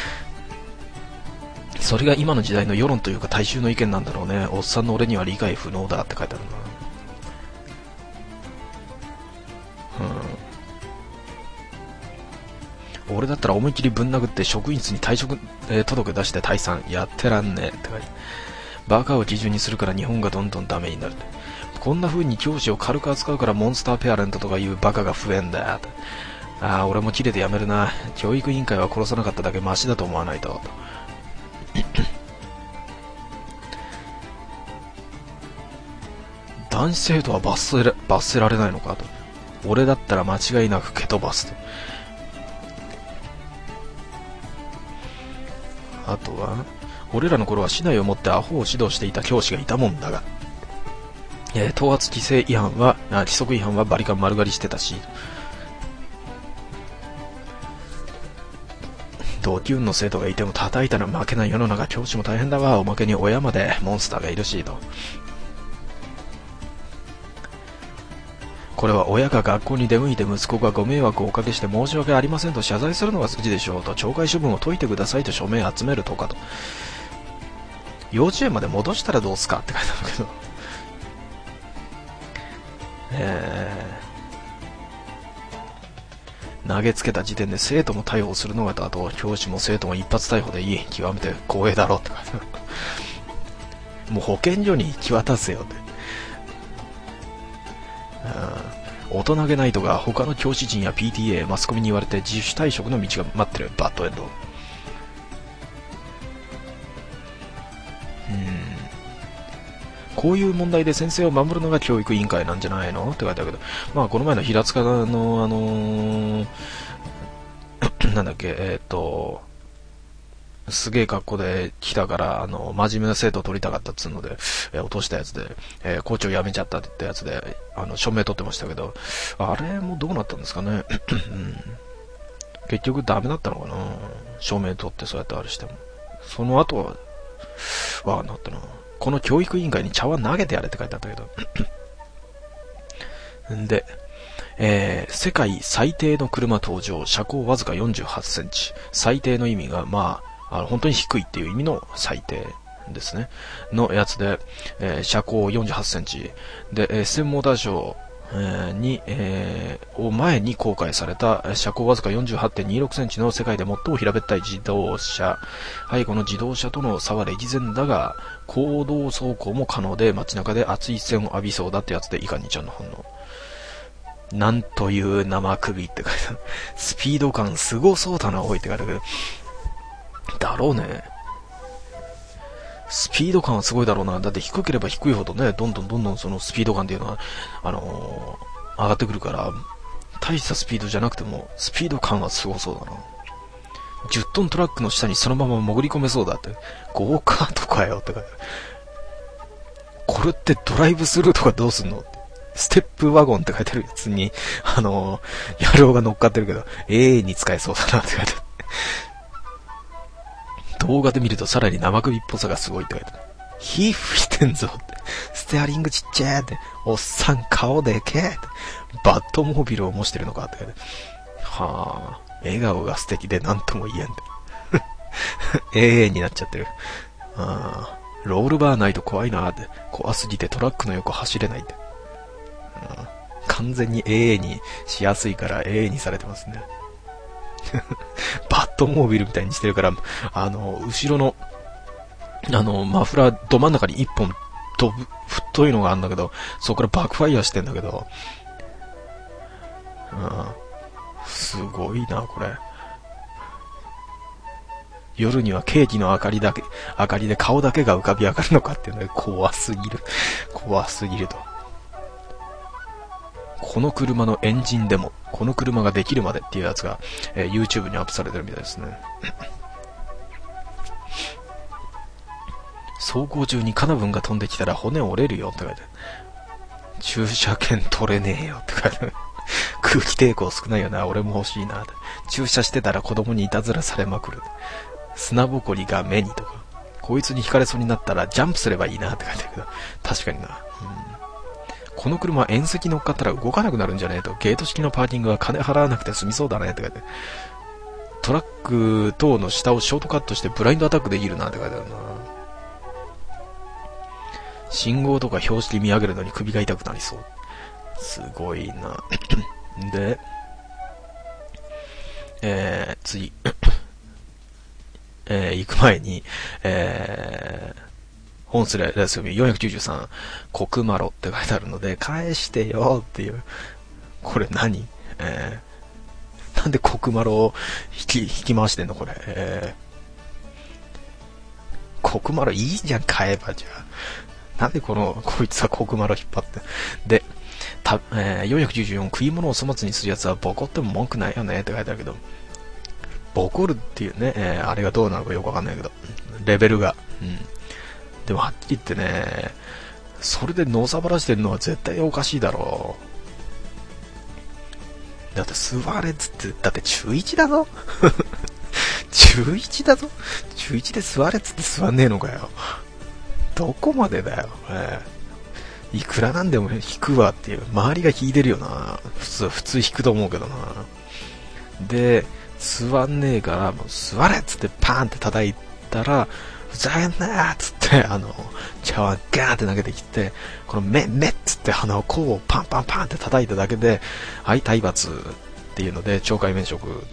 それが今の時代の世論というか大衆の意見なんだろうね。おっさんの俺には理解不能だって書いてあるな。俺だったら思いっきりぶん殴って職員室に退職、届出して退散。やってらんねえって書いて。バカを基準にするから日本がどんどんダメになる。こんな風に教師を軽く扱うからモンスターペアレントとかいうバカが増えんだよ。俺もキレてやめるな。教育委員会は殺さなかっただけマシだと思わないと。 男子生徒は罰せられないのかと。俺だったら間違いなく蹴飛ばすと。あとは、俺らの頃は市内をもってアホを指導していた教師がいたもんだが、等圧規則違反はバリカン丸刈りしてたし、同級の生徒がいても叩いたら負けない世の中、教師も大変だわ。おまけに親までモンスターがいるしと。これは親が学校に出向いて息子がご迷惑をおかけして申し訳ありませんと謝罪するのが筋でしょうと。懲戒処分を解いてくださいと署名集めるとかと。幼稚園まで戻したらどうすかって書いてあるけど、投げつけた時点で生徒も逮捕するのがと、あと教師も生徒も一発逮捕でいい、極めて光栄だろうって書いてある。もう保健所に引き渡せよって。大人げないとが他の教師陣や PTA、マスコミに言われて自主退職の道が待ってる。バッドエンド。こういう問題で先生を守るのが教育委員会なんじゃないのって書いてあるけど、まあこの前の平塚のなんだっけ、すげえ格好で来たから、真面目な生徒を取りたかったっつうので、落としたやつで、校長辞めちゃったって言ったやつで、署名取ってましたけど、あれもどうなったんですかね。結局ダメだったのかな。署名取ってそうやってあれしても。その後は、なったな。この教育委員会に茶碗投げてやれって書いてあったけど。んで、世界最低の車登場、車高わずか48センチ。最低の意味が、本当に低いっていう意味の最低ですね。のやつで、車高48センチ。で、専モーターショー、を前に公開された車高わずか 48.26 センチの世界で最も平べったい自動車。はい、この自動車との差は歴然だが、公道走行も可能で街中で熱い視線を浴びそうだってやつで、いかにちゃんの反応。なんという生首って書いてある。スピード感すごそうだな、おいって書いてあるけど。だろうね。スピード感はすごいだろうな。だって低ければ低いほどね、どんどんそのスピード感っていうのは、上がってくるから、大したスピードじゃなくても、スピード感はすごそうだな。10トントラックの下にそのまま潜り込めそうだって。ゴーカートかよって書いてある。これってドライブスルーとかどうすんのって。ステップワゴンって書いてあるやつに、野郎が乗っかってるけど、永遠に使えそうだなって書いてある。動画で見るとさらに生首っぽさがすごいって書いてある。火吹いてんぞって。ステアリングちっちゃーって。おっさん顔でけーって。バットモービルを模してるのかって書いてある。はぁ。笑顔が素敵で何とも言えんって。永遠になっちゃってる。ロールバーないと怖いなーって。怖すぎてトラックの横走れないって。完全に AA にしやすいから AA にされてますね。バットモービルみたいにしてるから、後ろの、マフラーど真ん中に一本太いのがあるんだけど、そこからバックファイヤーしてんだけど、すごいな、これ。夜にはケーキの明かりで顔だけが浮かび上がるのかっていうので怖すぎると。この車のエンジンでも、この車ができるまでっていうやつが、YouTube にアップされてるみたいですね。走行中にカナブンが飛んできたら骨折れるよって書いてある。駐車券取れねえよって書いてある。空気抵抗少ないよな、俺も欲しいなって。駐車してたら子供にいたずらされまくる。砂ぼこりが目にとか。こいつに惹かれそうになったらジャンプすればいいなって書いてあるけど、確かにな。この車縁石乗っかったら動かなくなるんじゃねえと。ゲート式のパーキングは金払わなくて済みそうだねって書いてある。トラック等の下をショートカットしてブラインドアタックできるなって書いてあるな。信号とか標識見上げるのに首が痛くなりそう。すごいな。で、次。行く前に、本スレですよ、493、コマロって書いてあるので、返してよっていう。これ何？なんでコマロを引き回してんのこれ。コマロいいじゃん、買えばじゃあ。 なんでこいつは国丸を引っ張って。で、494、食い物を粗末にするやつはボコっても文句ないよねって書いてあるけど、ボコるっていうね、あれがどうなのかよくわかんないけど、レベルが。でもはっきり言ってね、それでのさばらしてるのは絶対おかしいだろう。だって座れっつって、だって中1だぞ中1だぞ中1で座れっつって座んねえのかよ。どこまでだよ。いくらなんでも引くわっていう。周りが引いてるよな。普通引くと思うけどな。で、座んねえから、もう座れっつってパーンって叩いたら、ふざけんなーっつって、茶碗ガーンって投げてきて、この目っつって甲をパンパンパンって叩いただけで、はい、体罰っていうので、懲戒免職、ね。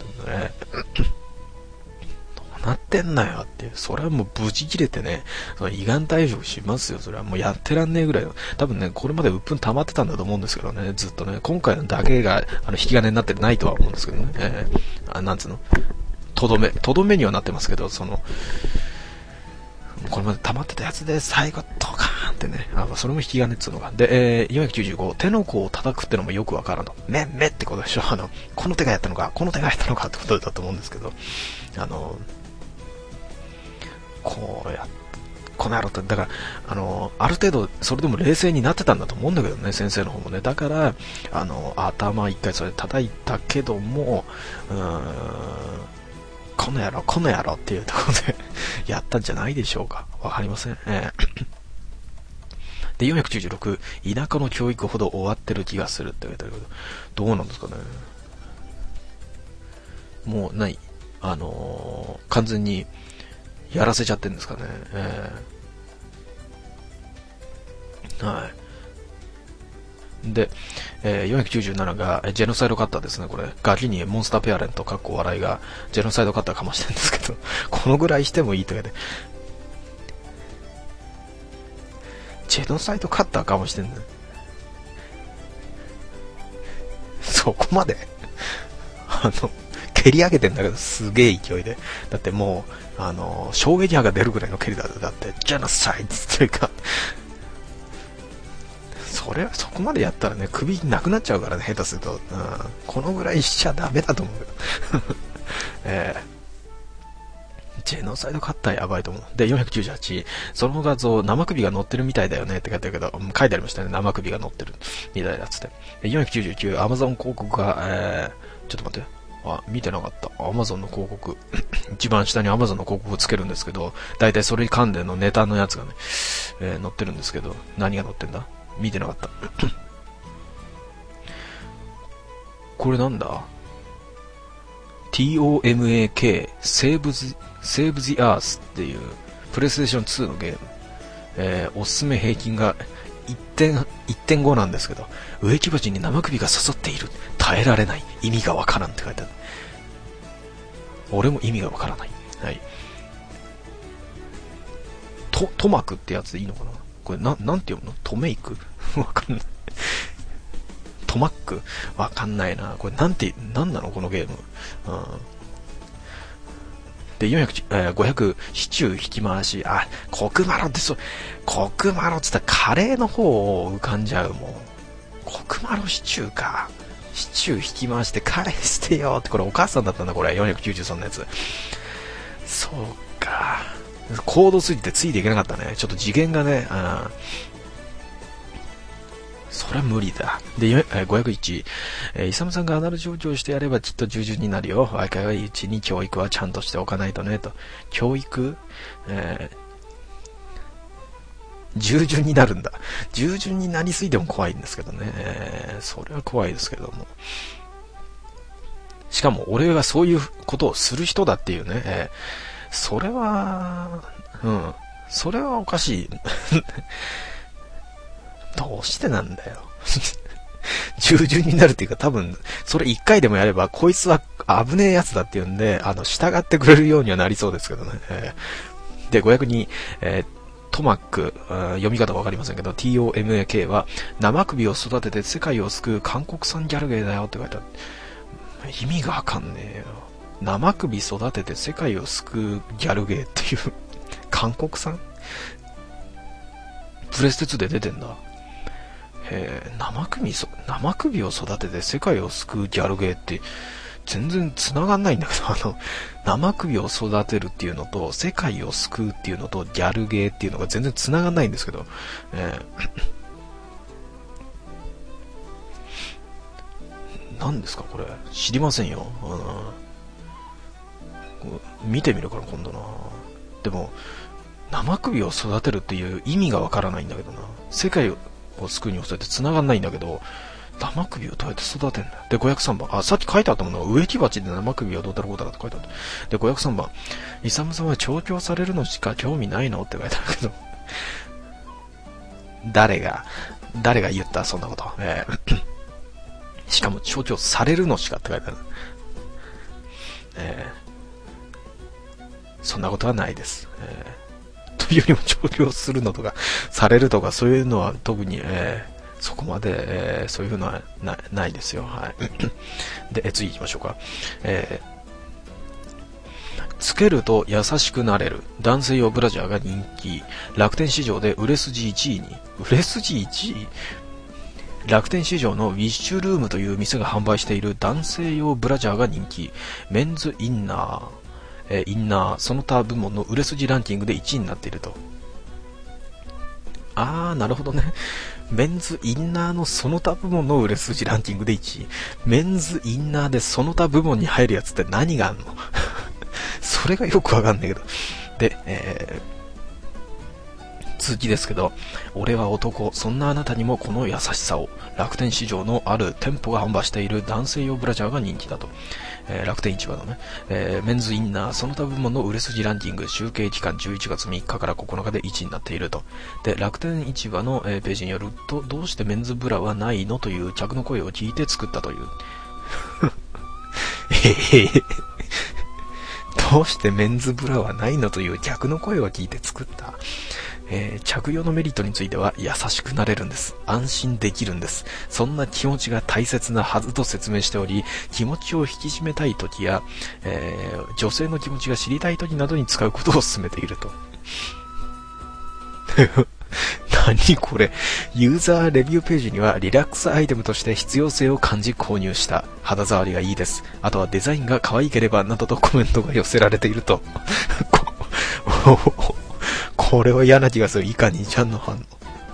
どうなってんなよっていう。それはもうブチ切れてね、その依願退職しますよ。それはもうやってらんねえぐらいの。多分ね、これまで鬱憤溜まってたんだと思うんですけどね、ずっとね。今回のだけが、引き金になってないとは思うんですけどね。なんつうの。とどめにはなってますけど、これまで溜まってたやつで最後ドカーンってね、それも引き金っつうのが。で、495、手の甲を叩くってのもよくわからんと。目ってことでしょ。この手がやったのかってことだと思うんですけど、この野郎って、だから、ある程度、それでも冷静になってたんだと思うんだけどね、先生の方もね。だから、頭一回それ叩いたけども、この野郎っていうところでやったんじゃないでしょうか。わかりません。で、496、田舎の教育ほど終わってる気がするって言われたけど、どうなんですかね。もう、完全にやらせちゃってるんですかね。はい。で、497がジェノサイドカッターですね。これガキにモンスターペアレント笑いがジェノサイドカッターかましてるんですけどこのぐらいしてもいいとかでジェノサイドカッターかもしてんの、そこまで蹴り上げてんだけどすげえ勢いで、だってもう衝撃波が出るぐらいの蹴りだってジェノサイドっていうかそこまでやったらね、首なくなっちゃうからね、下手すると。このぐらいしちゃダメだと思うよ。ジェノサイドカッターやばいと思う。で、498、その画像、生首が乗ってるみたいだよねって書いてあるけど、書いてありましたね、生首が乗ってるみたいだっつって。499、アマゾン広告が、ちょっと待って。見てなかった。アマゾンの広告。一番下にアマゾンの広告をつけるんですけど、だいたいそれ関連のネタのやつがね、載ってるんですけど、何が載ってんだ？見てなかった。これなんだ？ TOMAK Save the Earth っていうプレイステーション2のゲーム、おすすめ平均が 1.5 なんですけど、植木鉢に生首が刺さっている、耐えられない、意味がわからんって書いてある。俺も意味がわからない。はい。トマクってやつでいいのかな、これなんて読むの？トメイクわかんない。トマックわかんないな。これなんなのこのゲーム。で、500、シチュー引き回し。コクマロってコクマロって言ったらカレーの方を浮かんじゃうもん。コクマロシチューか。シチュー引き回してカレー捨てようって、これお母さんだったんだ、これ。493のやつ。そうか。コードすぎてついていけなかったね。ちょっと次元がね、そりゃ無理だ。で、501、イサムさんがアナル上場してやればきっと従順になるよ。若いうちに教育はちゃんとしておかないとね、と。教育、従順になるんだ。従順になりすぎても怖いんですけどね。それは怖いですけども。しかも俺がそういうことをする人だっていうね。それはおかしい。どうしてなんだよ。従順になるっていうか、多分、それ一回でもやれば、こいつは危ねえやつだっていうんで、従ってくれるようにはなりそうですけどね。で、502、トマック、読み方わかりませんけど、TOMAK は、生首を育てて世界を救う韓国産ギャルゲーだよって書いてある。意味がわかんねえよ。生首育てて世界を救うギャルゲーっていう、韓国産？ プレステ2で出てんだ。生首を育てて世界を救うギャルゲーって全然繋がんないんだけど、生首を育てるっていうのと世界を救うっていうのとギャルゲーっていうのが全然繋がんないんですけど、何ですかこれ、知りませんよ。見てみるから今度な。でも生首を育てるっていう意味がわからないんだけどな。世界を救うに教えて繋がんないんだけど、生首をどうやって育てんだよ。で、503番。さっき書いてあったものは、植木鉢で生首をどうだろうだろうって書いてあった。で、503番。イサムさんは調教されるのしか興味ないのって書いてあるけど。誰が言ったそんなこと。しかも調教されるのしかって書いてある。そんなことはないです。というよりも調教するのとか、されるとか、そういうのは特に、そこまで、そういうのはないですよ。はい。で、次行きましょうか。つけると優しくなれる男性用ブラジャーが人気。楽天市場で売れ筋1位に。売れ筋1位？楽天市場のウィッシュルームという店が販売している男性用ブラジャーが人気。メンズインナー、その他部門の売れ筋ランキングで1位になっていると。なるほどね。メンズインナーのその他部門の売れ筋ランキングで1位。メンズインナーでその他部門に入るやつって何があんのそれがよくわかんないけど。で、続きですけど、俺は男、そんなあなたにもこの優しさを。楽天市場のある店舗が販売している男性用ブラジャーが人気だと。楽天市場のね、メンズインナーその他部門の売れ筋ランキング集計期間11月3日から9日で1位になっていると。で、楽天市場の、ページによると、どうしてメンズブラはないのという客の声を聞いて作ったというどうしてメンズブラはないのという客の声を聞いて作った。着用のメリットについては優しくなれるんです。安心できるんです。そんな気持ちが大切なはずと説明しており、気持ちを引き締めたい時や、女性の気持ちが知りたい時などに使うことを勧めていると。何これ。ユーザーレビューページにはリラックスアイテムとして必要性を感じ購入した。肌触りがいいです。あとはデザインが可愛ければなどとコメントが寄せられていると。これは嫌な気がする。いかにちゃんの反応。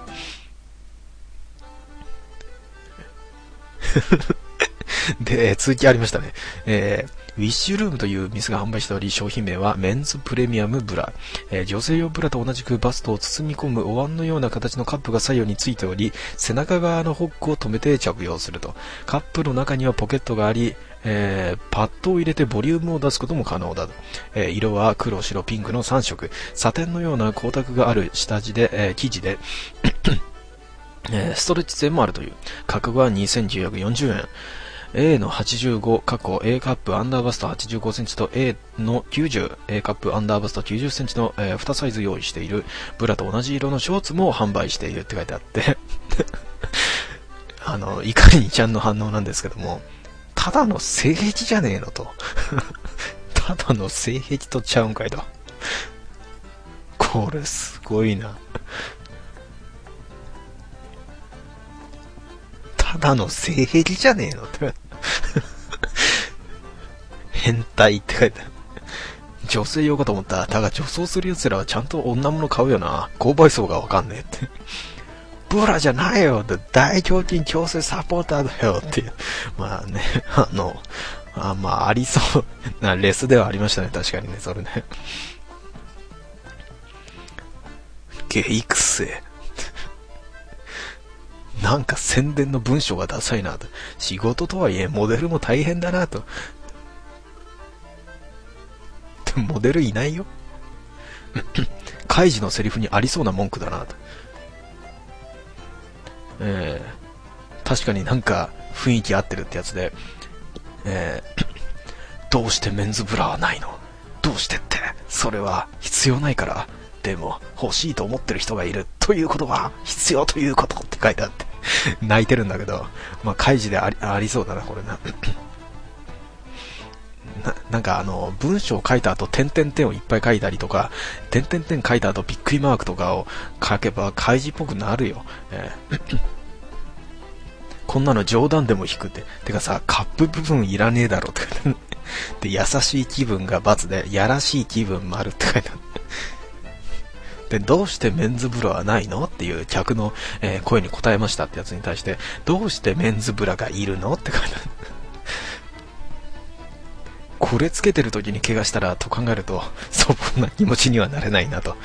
で、続きありましたね。ウィッシュルームという店が販売しており、商品名はメンズプレミアムブラ。女性用ブラと同じくバストを包み込むお椀のような形のカップが左右についており、背中側のホックを止めて着用すると。カップの中にはポケットがあり、パッドを入れてボリュームを出すことも可能だと。色は黒、白、ピンクの3色。サテンのような光沢がある下地で、生地で、ストレッチ性もあるという。価格は2940円。A の85、過去 A カップアンダーバスト85センチと A の90、A カップアンダーバスト90センチの、2サイズ用意している。ブラと同じ色のショーツも販売しているって書いてあって。いかにちゃんの反応なんですけども、ただの性癖じゃねえのと。ただの性癖とちゃうんかいと。これすごいな。ただの性癖じゃねえのって変態って書いてある。女性用かと思ったら、だが女装する奴らはちゃんと女物買うよな。購買層がわかんねえって。ブラじゃないよって、大胸筋矯正サポーターだよっていう。まあね、まあありそうなレスではありましたね、確かにね、それね。ゲイクセなんか宣伝の文章がダサいなと。仕事とはいえモデルも大変だなと。でもモデルいないよ。カイジのセリフにありそうな文句だなと。確かになんか雰囲気合ってるってやつで、どうしてメンズブラはないの？どうしてって、それは必要ないから。でも欲しいと思ってる人がいるということは必要ということって書いてあって泣いてるんだけど、まあ開示でありそうだなこれな。 なんか文章を書いた後、点々点をいっぱい書いたりとか、点々点書いた後、びっくりマークとかを書けば、開示っぽくなるよ。こんなの冗談でも引くって。てかさ、カップ部分いらねえだろって書いてで、優しい気分が×で、やらしい気分丸って書いてある。で、どうしてメンズブラはないのっていう客の、声に答えましたってやつに対して、どうしてメンズブラがいるのって書いてある。これつけてる時に怪我したらと考えると、そんな気持ちにはなれないなと。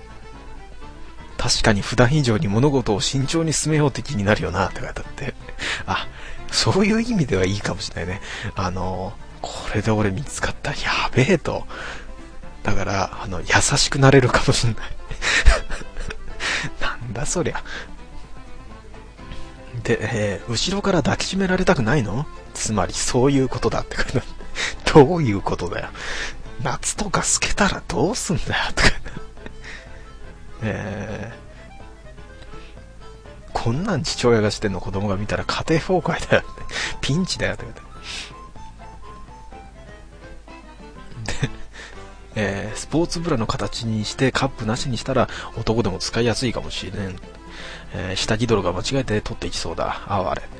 確かに普段以上に物事を慎重に進めようって気になるよなって書いてあって、あ、そういう意味ではいいかもしれないね。これで俺見つかった、やべえと。だから優しくなれるかもしれないなんだそりゃ。で、後ろから抱きしめられたくないの？つまりそういうことだって書いてある。どういうことだよ。夏とか透けたらどうすんだよとかこんなん父親がしてんの子供が見たら家庭崩壊だよって、ピンチだよって言ってで、スポーツブラの形にしてカップなしにしたら男でも使いやすいかもしれん。下着泥が間違えて取っていきそうだ。あれ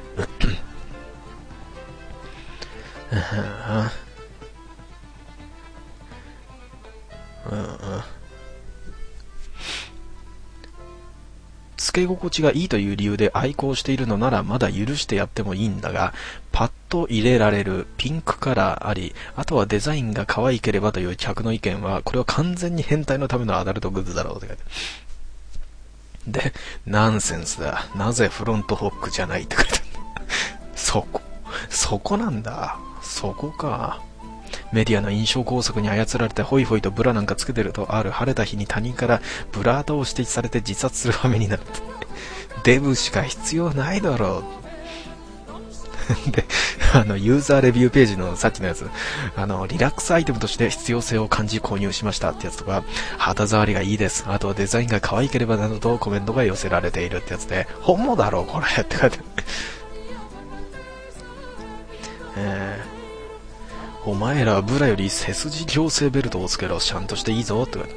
付け心地がいいという理由で愛好しているのならまだ許してやってもいいんだが、パッと入れられるピンクカラーあり、あとはデザインが可愛ければという客の意見は、これは完全に変態のためのアダルトグッズだろうって書いてある。で、ナンセンスだ。なぜフロントホックじゃないって書いてある。そこなんだ。そこか。メディアの印象工作に操られてホイホイとブラなんかつけてると、ある晴れた日に他人からブラートを指摘されて自殺する羽目になる。デブしか必要ないだろう。で、ユーザーレビューページのさっきのやつ、リラックスアイテムとして必要性を感じ購入しましたってやつとか、肌触りがいいです。あとデザインが可愛ければなどとコメントが寄せられているってやつで、本物だろうこれって書いてある。お前らブラより背筋矯正ベルトをつけろ、ちゃんとしていいぞって書いて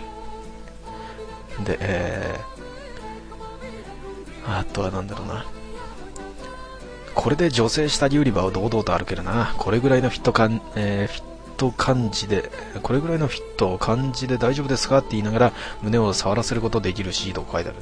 ある。で、あとはなんだろうな。これで女性下着売り場を堂々と歩けるな。これぐらいのフィット感じで、これぐらいのフィットを感じで大丈夫ですかって言いながら胸を触らせることできるシートが書いてある。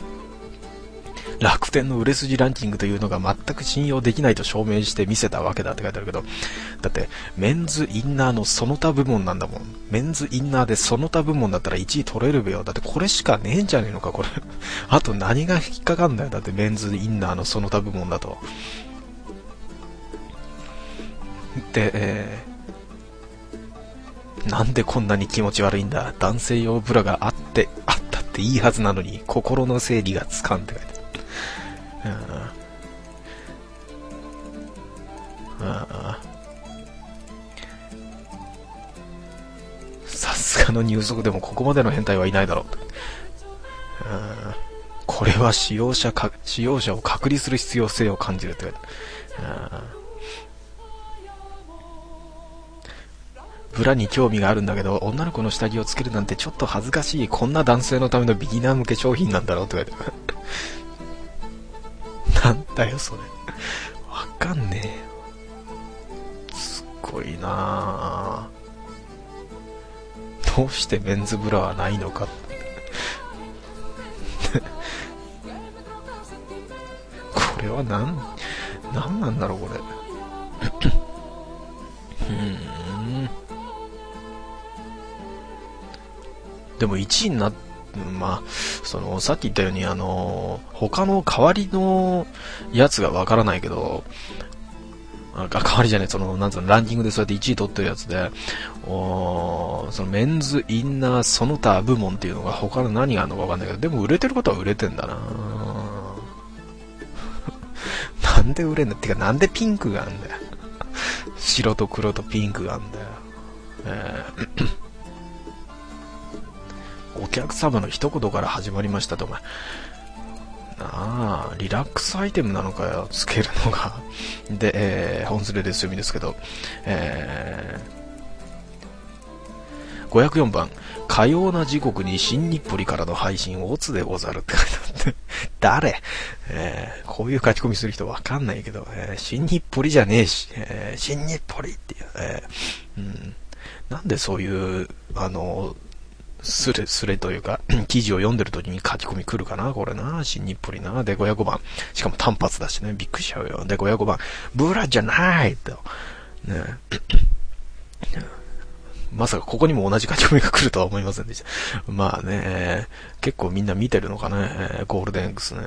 楽天の売れ筋ランキングというのが全く信用できないと証明して見せたわけだって書いてあるけど、だってメンズインナーのその他部門なんだもん。メンズインナーでその他部門だったら1位取れるべよ。だってこれしかねえんじゃねえのかこれあと何が引っかかんだよ。だってメンズインナーのその他部門だと。で、なんでこんなに気持ち悪いんだ。男性用ブラがあったっていいはずなのに心の整理がつかんって書いてある。さすがの入足でもここまでの変態はいないだろう。これは使用者を隔離する必要性を感じるって書いてある。ブラに興味があるんだけど女の子の下着をつけるなんてちょっと恥ずかしい。こんな男性のためのビギナー向け商品なんだろうって書いてある。なんだよそれ。わかんねえよ。すっごいなぁ。どうしてメンズブラはないのかこれはなんなんだろうこれでも1位になって、さっき言ったように他の代わりのやつがわからないけど、代わりじゃない、なんつうの、ランキングでそうやって1位取ってるやつで、そのメンズインナーその他部門っていうのが他の何があるのかわかんないけど、でも売れてることは売れてんだななんで売れんだってか、なんでピンクがあんだよ白と黒とピンクがあんだよ。お客様の一言から始まりましたと。お前リラックスアイテムなのかよ、つけるのが。で、本スレで読みですけど、504番、かような時刻に新日暮里からの配信をオツでござるって書いてあって、誰、こういう書き込みする人わかんないけど、新日暮里じゃねえし、新日暮里っていう、なんでそういう、スレというか、記事を読んでる時に書き込み来るかなこれな、新日暮里な。で、505番。しかも単発だしね、びっくりしちゃうよ。で、505番。ブラじゃないと。ね。まさかここにも同じ書き込みが来るとは思いませんでした。まあね、結構みんな見てるのかね、ゴールデン X ね。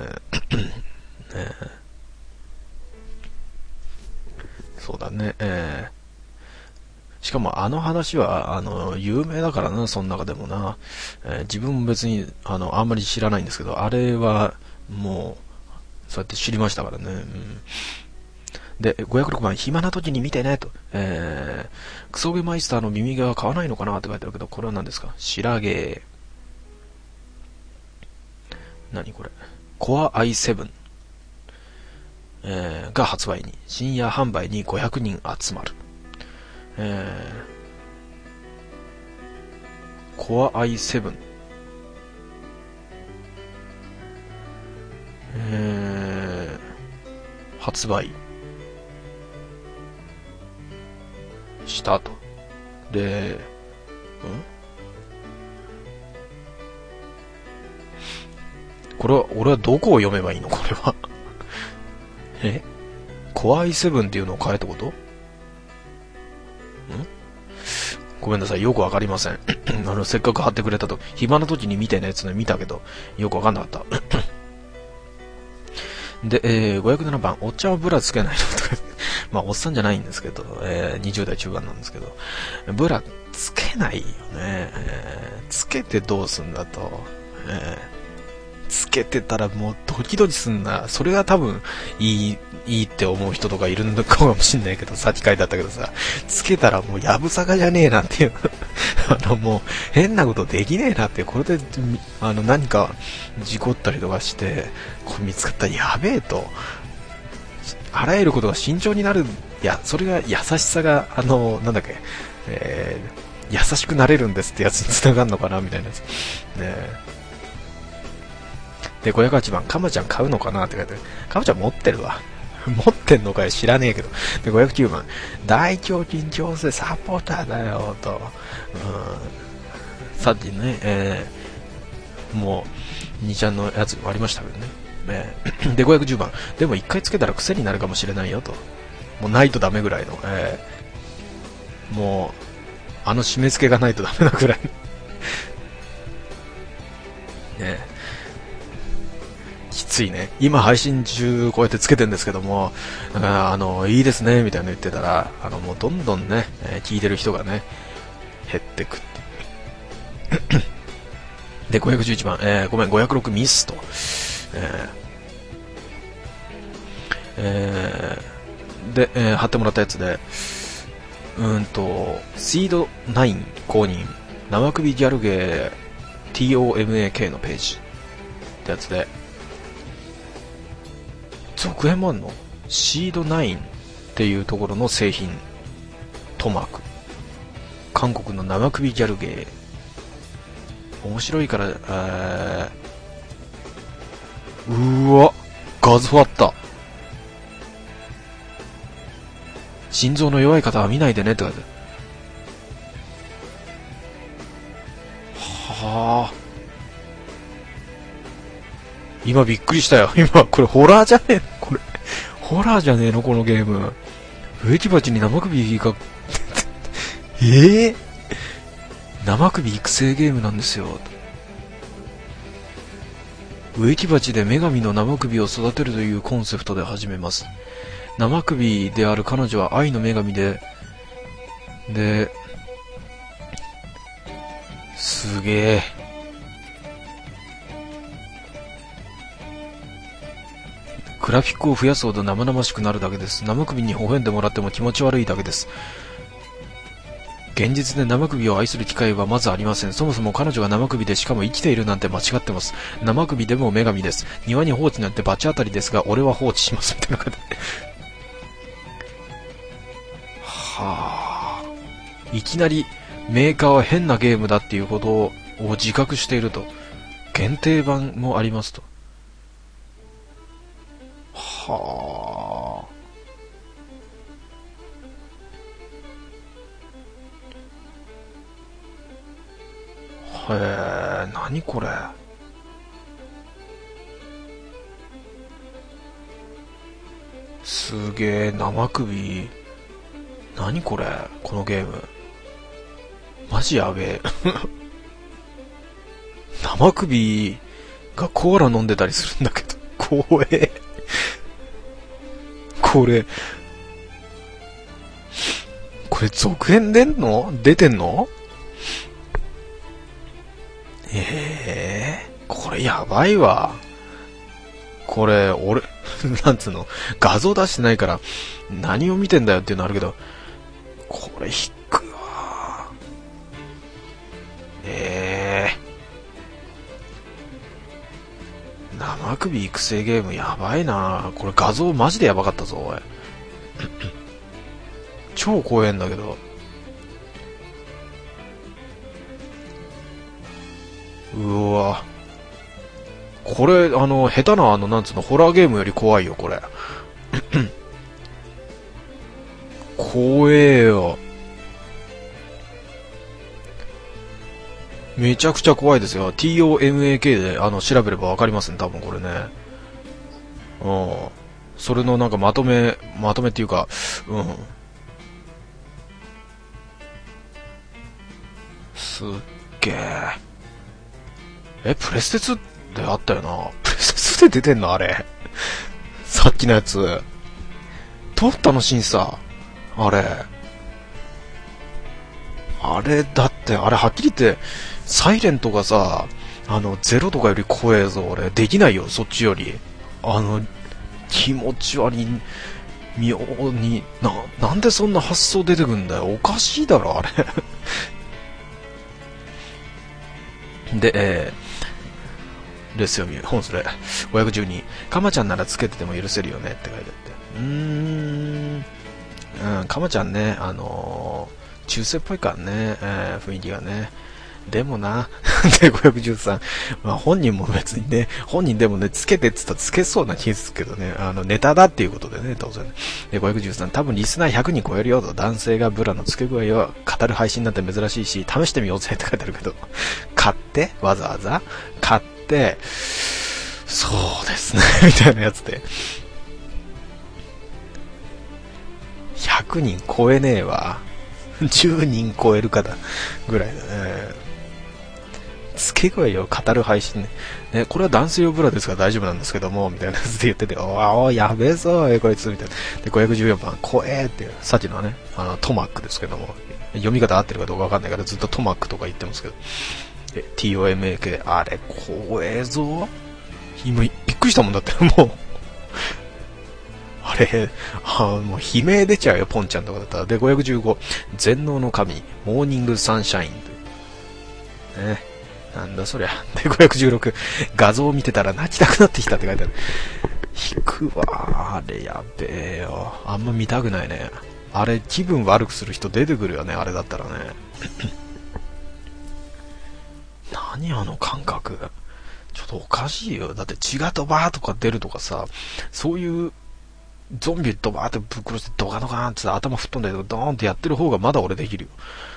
そうだね、しかもあの話は、有名だからな、その中でもな。自分も別に、あんまり知らないんですけど、あれは、もう、そうやって知りましたからね。で、506番、暇な時に見てね、と。クソゲマイスターの耳毛は買わないのかなって書いてあるけど、これは何ですか？白毛。何これ？コア i7。が発売に。深夜販売に500人集まる。コア i7。発売。したと。で、これは、俺はどこを読めばいいのこれは。コア i7 っていうのを変えたこと？ごめんなさい、よくわかりません。せっかく貼ってくれたと。暇な時に見てね、つね見たけど、よくわかんなかった。で、507番、おっちゃんはブラつけないのとか、まあ、おっさんじゃないんですけど、20代中盤なんですけど、ブラつけないよね。つけてどうすんだと。つけてたらもうドキドキすんな。それが多分いいって思う人とかいるのかもしんないけど、さっき書いてあったけどさ、つけたらもうやぶさかじゃねえなっていう。もう変なことできねえなっていう。これで、何か事故ったりとかして、これ見つかったらやべえと。あらゆることが慎重になる。いや、それが優しさが、なんだっけ、優しくなれるんですってやつに繋がるのかなみたいなやつ。ねで、508番、かまちゃん買うのかなって書いてある。かまちゃん持ってるわ。持ってんのかよ、知らねえけど。で、509番、大胸筋調整サポーターだよ、と。さっきね、もう、2ちゃんのやつもありましたけどね。で、510番、でも1回つけたら癖になるかもしれないよ、と。もうないとダメぐらいの、もう、締め付けがないとダメなぐらい。ねきついね。今配信中こうやってつけてるんですけども、いいですねみたいなの言ってたら、もうどんどんね、聞いてる人がね、減ってくって。で、511番、ごめん、506ミスと。で、貼ってもらったやつで、シード9公認、生首ギャルゲー TOMAK のページってやつで、続編もあんの？シード9っていうところの製品とマーク。韓国の生首ギャルゲー。面白いから、うーわ、画像あった。心臓の弱い方は見ないでねって書いてある。はあ。今びっくりしたよ。今、これホラーじゃねえのこれ。ホラーじゃねえのこのゲーム。植木鉢に生首が、生首育成ゲームなんですよ。植木鉢で女神の生首を育てるというコンセプトで始めます。生首である彼女は愛の女神で、すげえ。グラフィックを増やすほど生々しくなるだけです。生首に微笑んでもらっても気持ち悪いだけです。 現実で生首を愛する機会はまずありません。そもそも彼女が生首でしかも生きているなんて間違ってます。生首でも女神です。庭に放置なんて罰当たりですが、俺は放置します。みたいな感じで。はぁ。いきなりメーカーは変なゲームだっていうことを自覚していると。限定版もありますと。はぁ。へえ、何これ。すげえ、生首。何これ、このゲーム。マジやべえ。生首がコーラ飲んでたりするんだけど、怖え。これ続編出てんの？これやばいわ。これ、俺、なんつうの、画像出してないから、何を見てんだよっていうのあるけど、これ引くわ。生首育成ゲームやばいな。これ画像マジでやばかったぞ、おい。超怖えんだけど。うわ。これ、下手ななんつうの、ホラーゲームより怖いよ、これ。怖えよ。めちゃくちゃ怖いですよ。TOMAK で、調べればわかりますね、多分これね。それのなんかまとめっていうか、すっげえ。プレステ2であったよな。プレステ2で出てんのあれ。さっきのやつ。通ったの審査。あれだって、あれはっきり言って、サイレントがさ、ゼロとかより怖えぞ、俺。できないよ、そっちより。気持ち悪い、妙に、なんでそんな発想出てくんだよ。おかしいだろ、あれ。で、ですよ、本それ。512。かまちゃんならつけてても許せるよねって書いてあって。かまちゃんね、中世っぽいからね、雰囲気がね。でもな、で、513。まあ本人も別にね、本人でもね、つけてって言ったらつけそうな気がするけどね、ネタだっていうことでね、当然。で、513。多分リスナー100人超えるよと、男性がブラの付け具合を語る配信なんて珍しいし、試してみようぜって書いてあるけど、買ってわざわざ買って、そうですね、みたいなやつで。100人超えねえわ。10人超える方ぐらいだね。付け声を語る配信ね。これは男性用ブラですから大丈夫なんですけども、みたいなやつで言ってて、おやべえぞ、こいつ、みたいな。で、514番、怖えっていう、さっきのね、トマックですけども、読み方合ってるかどうかわかんないからずっとトマックとか言ってますけど、TOMAK、あれ、怖えぞ。今、びっくりしたもんだって、もう。あれ、もう悲鳴出ちゃうよ、ポンちゃんとかだったら。で、515、全能の神、モーニングサンシャイン。ね。なんだそりゃ。で、516、画像を見てたら泣きたくなってきたって書いてある。引くわ、あれやべえよ。あんま見たくないね。あれ、気分悪くする人出てくるよね、あれだったらね。何あの感覚。ちょっとおかしいよ。だって血がドバーとか出るとかさ、そういうゾンビドバーってぶっ殺してドカドカーンって頭吹っ飛んだりとかドーンってやってる方がまだ俺できるよ。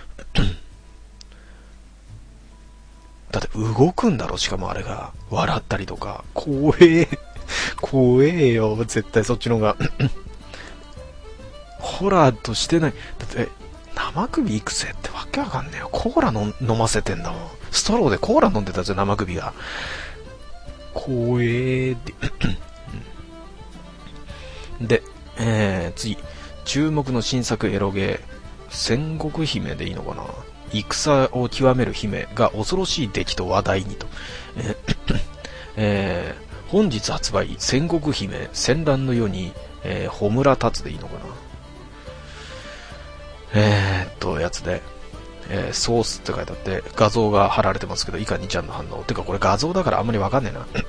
だって動くんだろ、しかもあれが。笑ったりとか。怖えよ、絶対そっちの方が。ホラーとしてない。だって、生首育成ってわけわかんねえよ。コーラ飲ませてんだもん。ストローでコーラ飲んでたぜ、生首が。怖えって。で、次。注目の新作エロゲー。戦国姫でいいのかな。戦を極める姫が恐ろしい出来と話題にと。本日発売、戦国姫、戦乱の世に、穂村達でいいのかな。やつで、 ソースって書いてあって画像が貼られてますけど、いかにちゃんの反応てかこれ画像だからあんまりわかんね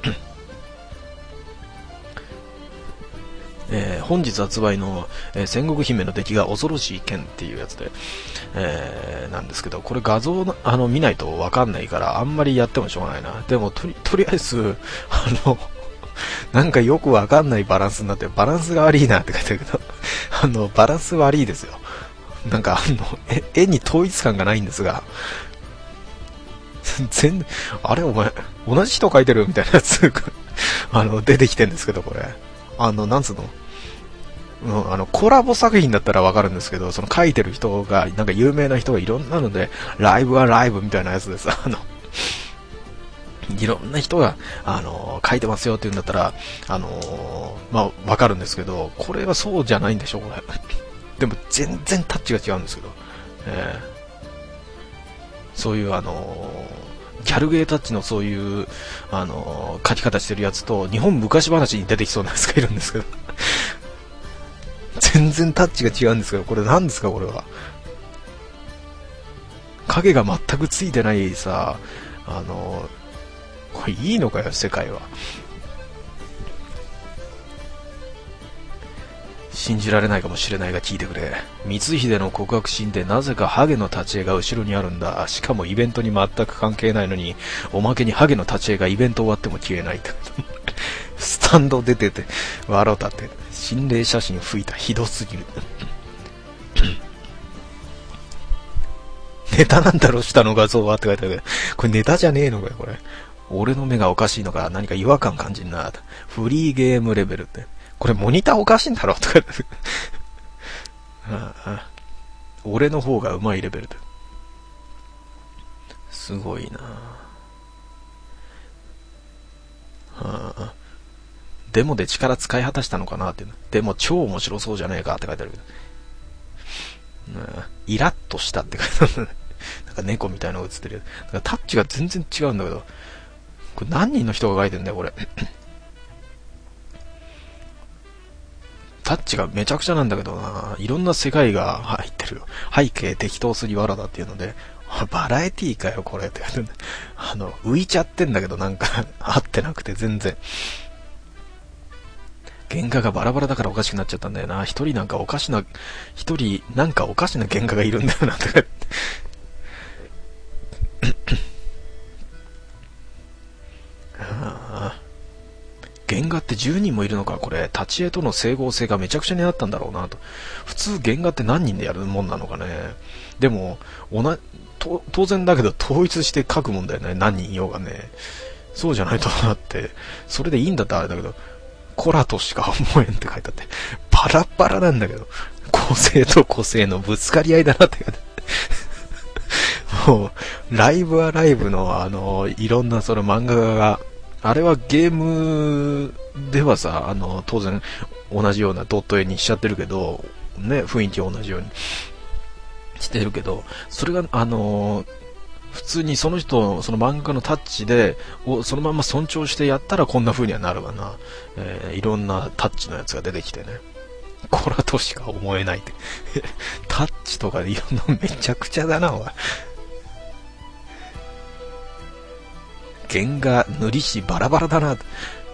えな本日発売の、戦国姫の出来が恐ろしい剣っていうやつで、なんですけど、これ画像見ないとわかんないからあんまりやってもしょうがないな。でもとりあえずなんかよくわかんないバランスになって、バランスが悪いなって書いてあるけどバランス悪いですよ。なんか絵に統一感がないんですが、あれお前同じ人描いてるみたいなやつ出てきてんですけど、これなんつうの、コラボ作品だったらわかるんですけど、その書いてる人がなんか有名な人がいろんなので、ライブはライブみたいなやつです。いろんな人が書いてますよって言うんだったらまあわかるんですけど、これはそうじゃないんでしょこれ。でも全然タッチが違うんですけど、そういうギャルゲータッチのそういう書き方してるやつと、日本昔話に出てきそうなやつがいるんですけど全然タッチが違うんですけど、これ何ですかこれは。影が全くついてないさ、これいいのかよ世界は。信じられないかもしれないが聞いてくれ。光秀の告白シーンでなぜかハゲの立ち絵が後ろにあるんだ。しかもイベントに全く関係ないのに、おまけにハゲの立ち絵がイベント終わっても消えないってスタンド出てて笑うたって、心霊写真吹いた、ひどすぎるネタなんだろ下の画像はって書いてある。これネタじゃねえのかよこれ。俺の目がおかしいのか何か違和感感じんな。フリーゲームレベルって、これモニターおかしいんだろとか俺の方がうまいレベルで、すごいな。デモで力使い果たしたのかなっていう。でも超面白そうじゃねえかって書いてあるけど、イラッとしたって書いてあるなんか猫みたいなのが映ってる。だからタッチが全然違うんだけど、これ何人の人が書いてんだよこれタッチがめちゃくちゃなんだけどな。いろんな世界が入ってるよ。背景適当すぎわらだっていうので、バラエティーかよこれって浮いちゃってんだけど、なんか合ってなくて全然。原画がバラバラだからおかしくなっちゃったんだよな。一人なんかおかしな原画がいるんだよなとか原画って10人もいるのか。これ立ち絵との整合性がめちゃくちゃになったんだろうなと。普通原画って何人でやるもんなのかね。でも当然だけど統一して描くもんだよね、何人いようがね。そうじゃないとなって、それでいいんだったらあれだけど、コラとしか思えんって書いてあって、バラバラなんだけど、個性と個性のぶつかり合いだなって書いてあってもうライブはライブのいろんなその漫画が、あれはゲームではさ、当然同じようなドット絵にしちゃってるけどね、雰囲気同じようにしてるけど、それが普通にその人その漫画のタッチでそのまま尊重してやったらこんな風にはなるわな。いろんなタッチのやつが出てきてね、コラとしか思えないってタッチとかでいろんなめちゃくちゃだなおい。原画塗りしバラバラだな。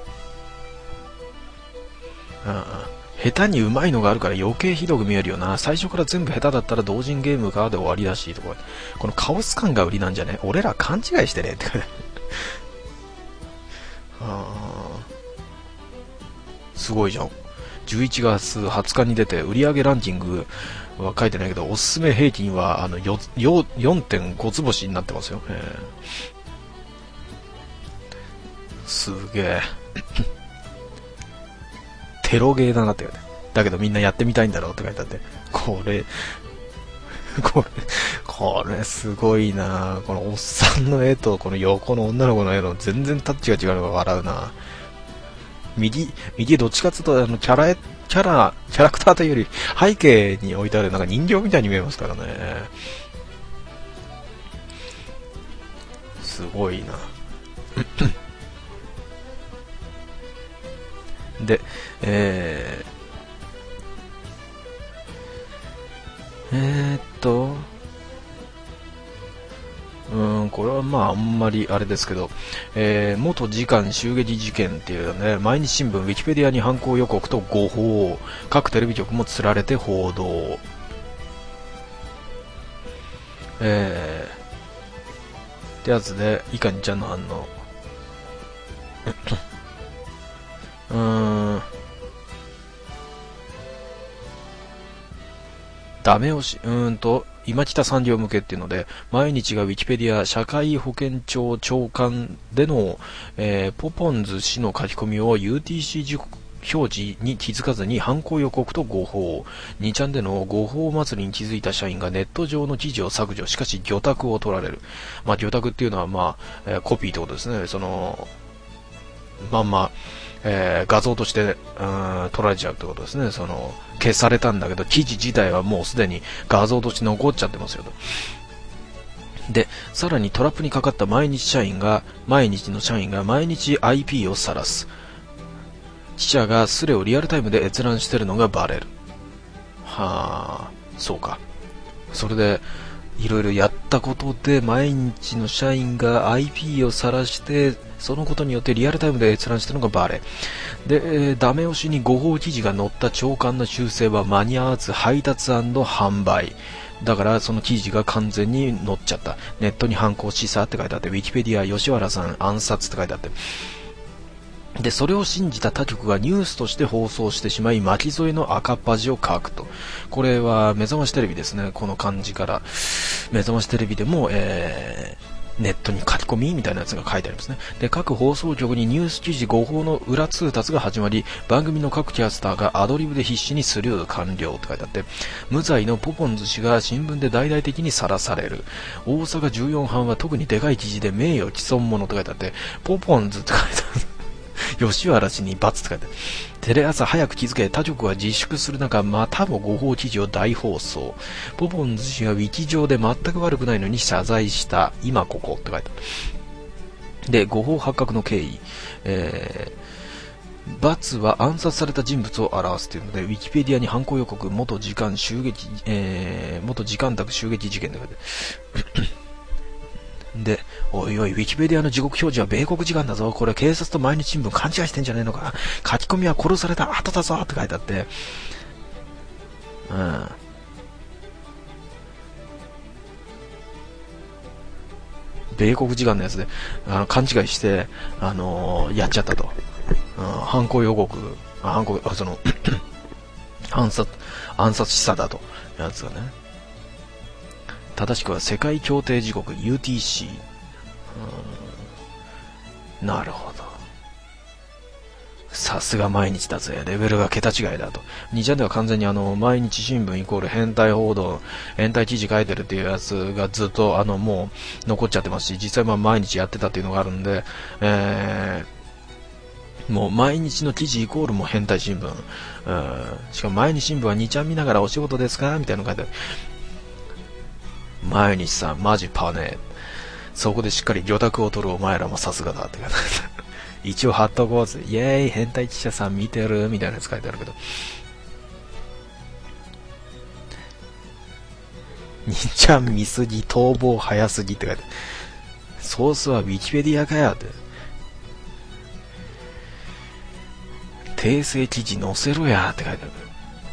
下手に上手いのがあるから余計ひどく見えるよな。最初から全部下手だったら同人ゲームかで終わりだしとか。このカオス感が売りなんじゃね。俺ら勘違いしてねってすごいじゃん。11月20日に出て売上ランキングは書いてないけど、おすすめ平均は4.5 つ星になってますよ。すげえテロゲーだなって言われて、だけどみんなやってみたいんだろうって書いてあって、これすごいな。このおっさんの絵とこの横の女の子の絵の全然タッチが違うのが笑うな。右どっちかっていうとキャラクターというより背景に置いてあるなんか人形みたいに見えますからね。すごいなで、 はまああんまりあれですけど、元次官襲撃事件っていうね、毎日新聞、ウィキペディアに犯行予告と誤報、各テレビ局もつられて報道。ってやつで、いかにちゃんの反応。ダメ押し、今北産業向けっていうので、毎日がウィキペディア社会保険庁長官での、ポポンズ氏の書き込みを UTC 時刻表示に気づかずに犯行予告と誤報。2ちゃんでの誤報祭りに気づいた社員がネット上の記事を削除。しかし魚拓を取られる。まあ魚拓っていうのはまあ、コピーってことですね。その、画像として、取られちゃうってことですね。その、消されたんだけど、記事自体はもうすでに画像として残っちゃってますよと。で、さらにトラップにかかった毎日の社員が毎日 IP を晒す。記者がスレをリアルタイムで閲覧してるのがバレる。はあ、そうか。それで、いろいろやったことで毎日の社員が IP を晒して、そのことによってリアルタイムで閲覧したのがバレ。で、ダメ押しに誤報記事が載った長官の修正は間に合わず配達&販売。だからその記事が完全に載っちゃった。ネットに犯行示唆って書いてあって、ウィキペディア吉原さん暗殺って書いてあって。で、それを信じた他局がニュースとして放送してしまい、巻き添えの赤っ端を書くと。これは目覚ましテレビですね。この漢字から。目覚ましテレビでも、ネットに書き込みみたいなやつが書いてありますね。で、各放送局にニュース記事誤報の裏通達が始まり、番組の各キャスターがアドリブで必死にスルー完了って書いてあって、無罪のポポンズ氏が新聞で大々的にさらされる。大阪14版は特にでかい記事で名誉毀損者って書いてあって、ポポンズって書いてある。吉原氏に罰って書いてある。テレ朝早く気づけ、他局は自粛する中、またも誤報記事を大放送。ポポンズ氏がウィキ上で全く悪くないのに謝罪した。今ここって書いてある。で、誤報発覚の経緯。罰は暗殺された人物を表すというので、ウィキペディアに犯行予告、元次官宅襲撃事件で書いてある。で、おいおい、ウィキペディアの時刻表示は米国時間だぞ。これ警察と毎日新聞勘違いしてんじゃねえのか。書き込みは殺された後だぞって書いてあって。米国時間のやつで、勘違いして、やっちゃったと。犯行予告、暗殺示唆だと。やつがね。正しくは世界協定時刻 UTC。なるほど。さすが毎日だぜ。レベルが桁違いだと。2ちゃんでは完全に毎日新聞イコール変態報道、変態記事書いてるっていうやつがずっともう残っちゃってますし、実際毎日やってたっていうのがあるんで、もう毎日の記事イコールもう変態新聞。しかも毎日新聞は2ちゃん見ながらお仕事ですかみたいなの書いてある。毎日さ、マジパネ。そこでしっかり魚拓を取るお前らもさすがだって書いてある。一応貼っとこうぜ。イェーイ、変態記者さん見てるみたいなやつ書いてあるけど。にちゃん見すぎ、逃亡早すぎって書いてある。ソースはウィキペディアかよって。訂正記事載せろやって書いてある。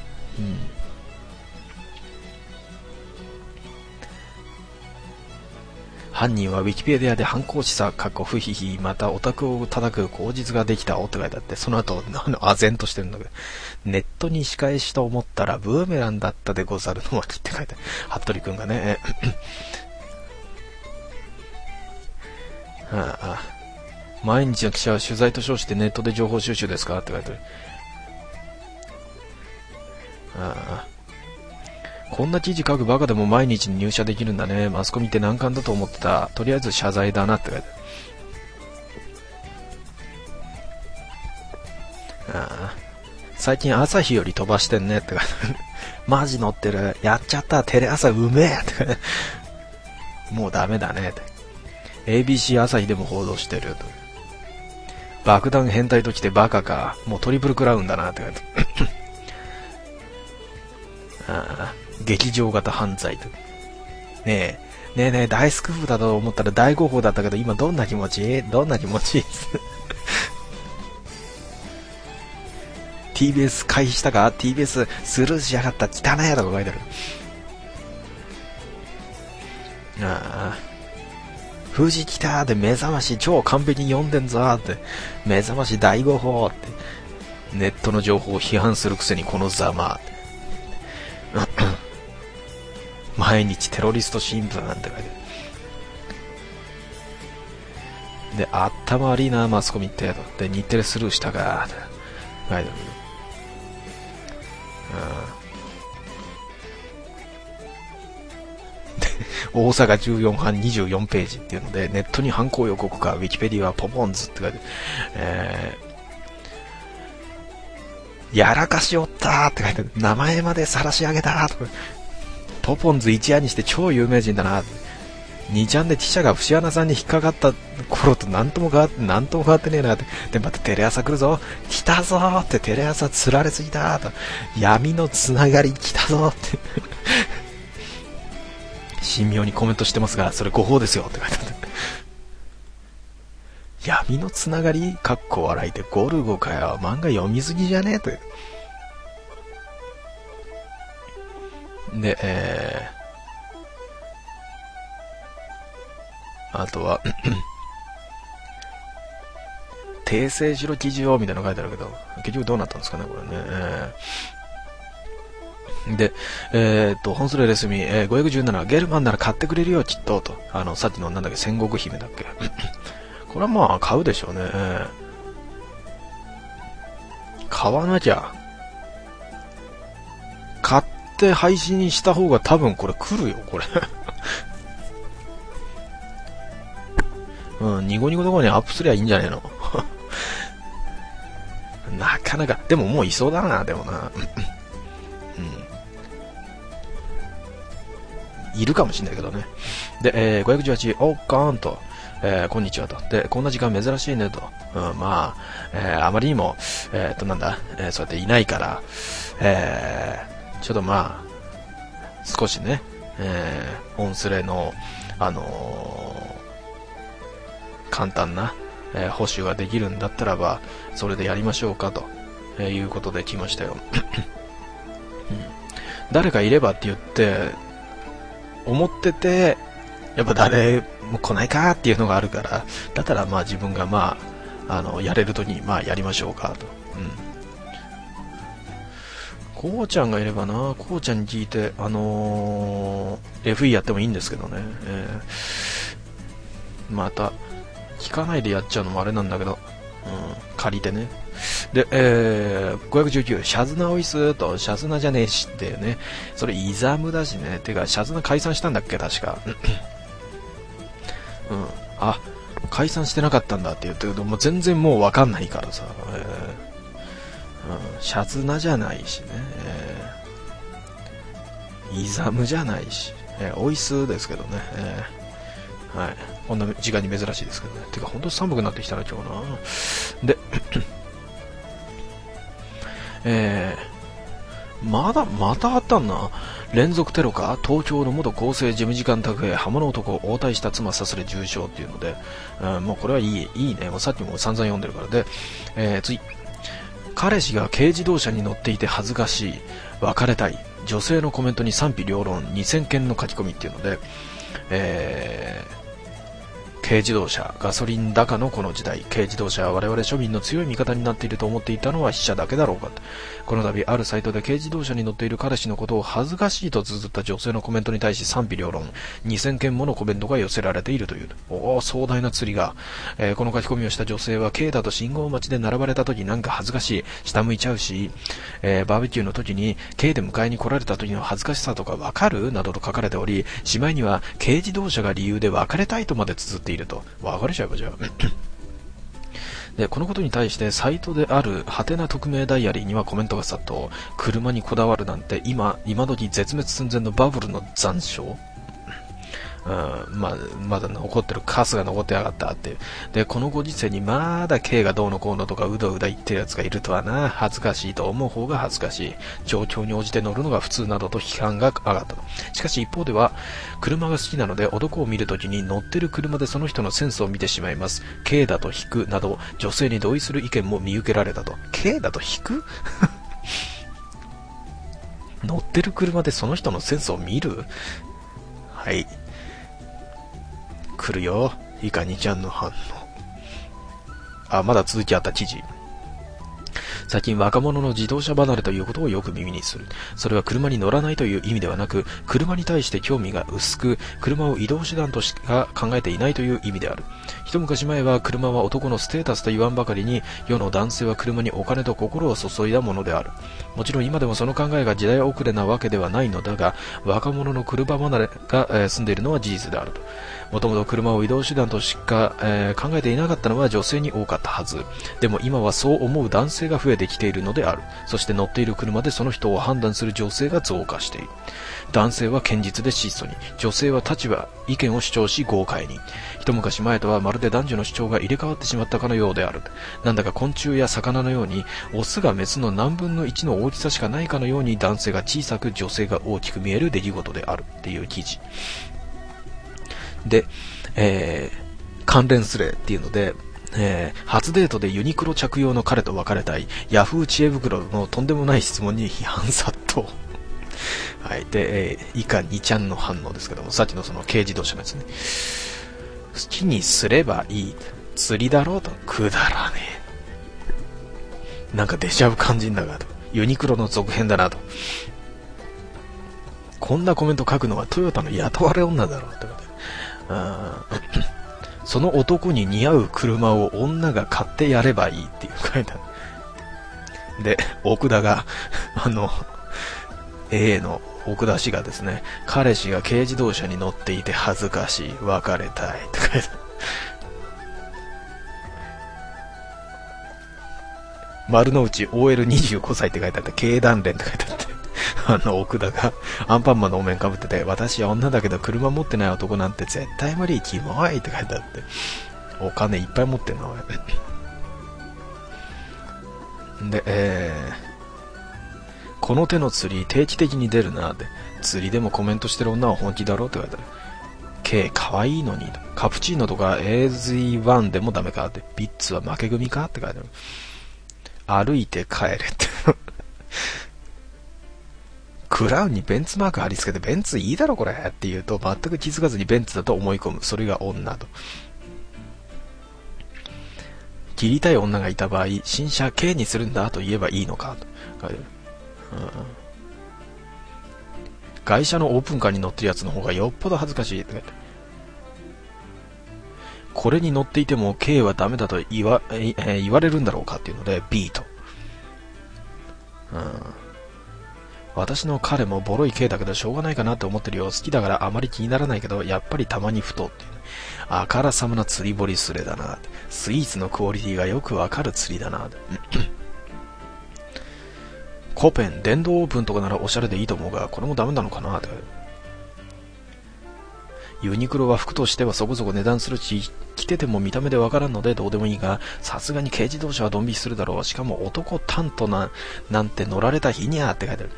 犯人はウィキペディアで犯行示唆、不ヒヒ、またオタクを叩く口実ができたって書いてあって、その後、唖然としてるんだけど、ネットに仕返しと思ったらブーメランだったでござるの巻って書いてある。服部くんがね、毎日の記者は取材と称してネットで情報収集ですかって書いてある。こんな記事書くバカでも毎日に入社できるんだね。マスコミって難関だと思ってた。とりあえず謝罪だなって書いてある。最近朝日より飛ばしてんねって書いてある。マジ乗ってる。やっちゃった。テレ朝うめえって書いてある。もうダメだねって。ABC 朝日でも報道してると。爆弾変態ときてバカか。もうトリプルクラウンだなって書いてある。劇場型犯罪と。ねえ、 ねえねえ、大スクープだと思ったら大誤報だったけど、今どんな気持ち TBS 回避したか ?TBS スルーしやがった、汚ねえとか書いてある。ああ、富士来たーで目覚まし超完璧に読んでんぞーって、目覚まし大誤報って、ネットの情報を批判するくせにこのざま毎日テロリスト新聞なんて書いてある。で、あったまりなマスコミってやと。で、日テレスルーしたかって書いてある。大阪14版24ページっていうので、ネットに犯行予告か、ウィキペディアポポンズって書いて、やらかしおったーって書いて、名前まで晒し上げたーとか、ポポンズ一夜にして超有名人だな。2ちゃんで記者が節穴さんに引っかかった頃となんとも変わってねえなって。で、またテレ朝来るぞ、来たぞーって、テレ朝釣られすぎたーと、闇のつながり来たぞーって神妙にコメントしてますが、それ誤報ですよって書いてあって、闇のつながりかっこ笑いでゴルゴかよ、漫画読みすぎじゃねえと。で、あとは訂正しろ記事をみたいなの書いてあるけど、結局どうなったんですかねこれね。で、本スレレスミ、517、ゲルマンなら買ってくれるよきっとと、さっきのなんだっけ、戦国姫だっけこれはまあ買うでしょうね。買わなきゃ、買って配信した方が多分これ来るよこれうん、ニゴニコとかにアップすりゃいいんじゃねえのなかなか、でももういそうだな、でもないるかもしれないけどね。で、518、おっかーんと、こんにちはと。で、こんな時間珍しいねと。まあ、あまりにも、なんだ、そうやっていないから、ちょっとまあ、少しね、オンスレの、簡単な、補修ができるんだったらば、それでやりましょうかと、いうことで来ましたよ。誰かいればって言って、思ってて、やっぱ誰も来ないかっていうのがあるから、だったらまあ自分がまあ、やれるときにまあやりましょうかと。こうちゃんがいればな、こうちゃんに聞いて、FE やってもいいんですけどね。また、聞かないでやっちゃうのもあれなんだけど、借りてね。で、519、シャズナオイスと、シャズナじゃねえしってね、それイザムだしね。てか、シャズナ解散したんだっけ、確か。あ、解散してなかったんだって言ってるけど、もう全然もうわかんないからさ、シャズナじゃないしね、イザムじゃないし、オイスですけどね、はい。こんな時間に珍しいですけどね。てか、ほんと寒くなってきたな、今日な。で、またあったんな。連続テロか、東京の元厚生事務次官宅へ刃物男を応対した妻刺され重傷っていうので、もうこれはいいね。もうさっきも散々読んでるからで、次。彼氏が軽自動車に乗っていて恥ずかしい。別れたい。女性のコメントに賛否両論。2000件の書き込みっていうので、軽自動車、ガソリン高のこの時代、軽自動車は我々庶民の強い味方になっていると思っていたのは死者だけだろうか。この度あるサイトで軽自動車に乗っている彼氏のことを恥ずかしいと綴った女性のコメントに対し賛否両論、2000件ものコメントが寄せられているという。壮大な釣りが、この書き込みをした女性は軽だと信号待ちで並ばれた時なんか恥ずかしい、下向いちゃうし、バーベキューの時に軽で迎えに来られた時の恥ずかしさとかわかるなどと書かれており、しまいには軽自動車が理由で別れたいとまで綴っていると。別れちゃえばじゃあで、このことに対してサイトであるハテナ匿名ダイアリーにはコメントが殺到。車にこだわるなんて今時絶滅寸前のバブルの残暑。 まだ残ってる、カスが残ってやがったっていう。で、このご時世にまだ K がどうのこうのとかうだうだ言ってるやつがいるとはな、恥ずかしいと思う方が恥ずかしい。状況に応じて乗るのが普通などと批判が上がったと。しかし一方では、車が好きなので男を見るときに乗ってる車でその人のセンスを見てしまいます。K だと引くなど、女性に同意する意見も見受けられたと。K だと引く乗ってる車でその人のセンスを見る？はい。来るよ。いかにちゃんの反応。まだ続きあった記事。最近若者の自動車離れということをよく耳にする。それは車に乗らないという意味ではなく、車に対して興味が薄く、車を移動手段としか考えていないという意味である。一昔前は車は男のステータスと言わんばかりに、世の男性は車にお金と心を注いだものである。もちろん今でもその考えが時代遅れなわけではないのだが、若者の車離れが、住んでいるのは事実であると。もともと車を移動手段としか、考えていなかったのは女性に多かったはず。でも今はそう思う男性が増えてきているのである。そして乗っている車でその人を判断する女性が増加している。男性は堅実で質素に、女性は立場、意見を主張し豪快に。一昔前とはまるで男女の主張が入れ替わってしまったかのようである。なんだか昆虫や魚のように、オスがメスの何分の1の大きさしかないかのように男性が小さく女性が大きく見える出来事であるっていう記事。で、関連スレっていうので、初デートでユニクロ着用の彼と別れたいヤフー知恵袋のとんでもない質問に批判殺到。はい。で、以下2ちゃんの反応ですけども、さっきのその軽自動車のやつね。好きにすればいい。釣りだろうと。くだらねえ。なんかデジャブ感じんだがと。ユニクロの続編だなと。こんなコメント書くのはトヨタの雇われ女だろうってことで。その男に似合う車を女が買ってやればいいっていう書いてある。で、奥田がA の奥田氏がですね、彼氏が軽自動車に乗っていて恥ずかしい、別れたいって書いてある。丸の内 OL25 歳って書いてあって、経団連って書いてあって、奥田がアンパンマンのお面かぶってて、私は女だけど車持ってない男なんて絶対無理、キモいって書いてあって、お金いっぱい持ってんな、俺。で、この手の釣り定期的に出るなって、釣りでもコメントしてる女は本気だろって書いてある。K かわいいのに、カプチーノとか AZ1 でもダメかって、ビッツは負け組かって書いてある。歩いて帰れってクラウンにベンツマーク貼り付けて、ベンツいいだろこれって言うと、全く気づかずにベンツだと思い込む。それが女と。切りたい女がいた場合、新車 K にするんだと言えばいいのかと書いてある。外車のオープンカーに乗ってるやつの方がよっぽど恥ずかしいって書いてある。これに乗っていても K はダメだと言われるんだろうかっていうので B と。私の彼もボロい K だけどしょうがないかなって思ってるよ。好きだからあまり気にならないけど、やっぱりたまにふとっていう、ね。あからさまな釣り堀スレだな。スイーツのクオリティがよくわかる釣りだな。コペン、電動オープンとかならおしゃれでいいと思うが、これもダメなのかなって。ユニクロは服としてはそこそこ値段するし、着てても見た目でわからんのでどうでもいいが、さすがに軽自動車はドン引きするだろう。しかも男タントなんて乗られた日にゃーって書いてある。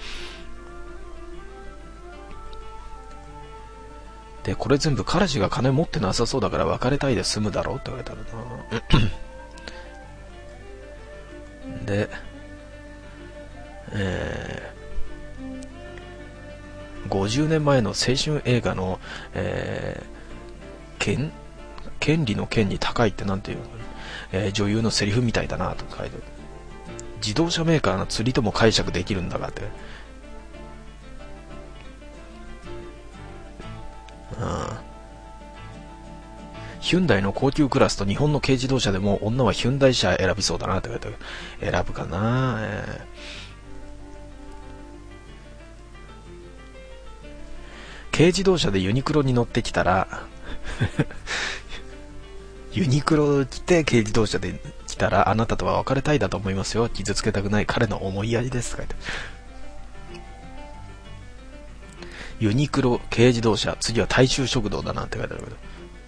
で、これ全部彼氏が金持ってなさそうだから別れたいで済むだろうって書いてあるな。で、50年前の青春映画の、権利の権に高いってなんていうの、女優のセリフみたいだなと書いてある。自動車メーカーの釣りとも解釈できるんだがって。ヒュンダイの高級クラスと日本の軽自動車でも女はヒュンダイ車選びそうだなって書いてある。選ぶかな、軽自動車でユニクロに乗ってきたらユニクロ来て軽自動車で来たらあなたとは別れたいだと思いますよ。傷つけたくない彼の思いやりですとか言って。 ユニクロ、軽自動車、次は大衆食堂だなんて書いてあるけど、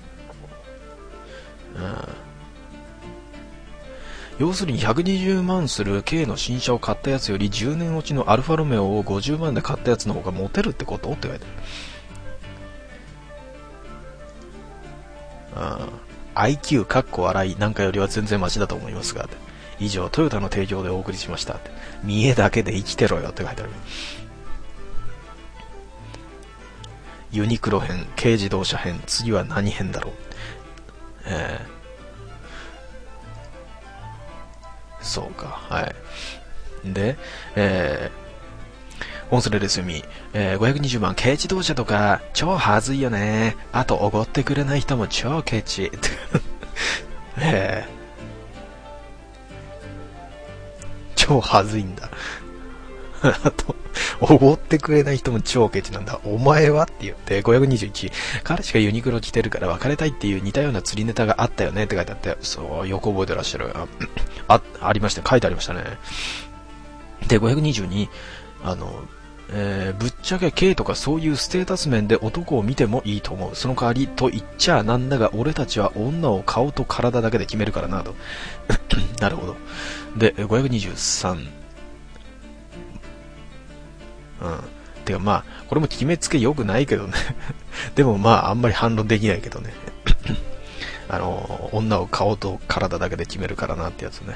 要するに120万する軽の新車を買ったやつより10年落ちのアルファロメオを50万で買ったやつの方がモテるってことって書いてある。IQ かっこ笑いなんかよりは全然マシだと思いますが、以上トヨタの提供でお送りしましたって。見栄だけで生きてろよって書いてある。ユニクロ編、軽自動車編、次は何編だろう。そうか、はい。で、オンスレレスミ、520万、軽自動車とか超はずいよね。あとおごってくれない人も超ケチ。超はずいんだ。あとおごってくれない人も超ケチなんだ。お前はって言って521、彼氏がユニクロ着てるから別れたいっていう似たような釣りネタがあったよねって書いてあって、そう、よく覚えてらっしゃる。ありました、書いてありましたね。で522、ぶっちゃけ K とかそういうステータス面で男を見てもいいと思う。その代わりと言っちゃなんだが、俺たちは女を顔と体だけで決めるからなと。なるほど。で523、てかまあこれも決めつけ良くないけどね。でもまああんまり反論できないけどね。女を顔と体だけで決めるからなってやつね。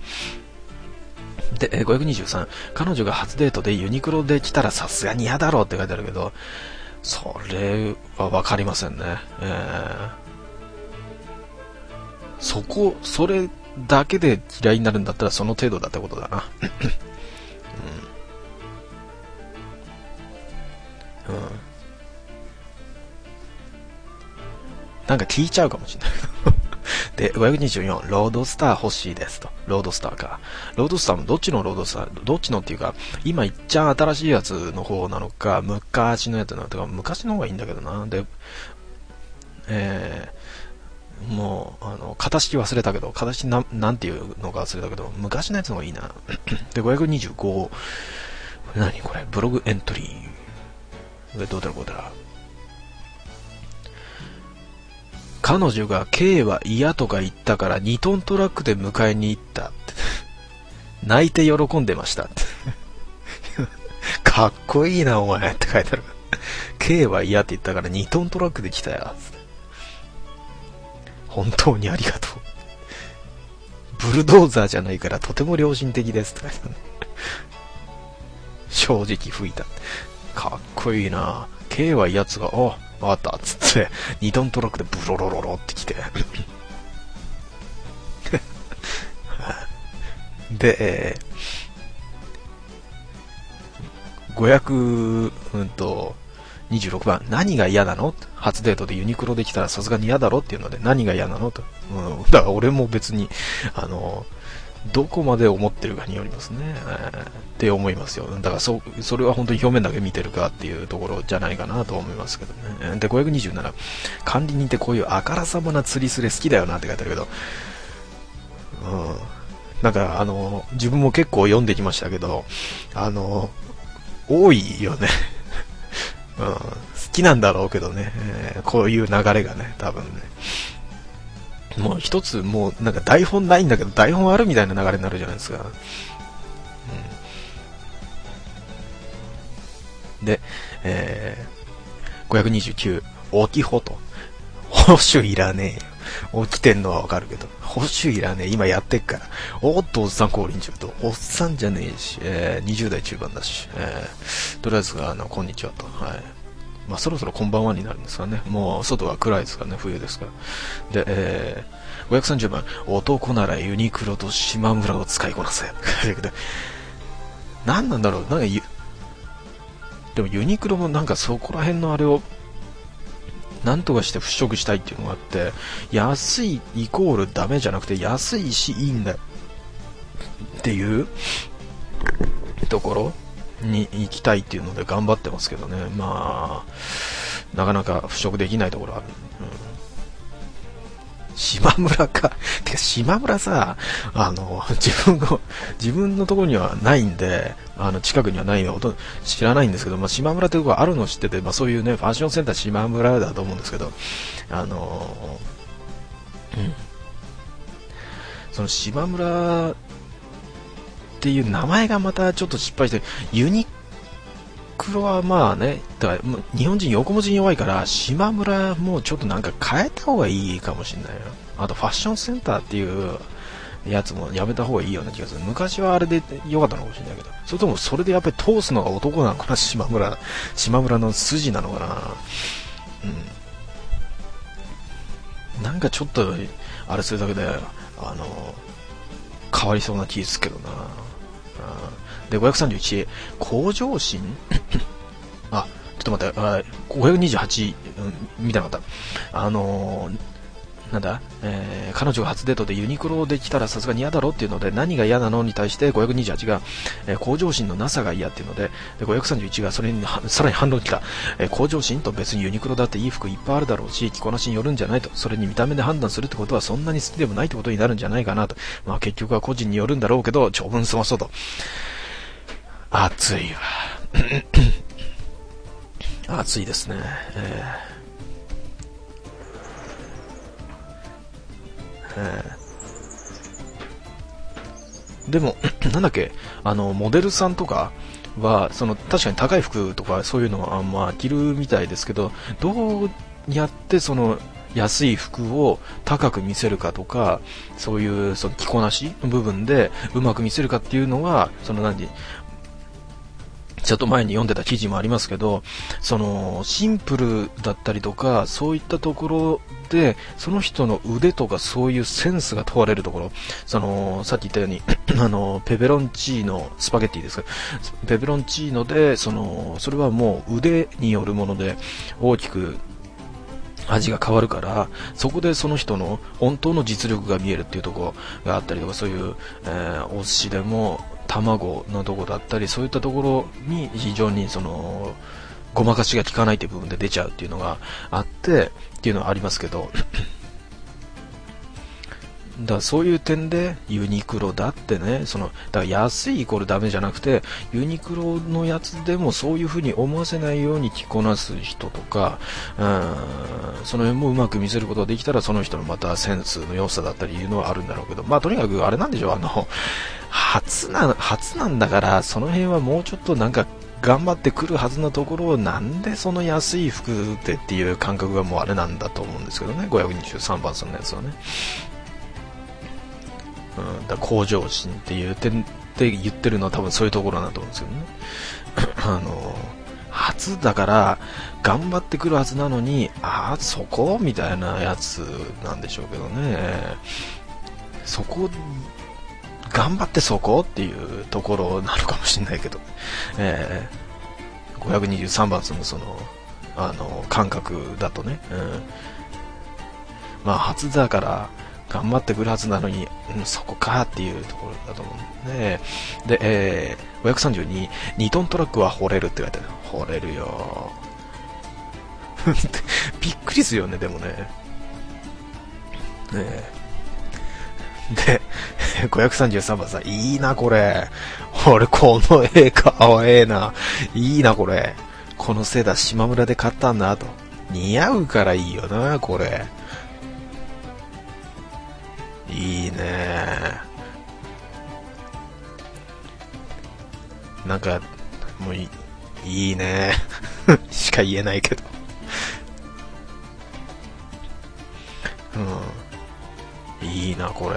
で523、彼女が初デートでユニクロで来たらさすがに嫌だろうって書いてあるけど、それは分かりませんね。それだけで嫌いになるんだったらその程度だってことだな。なんか聞いちゃうかもしれないけど。で、524、ロードスター欲しいですと。ロードスターか。ロードスターもどっちのロードスター、どっちのっていうか、今いっちゃん新しいやつの方なのか、昔のやつなのか、昔の方がいいんだけどな。で、もう、型式忘れたけど、型式なんていうのか忘れたけど、昔のやつの方がいいな。で、525、何これ、ブログエントリー。で、どうだろう、こうだろう。彼女が K は嫌とか言ったから2トントラックで迎えに行ったって泣いて喜んでましたってかっこいいなお前って書いてある。 K は嫌って言ったから2トントラックで来たよって。本当にありがとう。ブルドーザーじゃないからとても良心的ですって書いてある。正直吹いた。かっこいいな。 K は嫌つが分かったっつって2トントラックでブロロロロって来てで、526番、何が嫌なの？初デートでユニクロできたらさすがに嫌だろっていうので、何が嫌なのと。だから俺も別にどこまで思ってるかによりますね、って思いますよ。だからそれは本当に表面だけ見てるかっていうところじゃないかなと思いますけどね。で527、管理人ってこういうあからさまな釣りスレ好きだよなって書いてあるけど、なんか自分も結構読んできましたけど、多いよね。好きなんだろうけどね、こういう流れがね、多分ね。もう一つ、もうなんか台本ないんだけど台本あるみたいな流れになるじゃないですか。で、529、起きほと。報酬いらねえよ。起きてんのはわかるけど、報酬いらねえ。今やってっから。おっと、おっさん降臨中と。おっさんじゃねえし、20代中盤だし、とりあえずこんにちはと。はい。まあそろそろこんばんはになるんですかね。もう外は暗いですからね、冬ですから。で、530番、男ならユニクロと島村を使いこなせ。何なんだろう。でもユニクロもなんかそこら辺のあれをなんとかして払拭したいっていうのがあって、安いイコールダメじゃなくて、安いしいいんだっていうところに行きたいっていうので頑張ってますけどね。まあなかなか払拭できないところある。 島村か。てか、島村さ、自分のところにはないんで、近くにはないので、知らないんですけど、まあ、島村ってところあるの知ってて、まあ、そういうね、ファッションセンター島村だと思うんですけど、その島村っていう名前がまたちょっと失敗して、ユニクロはまあね、だから日本人横文字に弱いから島村もちょっとなんか変えた方がいいかもしれないよ。あとファッションセンターっていうやつもやめた方がいいような気がする。昔はあれで良かったのかもしれないけど、それともそれでやっぱり通すのが男なのかな、島村の筋なのかな。なんかちょっとあれするだけで変わりそうな気ですけどな。で、531、向上心あ、ちょっと待って、528、見たなかった。なんだ、彼女が初デートでユニクロで来たらさすがに嫌だろっていうので、何が嫌なのに対して528が、向上心のなさが嫌っていうので、531がそれにさらに反論来た、向上心と別にユニクロだっていい服いっぱいあるだろうし、着こなしによるんじゃないと、それに見た目で判断するってことはそんなに好きでもないってことになるんじゃないかなと、まあ結局は個人によるんだろうけど、長文済まそうと。熱いわ。熱いですね。でもなんだっけ、モデルさんとかは確かに高い服とかそういうのはまあ着るみたいですけど、どうやってその安い服を高く見せるかとか、そういうその着こなしの部分でうまく見せるかっていうのは、ちょっと前に読んでた記事もありますけど、シンプルだったりとか、そういったところで、その人の腕とかそういうセンスが問われるところ、さっき言ったように、ペペロンチーノ、スパゲッティですか、ペペロンチーノで、それはもう腕によるもので、大きく味が変わるから、そこでその人の本当の実力が見えるっていうところがあったりとか、そういう、お寿司でも卵のところだったり、そういったところに非常にごまかしが効かないという部分で出ちゃうっていうのがあってっていうのはありますけど、だからそういう点でユニクロだってね、だから安いイコールダメじゃなくて、ユニクロのやつでもそういう風に思わせないように着こなす人とか、その辺もうまく見せることができたら、その人のまたセンスの良さだったりいうのはあるんだろうけど、まあとにかくあれなんでしょう、初なんだから、その辺はもうちょっとなんか頑張ってくるはずのところを、なんでその安い服でっていう感覚がもうあれなんだと思うんですけどね、523番さんのやつはね。だ向上心っていう点で言ってるのは多分そういうところなんだと思うんですけどね。初だから頑張ってくるはずなのに、そこみたいなやつなんでしょうけどね。そこ頑張ってそこっていうところなのかもしれないけど、523番その感覚だとね、まあ初だから頑張ってくるはずなのに、そこかっていうところだと思うんで、で、532、2トントラックは惚れるって書いてある。惚れるよびっくりするよね、でもね。で、533番さ、いいなこれ。俺この絵かわええな。いいなこれ。このセーター島村で買ったんだと。似合うからいいよな、これ。いいね。なんかもういいねしか言えないけど、いいなこれ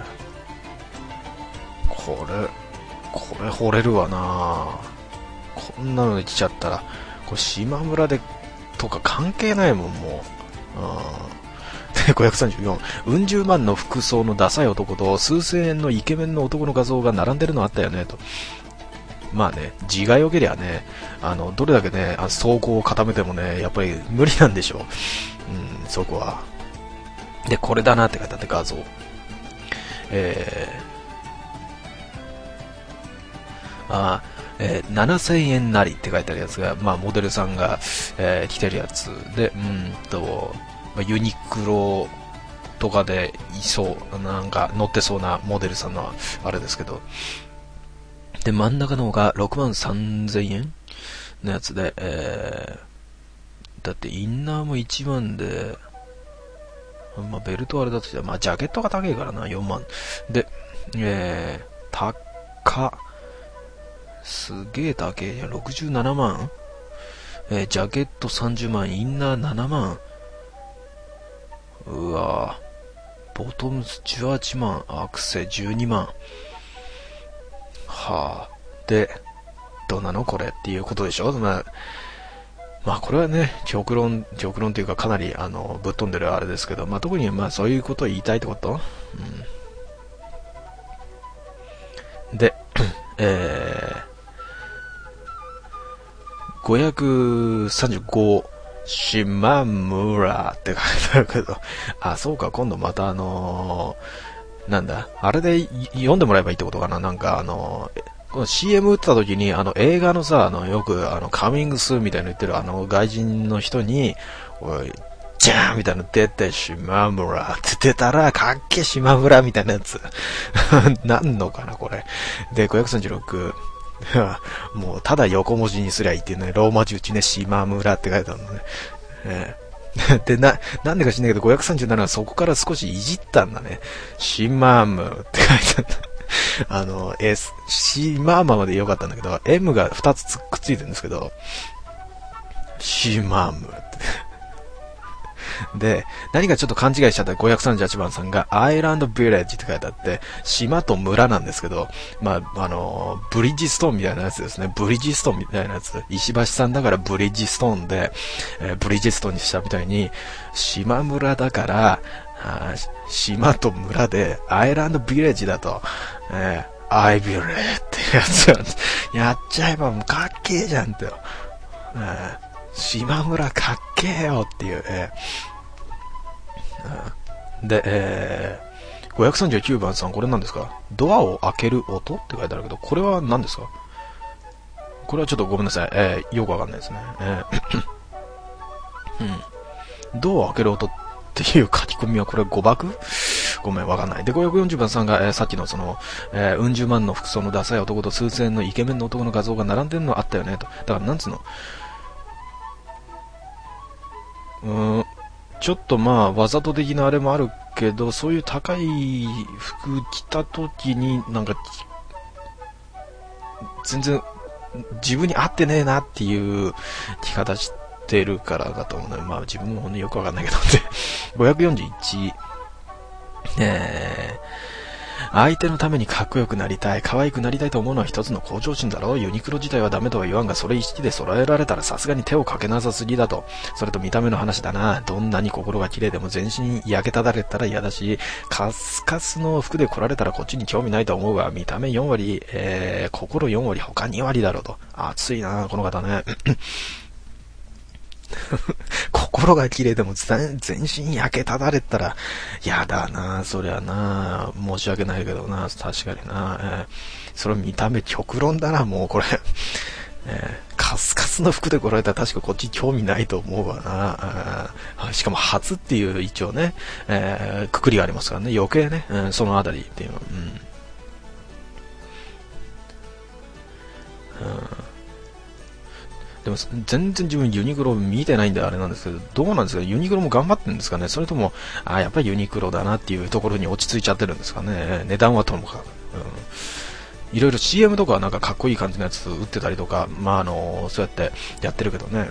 惚れるわな。こんなので来ちゃったら、これ島村でとか関係ないもん、もう。で、534、うん十万の服装のダサい男と数千円のイケメンの男の画像が並んでるのあったよねと。まあね、字が良けりゃね、どれだけね、走行を固めてもね、やっぱり無理なんでしょう。そこは。で、これだなって書いてあって画像。7000円なりって書いてあるやつが、まあモデルさんが、着てるやつで、ユニクロとかでいそう、なんか乗ってそうなモデルさんのあれですけど。で、真ん中の方が63,000円のやつで、だってインナーも1万で、まあ、ベルトあれだとして、まあ、ジャケットが高いからな、4万。で、高、すげえ高えじゃん、67万。ジャケット30万、インナー7万。うわぁ。ボトムス18万、アクセ12万。はぁ。で、どうなのこれっていうことでしょ。まあこれはね、極論っていうかかなりぶっ飛んでるあれですけど、まあ特にまあそういうことを言いたいってこと、で、535島村って書いてあるけど、あ、そうか、今度またなんだ、あれで読んでもらえばいいってことかな。なんかこの CM 打った時に映画のさ、よくカミングスーみたいな言ってる外人の人に、おい、じゃーみたいなの出て、島村って出たら、かっけ島村みたいなやつ。なんのかな、これ。で、536。もう、ただ横文字にすりゃいいっていうね、ローマ字打ちね、島村って書いてあるのね。で、なんでか知んないけど、537はそこから少しいじったんだね。島村って書いてあった。シマーマまで良かったんだけど、M が2つくっついてるんですけど、シマームって。で、何かちょっと勘違いしちゃった538番さんが、アイランドビレッジって書いてあって、島と村なんですけど、まあ、ブリッジストーンみたいなやつですね。ブリッジストーンみたいなやつ。石橋さんだからブリッジストーンで、ブリッジストーンにしたみたいに、島村だから、島と村で、アイランドビレッジだと、アイビレってやつやっちゃえばもうかっけえじゃんってよ。島村かっけえよっていう、で、539番さん、これ何ですか？ドアを開ける音って書いてあるけど、これは何ですか？これはちょっとごめんなさい。よくわかんないですね。ドアを開ける音っていう書き込みはこれ誤爆？ごめん、わかんない。で、540番さんが、さっきのうん十万の服装のダサい男と数千円のイケメンの男の画像が並んでるのあったよね、と。だから、なんつうの？ちょっとまあ、わざと的なあれもあるけど、そういう高い服着た時に、なんか、全然、自分に合ってねえなっていう着方してるからだと思うので、まあ自分もよくわかんないけど、で、541、相手のためにかっこよくなりたい、可愛くなりたいと思うのは一つの向上心だろう。ユニクロ自体はダメとは言わんが、それ一式で揃えられたらさすがに手をかけなさすぎだと。それと見た目の話だな。どんなに心が綺麗でも全身焼けただれたら嫌だし、カスカスの服で来られたらこっちに興味ないと思うが、見た目4割、心4割、他2割だろうと。熱いな、この方ね。心が綺麗でも全身焼けただれたらやだな、そりゃな、申し訳ないけどな、確かにな、それ見た目極論だな、もうこれ、カスカスの服で来られたら確かこっち興味ないと思うわな。しかも初っていう一応ね、くくりがありますからね、余計ね、そのあたりっていうのは、でも全然自分ユニクロ見てないんであれなんですけど、どうなんですか？ユニクロも頑張ってるんですかね？それとも、やっぱりユニクロだなっていうところに落ち着いちゃってるんですかね？値段はともかく。いろいろ CM とかはなんかかっこいい感じのやつ売ってたりとか、まあそうやってやってるけどね。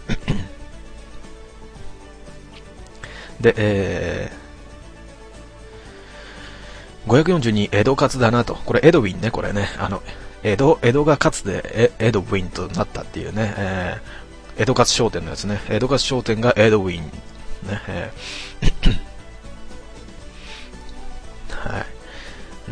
で、542江戸カツだなと。これエドウィンね、これね。江戸がかつてエドウィンとなったっていうね、江戸勝商店のやつね。江戸勝商店がエドウィン。ね、はい。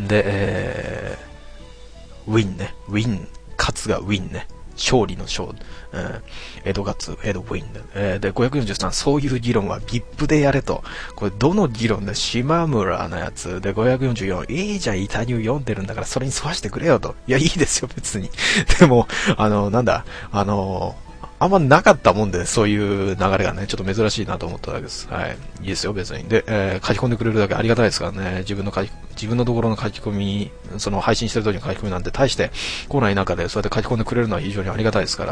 で、ウィンね。ウィン。勝つがウィンね。勝利の勝。江戸勝、エドウィンで。543、そういう議論は VIP でやれと。これどの議論で島村のやつで、544、いいじゃん、イタニュー読んでるんだからそれに沿わしてくれよと。いや、いいですよ、別に。でも、なんだ、 あんまなかったもんで、そういう流れがね、ちょっと珍しいなと思っただけです。はい。いいですよ、別に。で、書き込んでくれるだけありがたいですからね。自分のところの書き込み、その配信してる時の書き込みなんて大して来ない中で、そうやって書き込んでくれるのは非常にありがたいですから、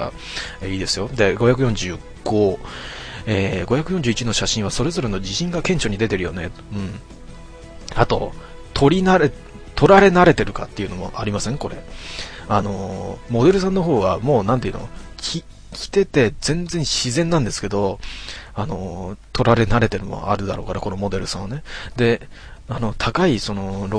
いいですよ。で、545、541の写真はそれぞれの自信が顕著に出てるよね。うん。あと、取られ慣れてるかっていうのもありませんこれ。モデルさんの方はもうなんていうの着てて全然自然なんですけど、取られ慣れてるのもあるだろうから、このモデルさんはね。で、高いその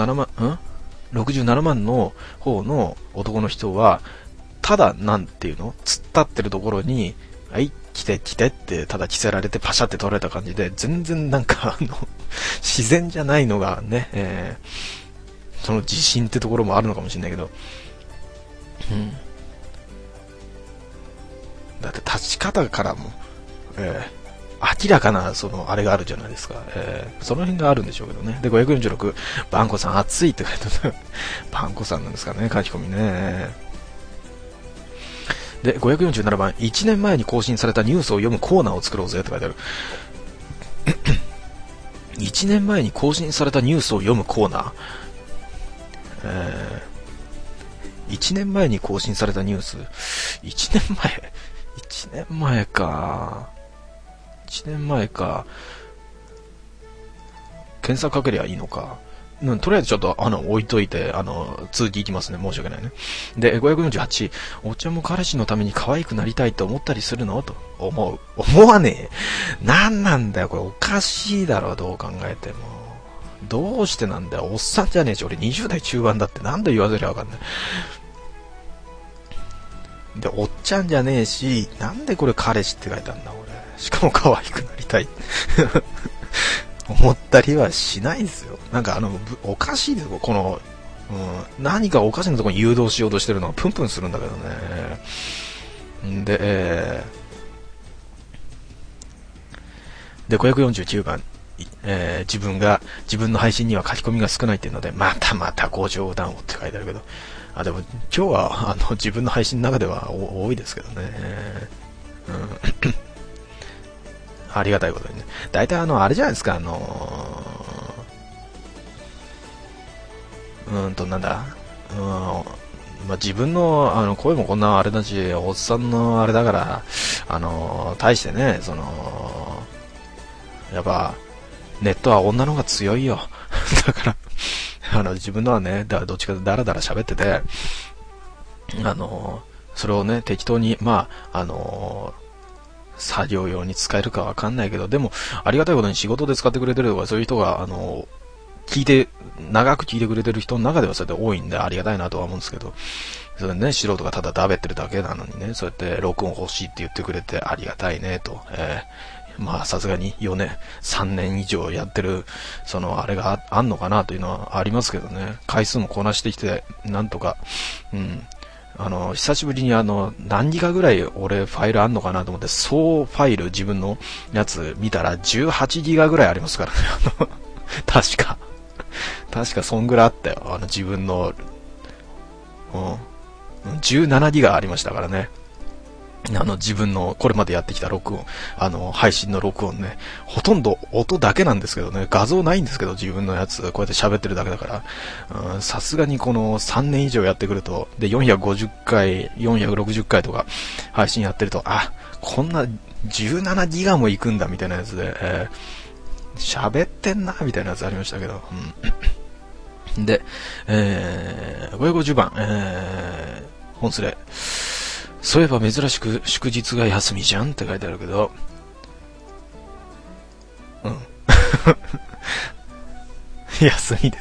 67万の方の男の人は、ただなんていうの突っ立ってるところに、はい、来てってただ着せられてパシャって撮られた感じで、全然なんか自然じゃないのがね、その自信ってところもあるのかもしれないけど、うん。だって立ち方からも、明らかなそのあれがあるじゃないですか、その辺があるんでしょうけどね。で、546、バンコさん暑いって書いてある。バンコさんなんですかね、書き込みね。で、547番、1年前に更新されたニュースを読むコーナーを作ろうぜって書いてある。1年前に更新されたニュースを読むコーナー、1年前に更新されたニュース、1年前か。検索かけりゃいいのか。とりあえずちょっと置いといて、続きいきますね。申し訳ないね。で、548、お茶も彼氏のために可愛くなりたいと思ったりするのと思わねえ。なんなんだよ、これおかしいだろ、どう考えても。どうしてなんだよ、おっさんじゃねえし、俺20代中盤だって何度言わせりゃわかんない。で、おっちゃんじゃねえし、なんでこれ彼氏って書いてあるんだ、俺。しかも可愛くなりたい。思ったりはしないですよ。なんかおかしいですよ、この、何かおかしなところに誘導しようとしてるのがプンプンするんだけどね。で、549番、自分の配信には書き込みが少ないっていうので、またご冗談をって書いてあるけど、でも今日は自分の配信の中では多いですけどね。ありがたいことにね。大体あれじゃないですか、なんだ、自分の声もこんなあれだし、おっさんのあれだから、対してね、やっぱネットは女の方が強いよ。だから自分のはね、どっちかとダラダラ喋ってて、それをね、適当に、作業用に使えるかわかんないけど、でも、ありがたいことに仕事で使ってくれてるとか、そういう人が、長く聞いてくれてる人の中ではそうやって多いんで、ありがたいなとは思うんですけど、それね、素人がただだべってるだけなのにね、そうやって録音欲しいって言ってくれてありがたいね、と。さすがに3年以上やってる、あれがあんのかなというのはありますけどね。回数もこなしてきて、なんとか、久しぶりに何ギガぐらい俺ファイルあんのかなと思って、総ファイル自分のやつ見たら18ギガぐらいありますからね。確かそんぐらいあったよ。自分の、17ギガありましたからね。自分のこれまでやってきた録音、配信の録音ね、ほとんど音だけなんですけどね、画像ないんですけど、自分のやつ、こうやって喋ってるだけだから、さすがにこの3年以上やってくると、で、450回、460回とか配信やってると、こんな17ギガもいくんだみたいなやつで、喋ってんなみたいなやつありましたけど、で、550番、本スレ。そういえば珍しく祝日が休みじゃんって書いてあるけど、休みです。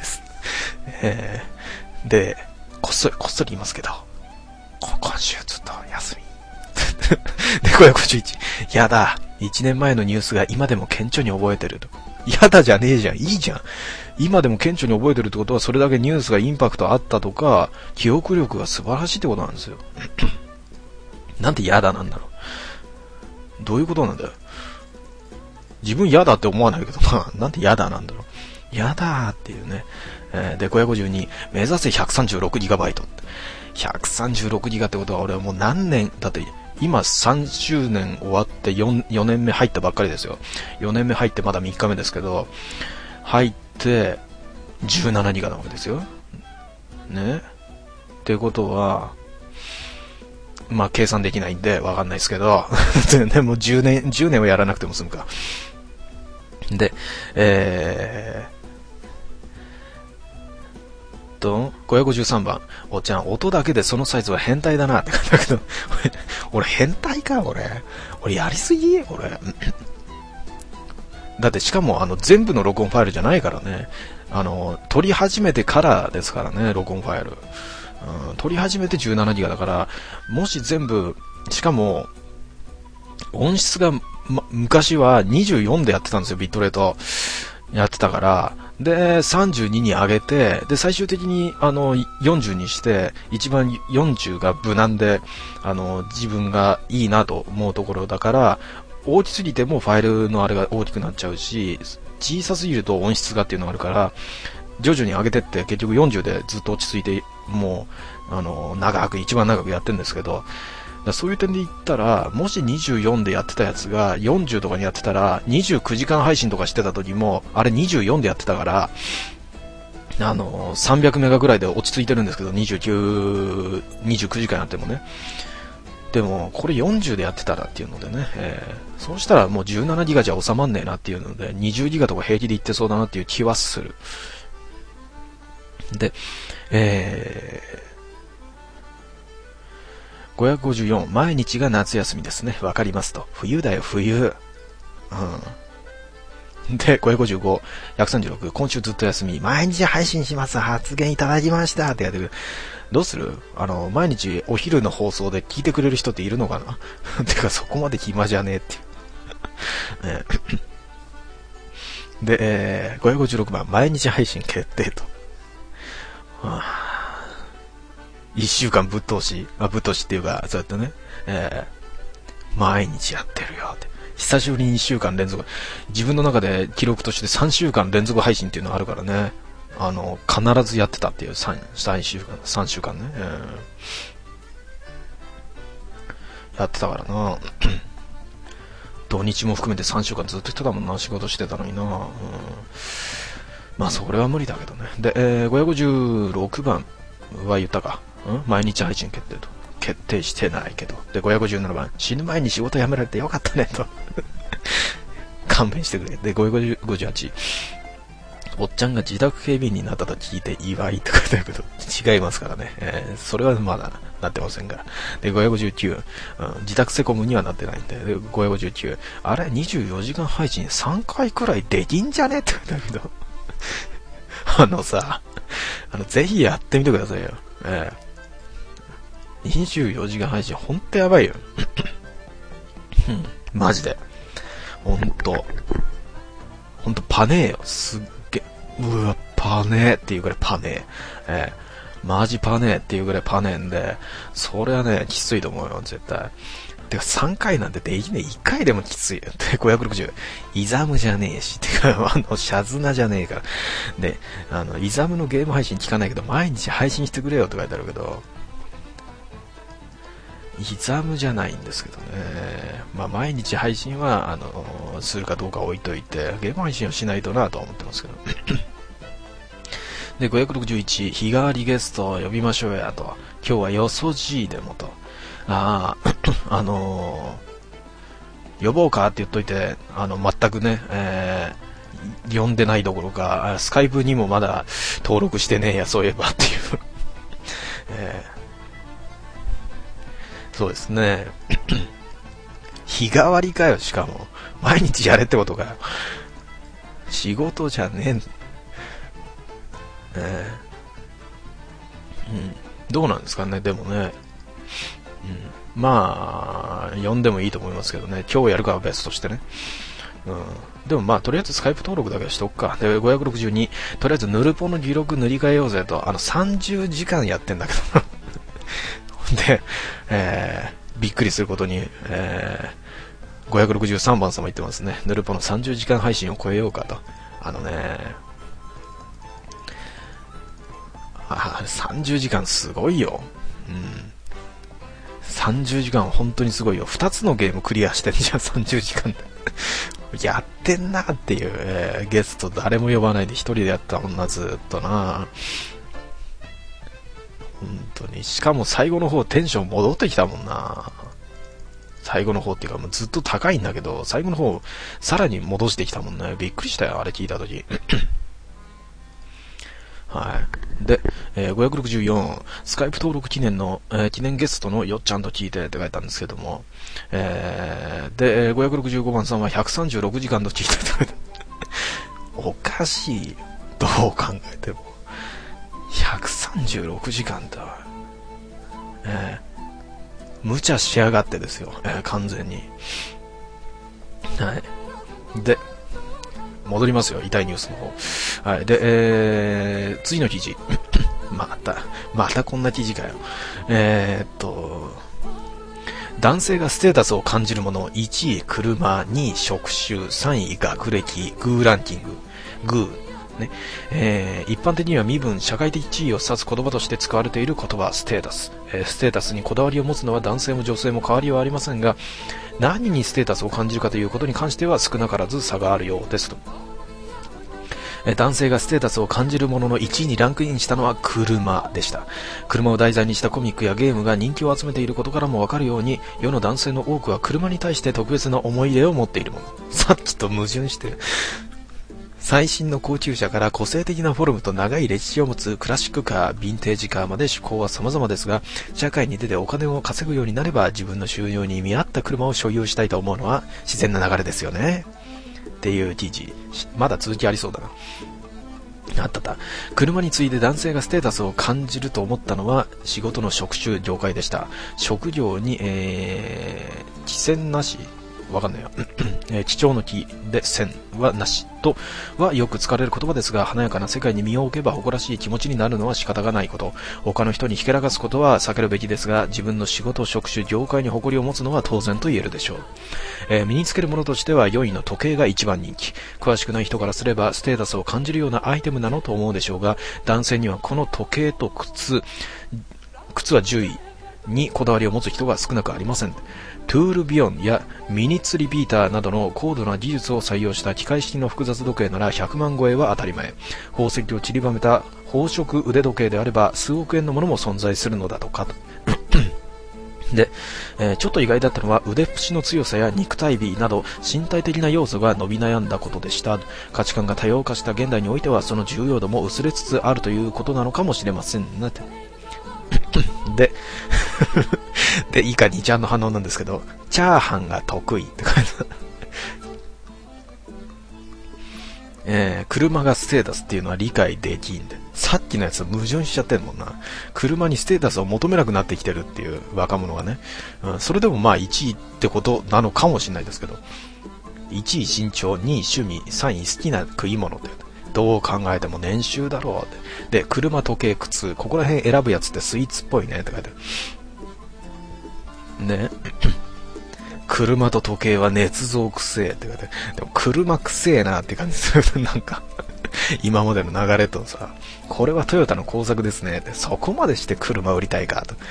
で、こっそり言いますけど、今週ずっと休み。で、551。やだ。1年前のニュースが今でも顕著に覚えてると。やだじゃねえじゃん。いいじゃん。今でも顕著に覚えてるってことは、それだけニュースがインパクトあったとか、記憶力が素晴らしいってことなんですよ。なんでやだなんだろう。どういうことなんだよ。自分やだって思わないけどな。なんでやだなんだろう。やだーっていうね。で、552、目指せ 136GB。136GB ってことは俺はもう何年、だって今30年終わって 4年目入ったばっかりですよ。4年目入ってまだ3日目ですけど、入って17ギガなわけですよ。ね。っていうことは、まあ計算できないんでわかんないですけど、でも10年はやらなくても済むか。で、553番。おっちゃん、音だけでそのサイズは変態だなって感じだけど、俺変態か俺やりすぎ俺。だってしかも全部の録音ファイルじゃないからね。撮り始めてからですからね、録音ファイル。撮り始めて17ギガだから、もし全部、しかも、音質が、昔は24でやってたんですよ、ビットレート。やってたから、で、32に上げて、で、最終的に、40にして、一番40が無難で、自分がいいなと思うところだから、大きすぎてもファイルのあれが大きくなっちゃうし、小さすぎると音質がっていうのがあるから、徐々に上げてって結局40でずっと落ち着いて、もう、一番長くやってるんですけど、そういう点で言ったら、もし24でやってたやつが40とかにやってたら、29時間配信とかしてた時も、あれ24でやってたから、300メガぐらいで落ち着いてるんですけど、29時間やってもね。でも、これ40でやってたらっていうのでね、そうしたらもう17ギガじゃ収まんねえなっていうので、20ギガとか平気でいってそうだなっていう気はする。で、554、毎日が夏休みですね。わかりますと。冬だよ、冬。で、555、136、今週ずっと休み、毎日配信します、発言いただきましたってやってる。どうする？毎日お昼の放送で聞いてくれる人っているのかなてか、そこまで暇じゃねえっていう。で、556番、毎日配信決定と。1週間ぶっ通しっていうか、そうやってね、毎日やってるよって。久しぶりに1週間連続、自分の中で記録として3週間連続配信っていうのがあるからね、必ずやってたっていう3週間ね、やってたからな。土日も含めて3週間ずっとしてたもんな、仕事してたのにな。まあそれは無理だけどね。で、556番は言ったか。毎日配信決定と。決定してないけど。で、557番、死ぬ前に仕事辞められてよかったねと。勘弁してくれ。で、558、おっちゃんが自宅警備員になったと聞いて祝いとかだけど、違いますからね。それはまだなってませんから。で、559、自宅セコムにはなってないんで、で559、あれ、24時間配信3回くらいできんじゃねって言うんだけど。ぜひやってみてくださいよ。24時間配信ほんとやばいよ。マジで。ほんとパネーよ。すっげうわ、パネーっていうぐらいパネー。マジパネーっていうぐらいパネーんで、それはね、きついと思うよ、絶対。てか3回なんてできねえ。1回でもきついよ。で、560。イザムじゃねえし。てか、シャズナじゃねえから。で、イザムのゲーム配信聞かないけど、毎日配信してくれよって書いてあるけど、イザムじゃないんですけどね。まあ、毎日配信は、するかどうか置いといて、ゲーム配信をしないとなとは思ってますけど。で、561、日替わりゲストを呼びましょうやと。今日はよそじでもと。呼ぼうかって言っといて、全くね、呼んでないどころか、スカイプにもまだ登録してねえや、そういえばっていう。そうですね。日替わりかよ、しかも。毎日やれってことかよ。仕事じゃねえ。どうなんですかね、でもね。まあ、呼んでもいいと思いますけどね。今日やるかは別としてね。でもまあ、とりあえずスカイプ登録だけしとくか。で、562、とりあえずヌルポの記録塗り替えようぜと。30時間やってんだけど。で、びっくりすることに、563番様言ってますね。ヌルポの30時間配信を超えようかと。30時間すごいよ。 30時間本当にすごいよ。2つのゲームクリアしてんじゃん、30時間で。やってんなっていう、ゲスト誰も呼ばないで一人でやったもんな、ずっとな。本当に。しかも最後の方テンション戻ってきたもんな。最後の方っていうかもうずっと高いんだけど、最後の方さらに戻してきたもんね。びっくりしたよ、あれ聞いたとき。はい。で、564、スカイプ登録記念の、記念ゲストのよっちゃんと聞いてって書いたんですけども、で、565番さんは136時間と聞いてって書いておかしい。どう考えても。136時間だ。無茶しやがってですよ。完全に。はい。で、戻りますよ、痛いニュースの方。はい。で、次の記事。またこんな記事かよ。男性がステータスを感じるもの、1位車、2位職種、3位学歴、グーランキング、グー。ね一般的には身分、社会的地位を指す言葉として使われている言葉、ステータス。ステータスにこだわりを持つのは男性も女性も変わりはありませんが、何にステータスを感じるかということに関しては少なからず差があるようですと。男性がステータスを感じるものの1位にランクインしたのは車でした。車を題材にしたコミックやゲームが人気を集めていることからもわかるように、世の男性の多くは車に対して特別な思い入れを持っているもの。さっきと矛盾してる。最新の高級車から個性的なフォルムと長い歴史を持つクラシックカー、ヴィンテージカーまで趣向は様々ですが、社会に出てお金を稼ぐようになれば自分の収入に見合った車を所有したいと思うのは自然な流れですよね。っていう記事。まだ続きありそうだな。あった。車に次いで男性がステータスを感じると思ったのは仕事の職種、業界でした。職業に、貴賤なしわかんないよ。貴重の貴で線はなしとはよく使われる言葉ですが、華やかな世界に身を置けば誇らしい気持ちになるのは仕方がないこと。他の人にひけらかすことは避けるべきですが、自分の仕事、職種、業界に誇りを持つのは当然と言えるでしょう。身につけるものとしては4位の時計が一番人気。詳しくない人からすればステータスを感じるようなアイテムなのと思うでしょうが、男性にはこの時計と靴は10位にこだわりを持つ人が少なくありません。トゥールビヨンやミニッツリピーターなどの高度な技術を採用した機械式の複雑時計なら100万超えは当たり前。宝石を散りばめた宝飾腕時計であれば数億円のものも存在するのだとか。で、ちょっと意外だったのは腕っぷしの強さや肉体美など身体的な要素が伸び悩んだことでした。価値観が多様化した現代においてはその重要度も薄れつつあるということなのかもしれませんね。で、以下2ちゃんの反応なんですけど、チャーハンが得意って書いてある。車がステータスっていうのは理解できんで。さっきのやつ矛盾しちゃってるもんな。車にステータスを求めなくなってきてるっていう若者がね。それでもまあ1位ってことなのかもしれないですけど。1位身長、2位趣味、3位好きな食い物って。どう考えても年収だろうって。で、車、時計、靴、ここら辺選ぶやつってスイーツっぽいねって書いてある。ね。車と時計は捏造くせえって書いてある。でも車くせえなって感じする。なんか、今までの流れとさ、これはトヨタの工作ですねって、そこまでして車売りたいかと。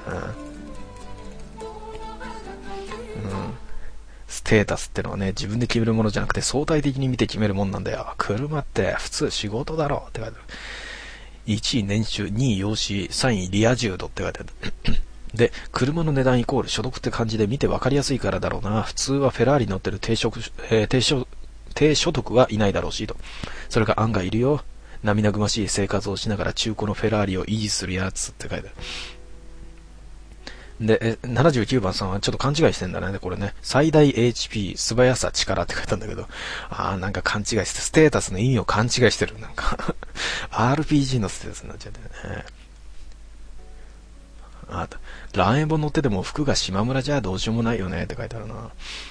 ステータスってのはね、自分で決めるものじゃなくて相対的に見て決めるもんなんだよ。車って普通仕事だろって書いてある。1位年収、2位養子、3位リア充度って書いてある。で、車の値段イコール所得って感じで見て分かりやすいからだろうな。普通はフェラーリ乗ってる低所得はいないだろうしと。それが案外いるよ。涙ぐましい生活をしながら中古のフェラーリを維持するやつって書いてある。で、79番さんはちょっと勘違いしてんだね。これね、最大 HP、素早さ、力って書いたんだけど、なんか勘違いして、ステータスの意味を勘違いしてる。なんか、RPG のステータスになっちゃってね。ランエボ乗ってても服が島村じゃどうしようもないよねって書いてあるな。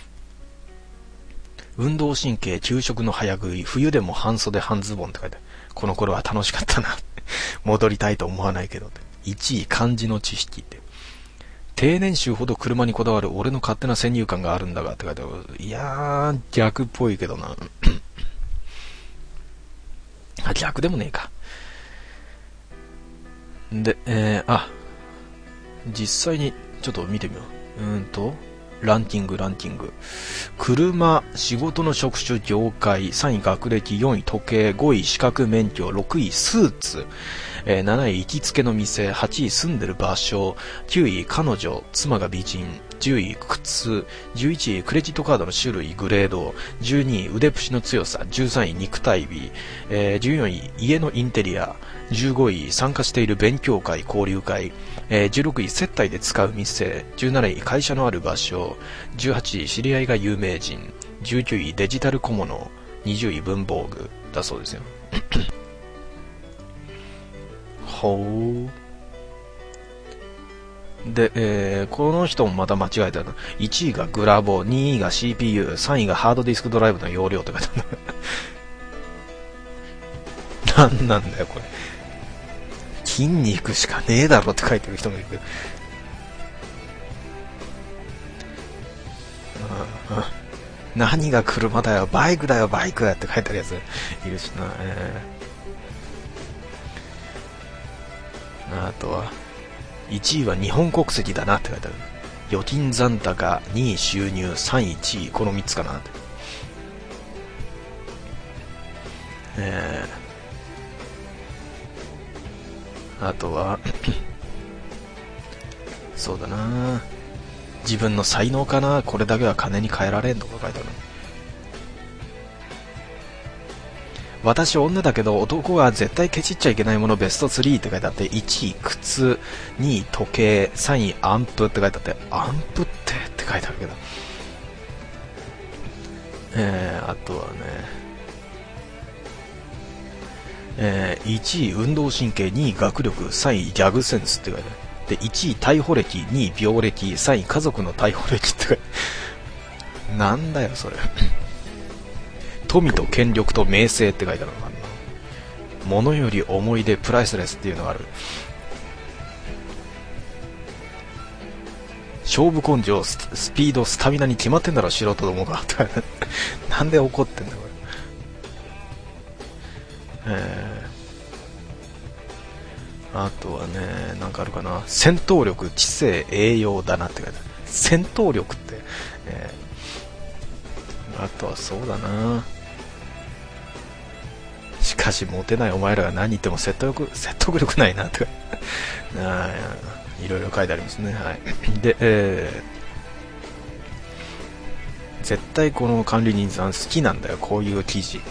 運動神経、給食の早食い、冬でも半袖半ズボンって書いてある。この頃は楽しかったな。戻りたいと思わないけど。1位、漢字の知識って。低年収ほど車にこだわる俺の勝手な先入観があるんだがって書いてある。いやー、逆っぽいけどな。逆でもねえか。で、実際にちょっと見てみよう。ランキング。車、仕事の職種、業界、3位学歴、4位時計、5位資格免許、6位スーツ、7位行きつけの店、8位住んでる場所、9位彼女、妻が美人、10位靴、11位クレジットカードの種類、グレード、12位腕っぷしの強さ、13位肉体美、14位家のインテリア、15位参加している勉強会、交流会、16位接待で使う店、17位会社のある場所、18位知り合いが有名人、19位デジタル小物、20位文房具だそうですよ。ほう。で、この人もまた間違えたの。1位がグラボ、2位が CPU、3位がハードディスクドライブの容量って書いてある。なんなんだよこれ。筋肉しかねえだろって書いてる人もいるけど、何が車だよ、バイクだよ、バイクだって書いてあるやついるしな。あとは1位は日本国籍だなって書いてある。預金残高、2位収入、3位地位、この3つかなって。あとはそうだな、自分の才能かな、これだけは金に換えられんとか書いてある。私女だけど男は絶対ケチっちゃいけないものベスト3って書いてあって、1位靴、2位時計、3位アンプって書いてあって、アンプって書いてあるけど、あとはね、1位運動神経、2位学力、3位ギャグセンスって書いてある。で1位逮捕歴、2位病歴、3位家族の逮捕歴って書いてある。なんだよそれ。富と権力と名声って書いてあるのかな。物より思い出プライスレスっていうのがある。勝負根性、スピード、スタミナに決まってんだろ素人どもが。なんで怒ってんだこれ。あとはね、なんかあるかな。戦闘力、知性、栄養だなって書いてある。戦闘力って、あとはそうだな。しかしモテないお前らが何言っても説得力ないなとかいろいろ書いてありますね。はい。で、絶対この管理人さん好きなんだよこういう記事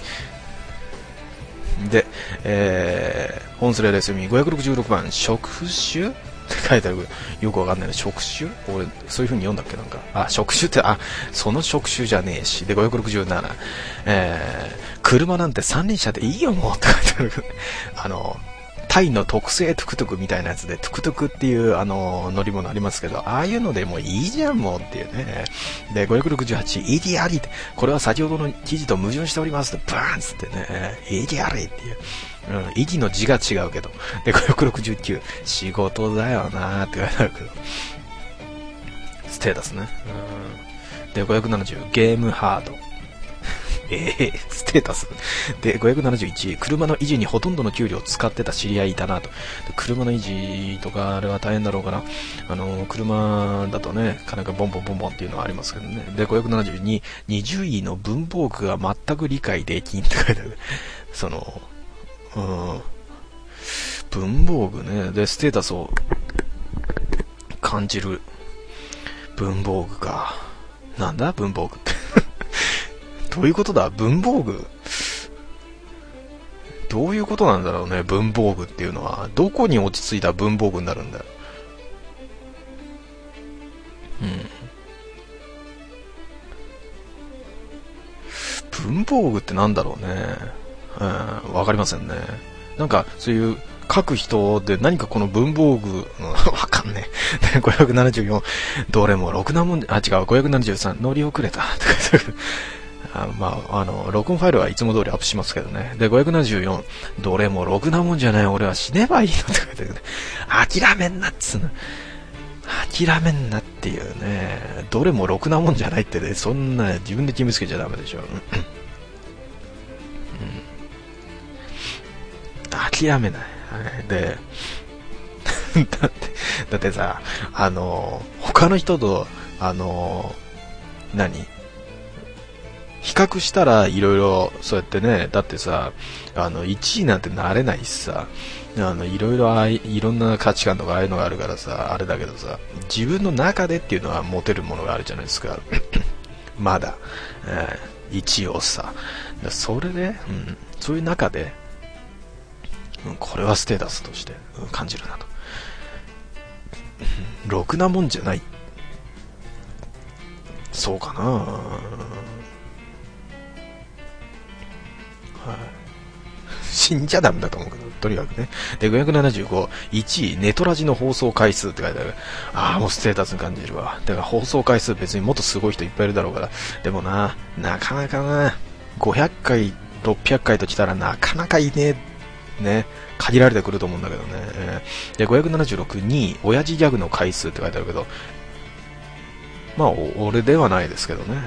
で、本スレレスミ566番職種って書いてある。よくわかんないな。職種、俺そういう風に読んだっけ。なんか職種って、その職種じゃねえし。で567、車なんて三輪車でいいよもうって書いてある。タイの特製トゥクトゥクみたいなやつでトゥクトゥクっていう乗り物ありますけど、ああいうのでもういいじゃんもうっていうね。で568、イディアリって、これは先ほどの記事と矛盾しておりますってバーンつってね、イディアリっていう、イディの字が違うけど。で569、仕事だよなーって書いてあるけど、ステータスね。で570、ゲームハード。ステータスで571、車の維持にほとんどの給料を使ってた知り合いいたなと。で車の維持とかあれは大変だろうから、車だとね、金がボンボンボンボンっていうのはありますけどね。で572、20位の文房具が全く理解できんって書いてある。文房具ね。でステータスを感じる文房具か。なんだ文房具ってどういうことだ文房具、どういうことなんだろうね。文房具っていうのはどこに落ち着いた文房具になるんだよ。文房具ってなんだろうね。わかりませんね。なんかそういう書く人で何かこの文房具、わかんねえ。574、どれもろくなもん、違う、573、乗り遅れたって書いてある。録音ファイルはいつも通りアップしますけどね。で、574、どれもろくなもんじゃない、俺は死ねばいいのって書いてあるね。諦めんなっつうの。諦めんなっていうね。どれもろくなもんじゃないってね、そんな自分で決めつけちゃダメでしょ。諦めない。はい、で、だってさ、 他の人と、比較したらいろいろそうやってね、だってさ、1位なんてなれないしさ、いろいろいろんな価値観とかああいうのがあるからさ、あれだけどさ、自分の中でっていうのは持てるものがあるじゃないですか。まだ、一応さ、それで、そういう中で、これはステータスとして、感じるなと。ろくなもんじゃない。そうかな。死んじゃダメだと思うけど、とにかくね。で、575、1位、ネトラジの放送回数って書いてある。ああ、もうステータスに感じるわ。だから放送回数別にもっとすごい人いっぱいいるだろうから。でもなかなかな、500回、600回ときたらなかなかいねえ。ね。限られてくると思うんだけどね。で、576、2位、親父ギャグの回数って書いてあるけど、まあ、俺ではないですけどね。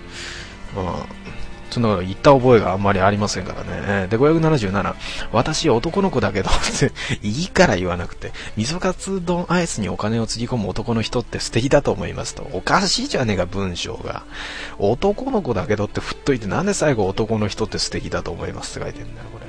そんなこと言った覚えがあんまりありませんからね。で、577、私男の子だけどいいから言わなくて、味噌カツ丼アイスにお金をつぎ込む男の人って素敵だと思いますと。おかしいじゃねえか、文章が。男の子だけどって振っといて、なんで最後男の人って素敵だと思いますって書いてんだよ、こ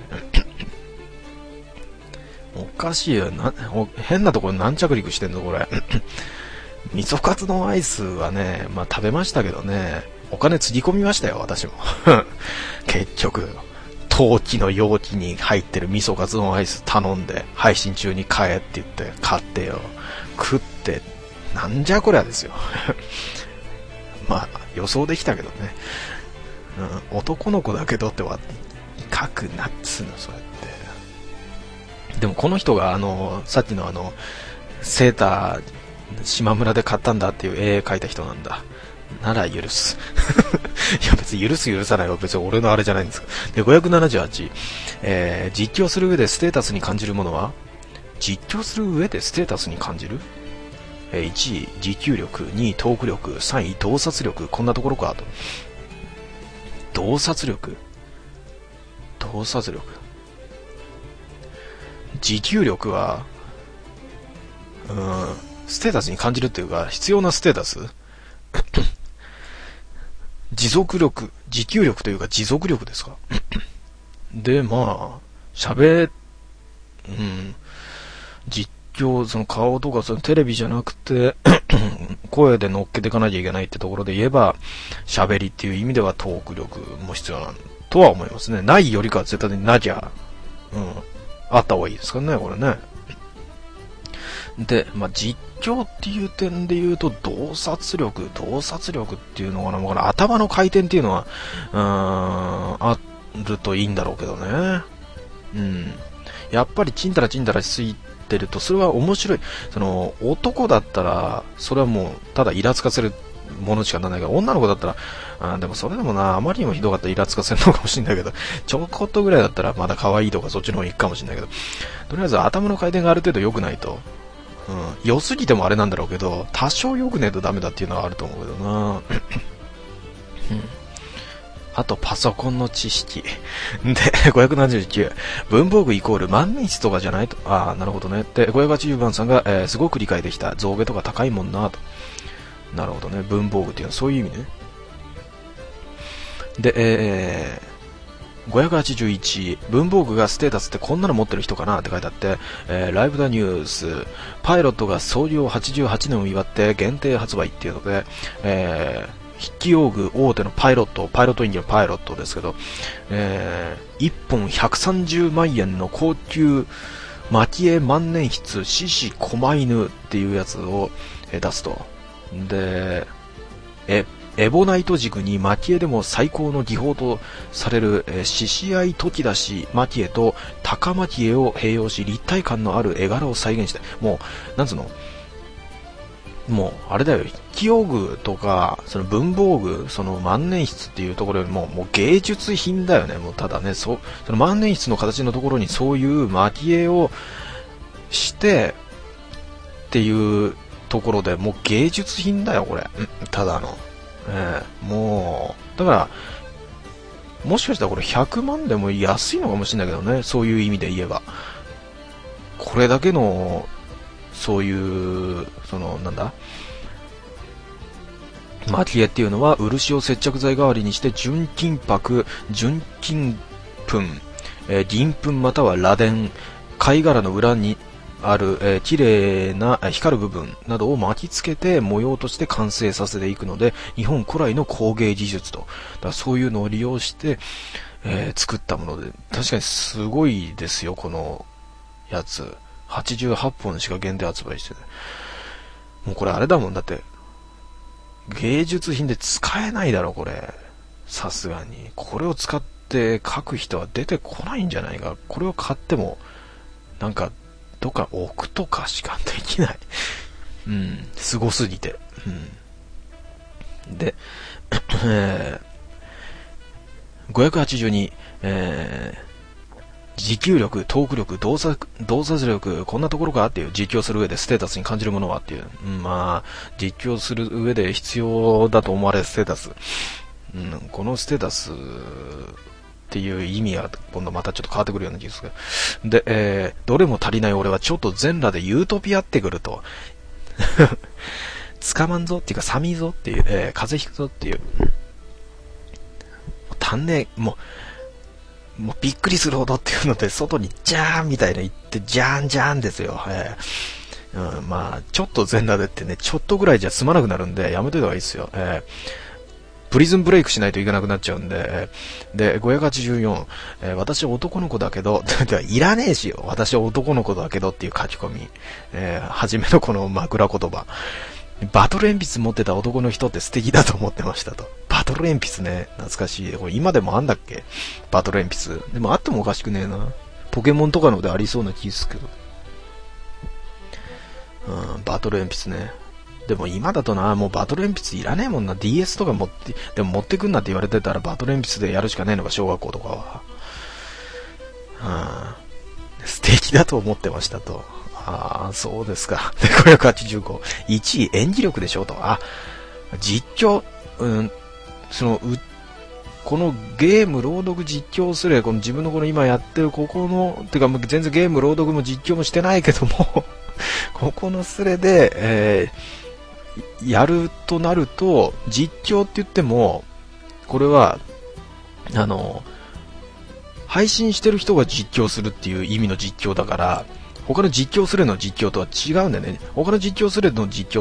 れ。おかしいよ。変なところ軟着陸してんの、これ。味噌カツ丼アイスはね、まあ食べましたけどね、お金つぎ込みましたよ、私も。結局、陶器の容器に入ってる味噌カツ丼アイス頼んで、配信中に買えって言って買ってよ。食って、なんじゃこりゃですよ。まあ、予想できたけどね。男の子だけどっては、書くなっつうの、そうやって。でもこの人が、さっきのセーター、島村で買ったんだっていう絵描いた人なんだ。なら許す。いや別に許す許さないは別に俺のあれじゃないんですか。で、578、実況する上でステータスに感じるものは、実況する上でステータスに感じる、1位持久力、2位トーク力、3位洞察力、こんなところかと。洞察力、持久力はステータスに感じるっていうか必要なステータス持続力、持久力というか持続力ですか。で、まあ、実況、その顔とかそのテレビじゃなくて、声で乗っけていかなきゃいけないってところで言えば、喋りっていう意味ではトーク力も必要なんとは思いますね。ないよりかは絶対になきゃ、あった方がいいですからね、これね。で、まあ、実況っていう点で言うと、洞察力っていうのかな、もう頭の回転っていうのは、あるといいんだろうけどね。やっぱりちんたらついてると、それは面白い。その、男だったら、それはもう、ただイラつかせるものしかならないから、女の子だったら、でもそれでもな、あまりにもひどかったらイラつかせるのかもしれないけど、ちょこっとぐらいだったらまだ可愛いとかそっちの方に行くかもしれないけど、とりあえず頭の回転がある程度良くないと、良すぎてもあれなんだろうけど、多少良くねえとダメだっていうのはあると思うけどな。あとパソコンの知識で579、文房具イコール万年筆とかじゃないと。なるほどね。で580番さんが、すごく理解できた。象牙とか高いもんなと。なるほどね。文房具っていうのはそういう意味ね。で、581、文房具がステータスってこんなの持ってる人かなって書いてあって、ライブダニュース、パイロットが創業88年を祝って限定発売っていうので、筆記用具大手のパイロットインディのパイロットですけど、1本130万円の高級蒔絵万年筆獅子狛犬っていうやつを出すと。で、エボナイト軸に蒔絵でも最高の技法とされる獅子合時出し蒔絵と高蒔絵を併用し立体感のある絵柄を再現して、もうなんつうの、もうあれだよ、筆記用具とかその文房具、その万年筆っていうところよりももう芸術品だよね。もうただね、その万年筆の形のところにそういう蒔絵をしてっていうところでもう芸術品だよこれ、ただの。もうだからもしかしたらこれ100万でも安いのかもしれないけどね、そういう意味で言えば。これだけのそういうそのなんだ蒔絵っていうのは漆を接着剤代わりにして純金箔、純金粉、銀粉または螺鈿、貝殻の裏にある、綺麗な光る部分などを巻きつけて模様として完成させていくので、日本古来の工芸技術と、だからそういうのを利用して、作ったもので、確かにすごいですよ、このやつ。88本しか限定発売してて。もうこれあれだもん、だって、芸術品で使えないだろ、これ。さすがに。これを使って書く人は出てこないんじゃないか。これを買っても、なんか、どっか置くとかしかできない。うん、すごすぎて。うん。で、582、持久力、トーク力、洞察力、こんなところかっていう実況する上でステータスに感じるものはっていう。まあ、実況する上で必要だと思われるステータス。このステータスっていう意味は今度またちょっと変わってくるような気がする。で、どれも足りない俺はちょっと全裸でユートピアってくると。捕まんぞっていうか寒いぞっていう、風邪ひくぞっていう。足んねえ、もうびっくりするほどっていうので、外にジャーンみたいな言って、ジャーンジャーンですよ。まあ、ちょっと全裸でってね、ちょっとぐらいじゃ済まなくなるんで、やめといた方がいいですよ。プリズンブレイクしないといけなくなっちゃうんで、で、584、私は男の子だけど、いらねえしよ。私は男の子だけどっていう書き込み。はじめのこの枕言葉。バトル鉛筆持ってた男の人って素敵だと思ってましたと。バトル鉛筆ね。懐かしい。これ今でもあんだっけ？バトル鉛筆。でもあってもおかしくねえな。ポケモンとかのでありそうな気すけど。バトル鉛筆ね。でも今だとな、もうバトル鉛筆いらねえもんな。DS とかでも持ってくんなって言われてたらバトル鉛筆でやるしかねえのか、小学校とかは。素敵だと思ってましたと。そうですか。で、585。1位、演技力でしょと。実況、このゲーム、朗読実況すれ、この自分のこの今やってるここの、てか全然ゲーム、朗読も実況もしてないけども、ここのスレで、やるとなると、実況って言っても、これは、配信してる人が実況するっていう意味の実況だから、他の実況スレの実況とは違うんだよね。他の実況スレの実況って、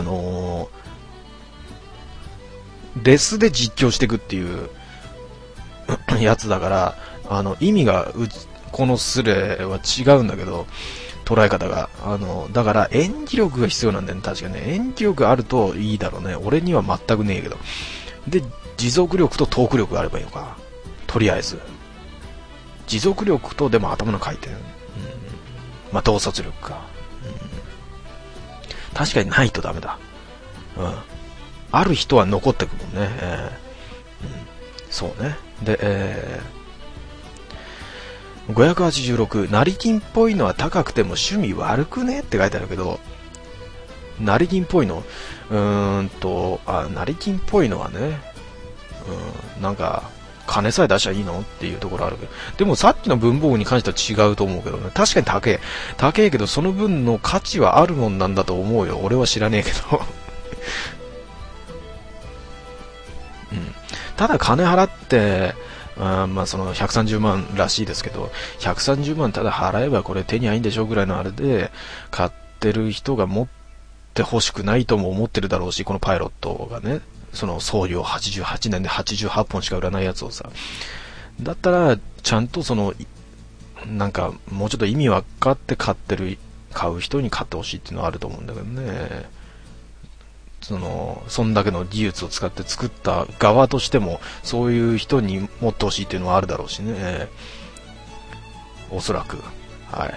レスで実況していくっていうやつだから、意味がこのスレは違うんだけど、捉え方が。だから演技力が必要なんだよね、確かね。演技力あるといいだろうね。俺には全くねえけど。で、持続力とトーク力があればいいのか。とりあえず。持続力と、でも頭の回転。まあ、洞察力か。確かにないとダメだ。ある人は残ってくもんね。そうね。で、586、成金っぽいのは高くても趣味悪くねって書いてあるけど、成金っぽいの成金っぽいのはね、なんか、金さえ出しゃいいのっていうところあるけど、でもさっきの文房具に関しては違うと思うけどね。確かに高えけど、その分の価値はあるもんなんだと思うよ。俺は知らねえけど。ただ金払って、まあその130万らしいですけど、130万ただ払えばこれ手に入んでしょぐらいのあれで、買ってる人が持って欲しくないとも思ってるだろうし、このパイロットがね、その送料88年で88本しか売らないやつをさ、だったらちゃんとそのなんかもうちょっと意味分かって買う人に買ってほしいっていうのはあると思うんだけどね。そんだけの技術を使って作った側としてもそういう人に持ってほしいっていうのはあるだろうしね、おそらく。はい。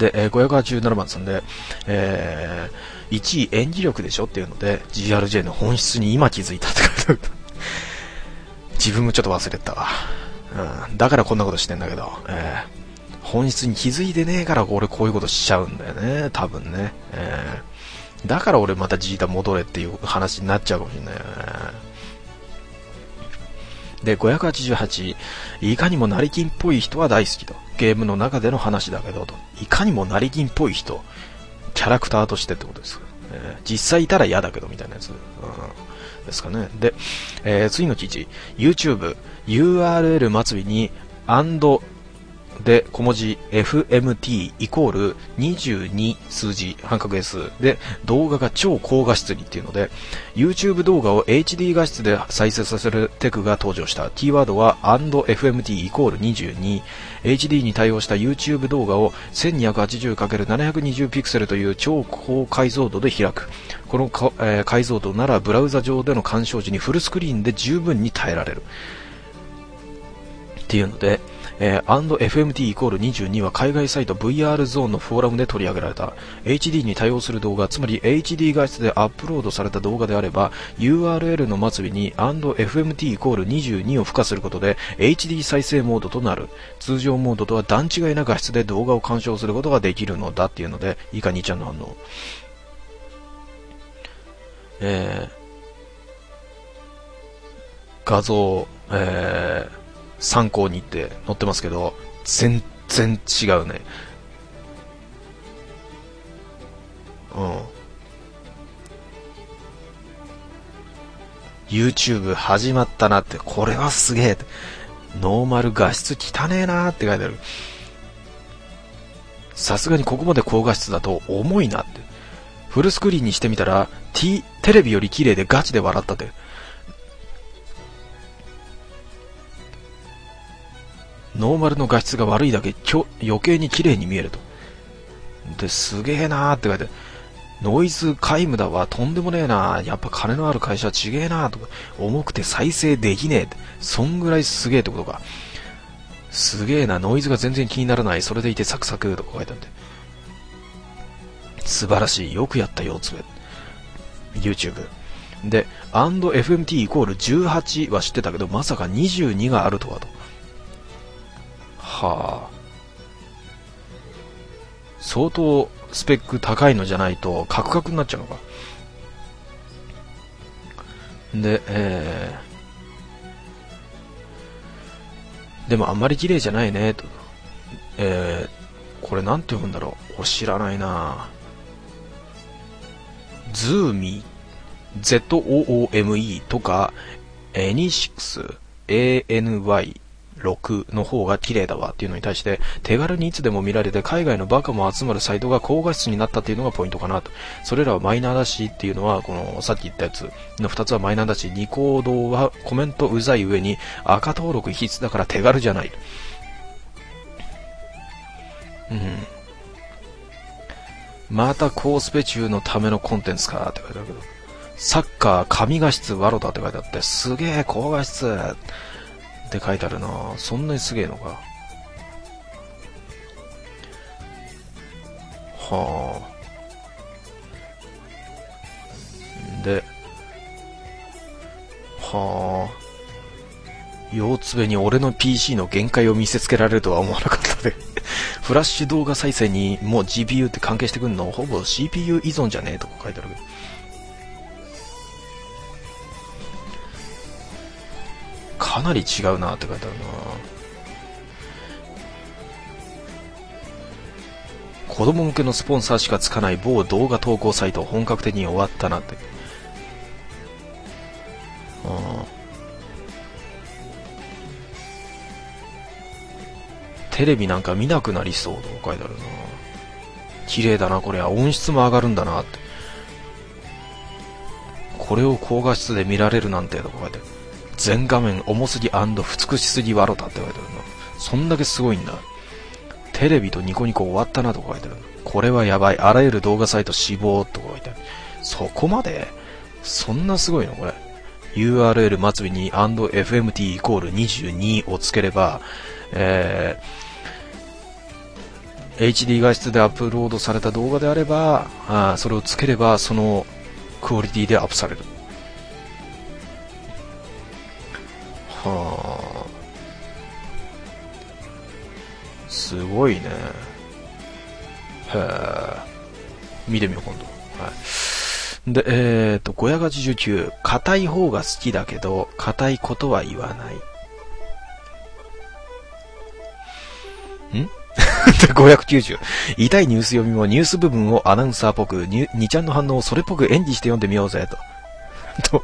で、587番さんで、1位演技力でしょっていうので GRJ の本質に今気づいたって書いてある。自分もちょっと忘れたわ。だからこんなことしてんだけど、本質に気づいてねえから俺こういうことしちゃうんだよね、多分ね。だから俺またジータ戻れっていう話になっちゃうかもしれないよね。で、588、いかにも成金っぽい人は大好きと。ゲームの中での話だけどと。いかにも成金っぽい人。キャラクターとしてってことです。 実際いたら嫌だけどみたいなやつ、ですかね。で、次の記事、YouTube URL 末尾にで小文字 FMT イコール22数字半角 S で動画が超高画質にっていうので YouTube 動画を HD 画質で再生させるテクが登場した。キーワードは &FMT イコール22 HD に対応した YouTube 動画を 1280×720 ピクセルという超高解像度で開く。この解像度ならブラウザ上での干渉時にフルスクリーンで十分に耐えられるっていうので&FMT イコール22は海外サイト VR ゾーンのフォーラムで取り上げられた。 HD に対応する動画、つまり HD 画質でアップロードされた動画であれば URL の末尾に &FMT イコール22を付加することで HD 再生モードとなる。通常モードとは段違いな画質で動画を鑑賞することができるのだっていうので、以下2ちゃんの反応。画像、参考にって載ってますけど、全然違うね。YouTube 始まったなって、これはすげえって。ノーマル画質汚ねえなーって書いてある。さすがにここまで高画質だと重いなって。フルスクリーンにしてみたら、テレビより綺麗でガチで笑ったって。ノーマルの画質が悪いだけ余計に綺麗に見えると。で、すげえなーって書いて、ノイズ皆無だわ、とんでもねえな、やっぱ金のある会社ちげえなとか、重くて再生できねえって、そんぐらいすげえってことか。すげえな、ノイズが全然気にならない、それでいてサクサクとか書いてあって。素晴らしい、よくやったよ、つべ。YouTube。で、&FMT イコール18は知ってたけど、まさか22があるとはと。はあ、相当スペック高いのじゃないとカクカクになっちゃうのか。で、でもあんまり綺麗じゃないねと。これなんて読むんだろう、知らないな。ズーミ ZOOME とかN6 ANY6の方が綺麗だわっていうのに対して、手軽にいつでも見られて海外のバカも集まるサイトが高画質になったっていうのがポイントかなと。それらはマイナーだしっていうのは、このさっき言ったやつの2つはマイナーだし、ニコ動はコメントうざい上に赤登録必須だから手軽じゃない。また高スペ中のためのコンテンツかって書いてあるけど、サッカー神画質ワロだって書いてあって、すげえ高画質って書いてあるな。そんなにすげえのか。はあ。で、はあ。腰つべに俺の PC の限界を見せつけられるとは思わなかったで。フラッシュ動画再生にもう GPU って関係してくんの？ほぼ CPU 依存じゃねえとか書いてあるけど。かなり違うなって書いてあるな。子供向けのスポンサーしかつかない某動画投稿サイト本格的に終わったなって。テレビなんか見なくなりそうと書いてあるな。綺麗だなこれは、音質も上がるんだなって。これを高画質で見られるなんてとか書いてある。全画面重すぎ&美しすぎワロタって書いてあるな。そんだけすごいんだ。テレビとニコニコ終わったなとか書いてある。これはやばい、あらゆる動画サイト死亡とか書いてある。そこまでそんなすごいのこれ。 URL 末尾に &FMT イコール22をつければ、HD 画質でアップロードされた動画であれば、それをつければそのクオリティでアップされる。はあ、すごいね。へえ、見てみよう今度。はい。で、589、硬い方が好きだけど硬いことは言わない。 590。痛いニュース読みもニュース部分をアナウンサーっぽく、2ちゃんの反応をそれっぽく演じして読んでみようぜ、と。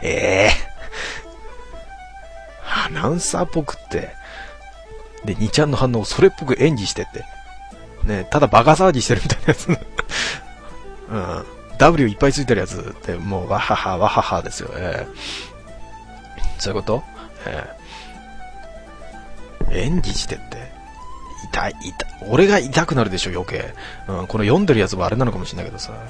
アナウンサーっぽくって。で、2ちゃんの反応をそれっぽく演じしてって。ね、ただバカ騒ぎしてるみたいなやつ。うん。W いっぱいついてるやつって、もう、わはは、わははですよ。そういうこと？演じしてって。痛い。俺が痛くなるでしょ、余計。うん、この読んでるやつはあれなのかもしれないけどさ。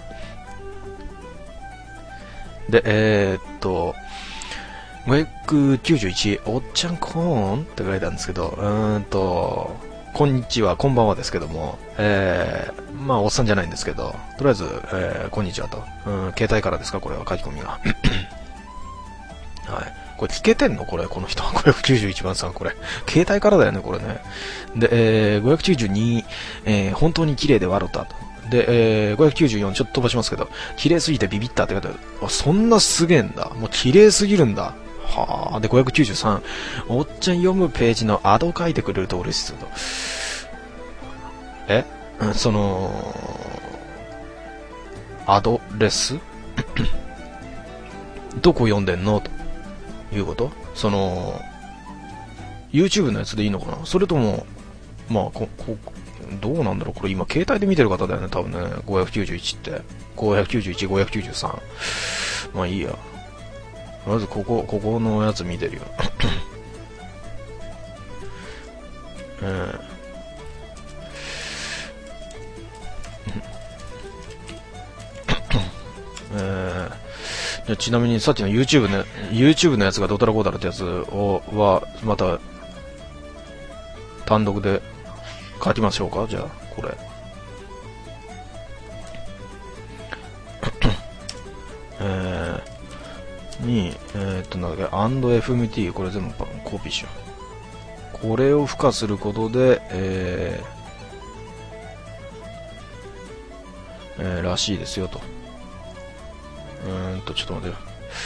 で、591、おっちゃんコーンって書いてあるんですけど、こんにちは、こんばんはですけども、まあ、おっさんじゃないんですけど、とりあえず、こんにちはと。携帯からですか、これは書き込みが。はい。これ聞けてんのこれ、この人は。591番さん、これ。携帯からだよね、これね。で、592、本当に綺麗で笑ったと。で、594、ちょっと飛ばしますけど、綺麗すぎてビビったって書いてある。あ、そんなすげえんだ。もう綺麗すぎるんだ。はあ。で、593、おっちゃん読むページのアド書いてくれると嬉しいと。アドレスどこ読んでんのということ？YouTube のやつでいいのかな？それとも、まあ、どうなんだろう、これ今携帯で見てる方だよね、多分ね。591って。591、593。まあいいや。まずここのやつ見てるよ。じゃちなみにさっきの YouTube のやつがどうたらこうたらってやつは、また、単独で書きましょうか、じゃあ、これ。なんだっけ、&FMT、これ全部コピーしよう。これを付加することで、らしいですよと。ちょっと待てよ。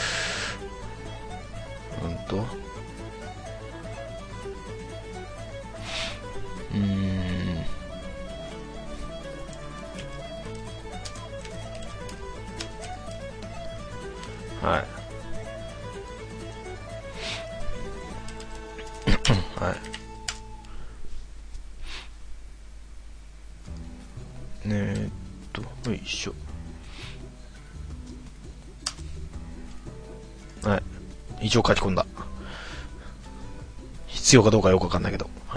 はい。はい。よいしょ。はい。一応書き込んだ。必要かどうかよくわかんないけど。はい。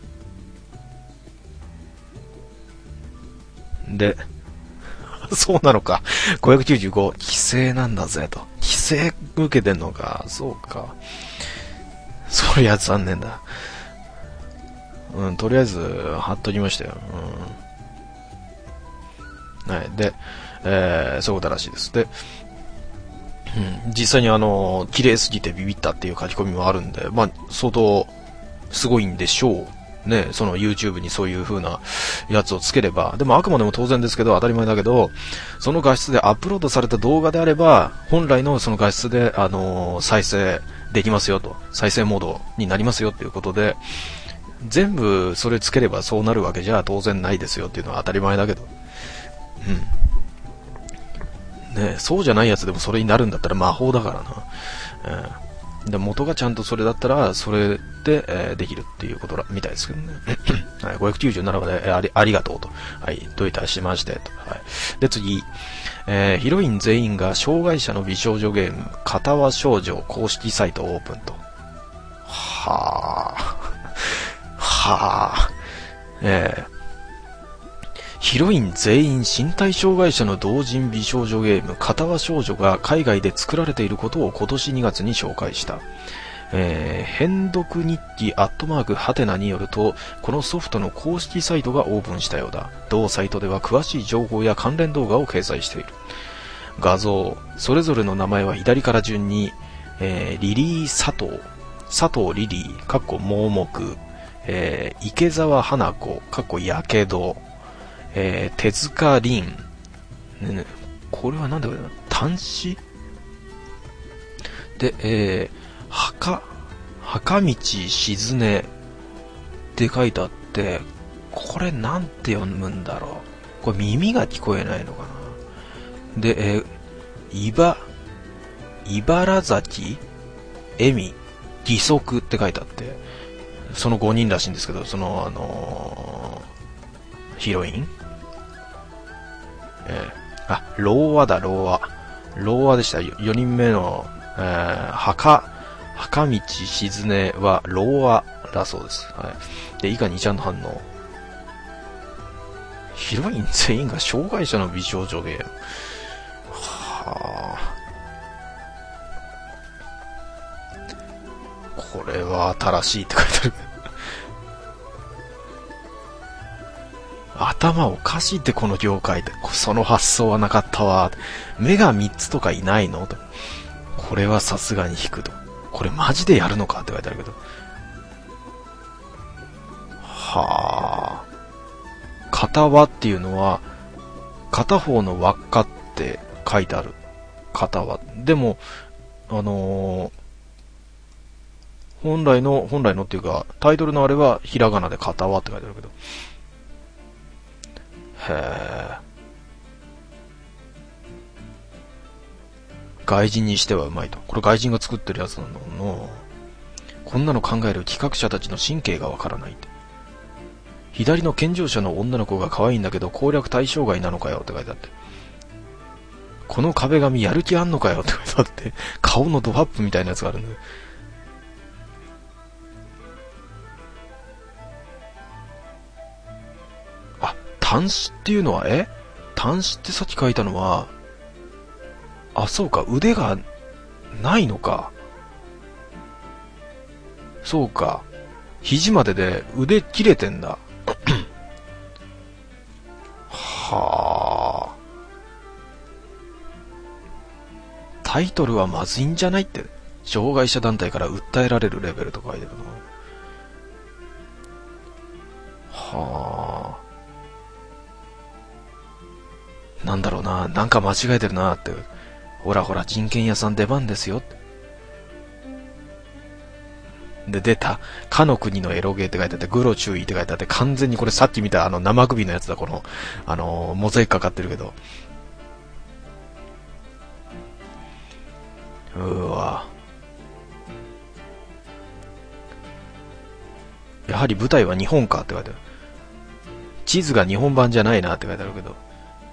で、そうなのか。595、規制なんだぜと。規制受けてんのか。そうか。そりゃ残念だ。とりあえず、貼っときましたよ。はい。で、そういうことらしいです。で、実際に綺麗すぎてビビったっていう書き込みもあるんで、まあ、相当、すごいんでしょう。ね、その YouTube にそういう風なやつをつければ、でもあくまでも当然ですけど、当たり前だけど、その画質でアップロードされた動画であれば、本来のその画質で、再生できますよと、再生モードになりますよっていうことで、全部それつければそうなるわけじゃ当然ないですよっていうのは当たり前だけど、ね、そうじゃないやつでもそれになるんだったら魔法だからな。で元がちゃんとそれだったら、それで、できるっていうことみたいですけどね。はい、597までありがとうと。はい、どういたしましてと。はい。で、次。ヒロイン全員が障害者の美少女ゲーム、片輪少女公式サイトオープンと。はぁ。はぁ。ヒロイン全員身体障害者の同人美少女ゲーム片輪少女が海外で作られていることを今年2月に紹介した。変読日記@によると、このソフトの公式サイトがオープンしたようだ。同サイトでは詳しい情報や関連動画を掲載している。画像、それぞれの名前は左から順に、リリー佐藤リリー、盲目、池澤花子、やけど、手塚凛、ね、これはなんだろうな、端子で、墓道静音って書いてあって、 これなんて読むんだろう。これ耳が聞こえないのかな。で、茨崎恵美義足って書いてあって、その5人らしいんですけど、そのヒロイン、ローワでした。4人目の、墓道静音はローワだそうです。はい。で、以下2ちゃんの反応。ヒロイン全員が障害者の美少女で、はあ。これは新しいって書いてある。頭おかしいってこの業界で。その発想はなかったわ。目が3つとかいないのと。これはさすがに引くと。これマジでやるのかって書いてあるけど。はあ。片輪っていうのは、片方の輪っかって書いてある。片輪。でも、本来のっていうか、タイトルのあれはひらがなで片輪って書いてあるけど。へえ。外人にしてはうまいと。これ外人が作ってるやつなんだもんな。こんなの考える企画者たちの神経がわからないって。左の健常者の女の子が可愛いんだけど攻略対象外なのかよって書いてあって。この壁紙やる気あんのかよって書いてあって。顔のドアップみたいなやつがあるんだよ。端子っていうのは、端子ってさっき書いたのは、そうか、腕がないのか。そうか。肘までで腕切れてんだ。はあ。タイトルはまずいんじゃないって、障害者団体から訴えられるレベルとか書いてるの。はあ。なんだろうな、なんか間違えてるなって。ほらほら、人権屋さん出番ですよって。で、出た。かの国のエロゲーって書いてあって、グロ注意って書いてあって、完全にこれさっき見た生首のやつだ、この、モザイクかかってるけど。わ。やはり舞台は日本かって書いてある。地図が日本版じゃないなって書いてあるけど。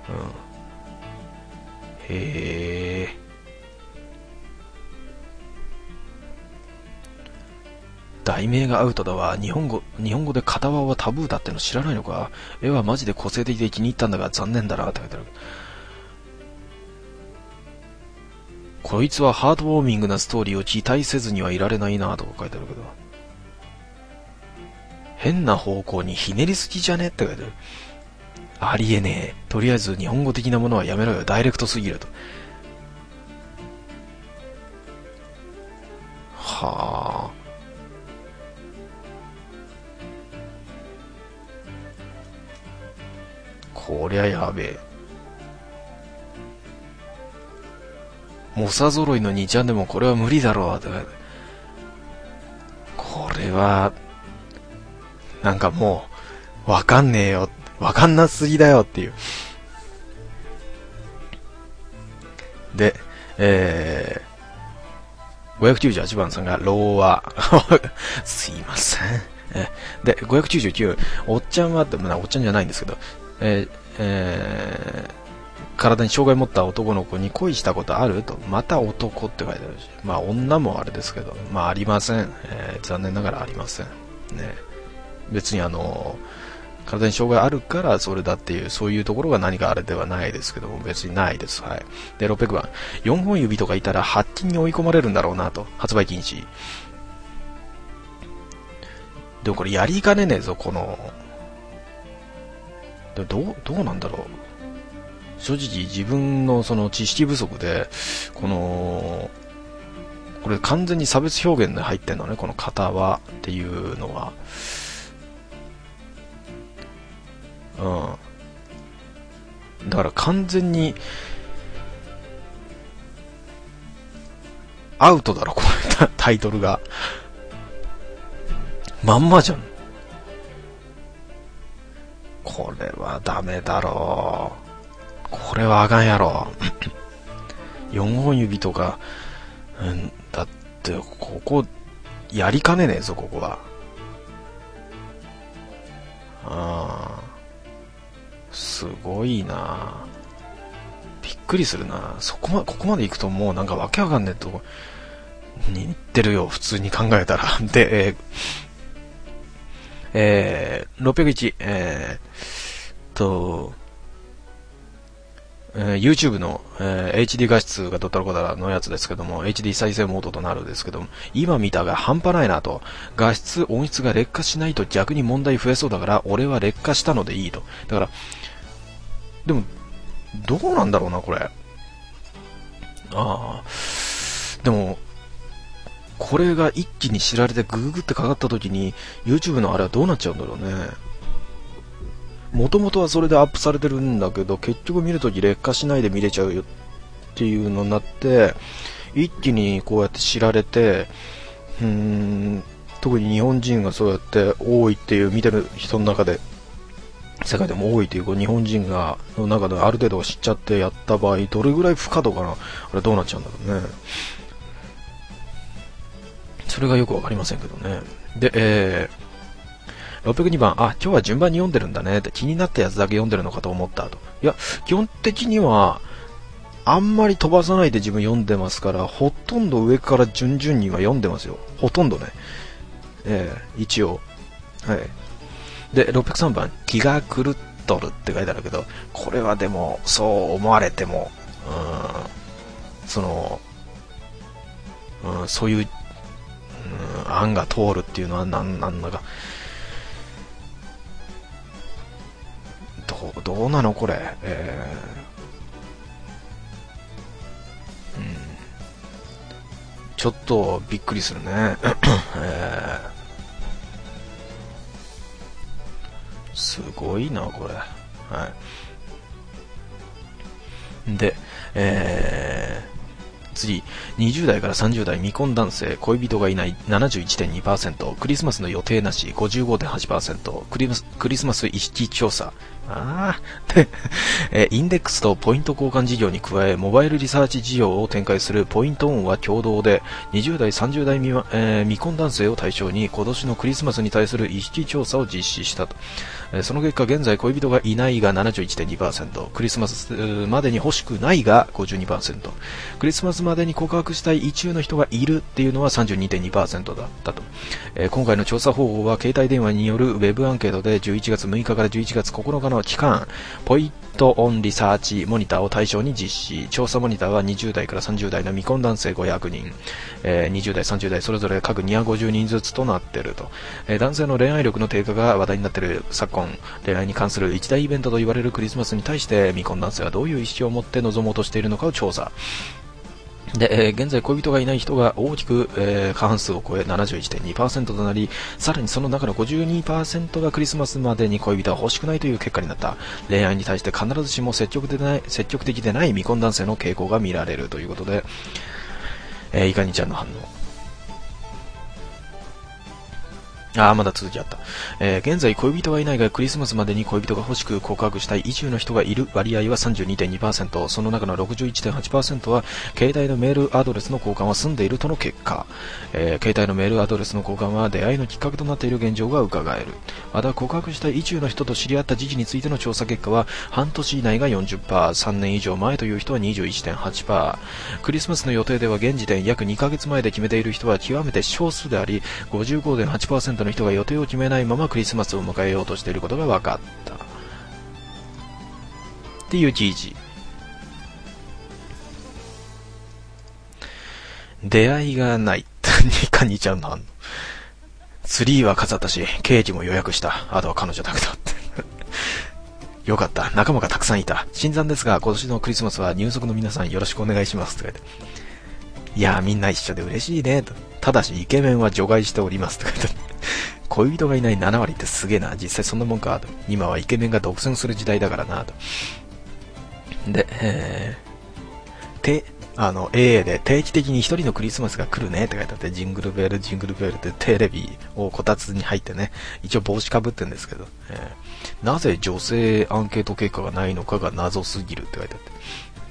へえ。題名がアウトだわ。日本語で片輪はタブーだっての知らないのか。絵はマジで個性的で気に入ったんだが残念だなって書いてある。こいつはハートウォーミングなストーリーを期待せずにはいられないなとか書いてあるけど。変な方向にひねりすぎじゃねって書いてある。ありえねえ。とりあえず日本語的なものはやめろよ。ダイレクトすぎると。はあ。こりゃやべえ。猛者揃いの2ちゃんでもこれは無理だろうって。これは、なんかもう、わかんねえよ。わかんなすぎだよっていう。で、598番さんがローワすいません。で、599、おっちゃんはって、おっちゃんじゃないんですけど、体に障害を持った男の子に恋したことあると。また男って書いてあるし、まあ女もあれですけど、まあありません。残念ながらありません。ね。別に体に障害あるからそれだっていう、そういうところが何かあれではないですけども、別にないです。はい。で、600番。4本指とかいたら発禁に追い込まれるんだろうなと。発売禁止。でもこれやりかねねえぞ、この。でどうなんだろう。正直自分のその知識不足で、これ完全に差別表現で入ってんのね、この片輪っていうのは。だから完全にアウトだろ、これタイトルがまんまじゃん。 ダメだろう。これはあかんやろ。4本指とか、だってここやりかねねえぞ、ここは。すごいな。びっくりするな。ここまで行くともうなんかわけわかんねえとに言ってるよ、普通に考えたら。で、601、YouTube の、HD 画質がどったらこだらのやつですけども、HD 再生モードとなるんですけども、今見たが半端ないなと。画質、音質が劣化しないと逆に問題増えそうだから、俺は劣化したのでいいと。だから、でも、どうなんだろうな、これ。でも、これが一気に知られてググってかかった時に YouTube のあれはどうなっちゃうんだろうね。もともとはそれでアップされてるんだけど、結局見るとき劣化しないで見れちゃうよっていうのになって、一気にこうやって知られて、特に日本人がそうやって多いっていう、見てる人の中で世界でも多いという日本人がの中である程度知っちゃってやった場合、どれぐらい不可度かな、あれどうなっちゃうんだろうね。それがよくわかりませんけどね。で、602番、今日は順番に読んでるんだねって気になったやつだけ読んでるのかと思ったと。いや、基本的にはあんまり飛ばさないで自分読んでますから、ほとんど上から順々には読んでますよ。ほとんどね。一応。はい。で、603番、気が狂っとるって書いてあるけど、これはでも、そう思われても、そういう、案が通るっていうのはなんだか、どうなのこれ、ちょっとびっくりするね。すごいなこれ。はい。で、次、20代から30代未婚男性、恋人がいない 71.2%、クリスマスの予定なし 55.8%、クリスマス意識調査。インデックスとポイント交換事業に加え、モバイルリサーチ事業を展開するポイントオンは共同で、20代、30代未婚男性を対象に今年のクリスマスに対する意識調査を実施したと。その結果、現在恋人がいないが 71.2%、クリスマスまでに欲しくないが 52%、クリスマスまでに告白したい意中の人がいるっていうのは 32.2% だったと。今回の調査方法は携帯電話によるウェブアンケートで11月6日から11月9日の期間、ポイントオンリサーチモニターを対象に実施。調査モニターは20代から30代の未婚男性500人、20代、30代それぞれ各250人ずつとなっていると。男性の恋愛力の低下が話題になっている昨今、恋愛に関する一大イベントと言われるクリスマスに対して未婚男性はどういう意識を持って臨もうとしているのかを調査。で、現在恋人がいない人が大きく、過半数を超え 71.2% となり、さらにその中の 52% がクリスマスまでに恋人は欲しくないという結果になった。恋愛に対して必ずしも積極的でない未婚男性の傾向が見られるということで、いかにちゃんの反応。まだ続きあった。現在恋人がいないがクリスマスまでに恋人が欲しく告白したい意中の人がいる割合は 32.2%、 その中の 61.8% は携帯のメールアドレスの交換は済んでいるとの結果、携帯のメールアドレスの交換は出会いのきっかけとなっている現状が伺える。また告白したい意中の人と知り合った時期についての調査結果は半年以内が 40%、 3年以上前という人は 21.8%、 クリスマスの予定では現時点約2ヶ月前で決めている人は極めて少数であり、 55.8% の人が予定を決めないままクリスマスを迎えようとしていることが分かったっていう記事。出会いがない2か2ちゃんの反応。ツリーは飾ったしケーキも予約した、あとは彼女だけだってよかった、仲間がたくさんいた。新参ですが今年のクリスマスは入足の皆さんよろしくお願いしますとか言って、いやーみんな一緒で嬉しいねと。ただしイケメンは除外しておりますとか言って、恋人がいない7割ってすげえな、実際そんなもんかと。今はイケメンが独占する時代だからなと。で、 AA で定期的に一人のクリスマスが来るねって書いてあって、ジングルベルジングルベルってテレビをこたつに入ってね、一応帽子かぶってんですけど、なぜ女性アンケート結果がないのかが謎すぎるって書いてあって、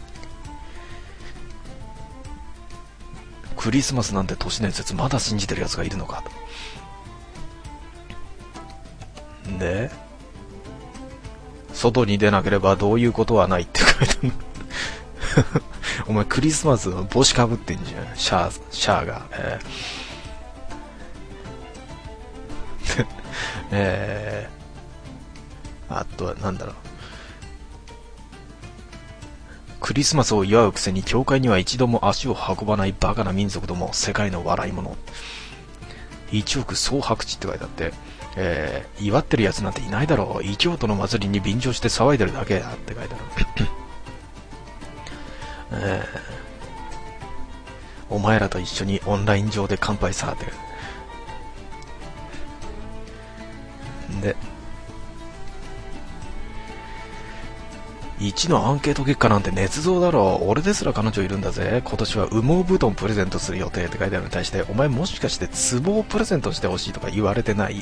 クリスマスなんて都市伝説まだ信じてるやつがいるのかと。で、外に出なければどういうことはないって書いてあるお前クリスマスの帽子かぶってんじゃん、シャーが、あとはなんだろう、クリスマスを祝うくせに教会には一度も足を運ばないバカな民族ども、世界の笑い者、一億総白地って書いてあって、祝ってるやつなんていないだろう、異教徒の祭りに便乗して騒いでるだけだって書いてあるお前らと一緒にオンライン上で乾杯さってで、1のアンケート結果なんて捏造だろう、俺ですら彼女いるんだぜ、今年は羽毛布団プレゼントする予定って書いてあるのに対して、お前もしかして壺をプレゼントしてほしいとか言われてない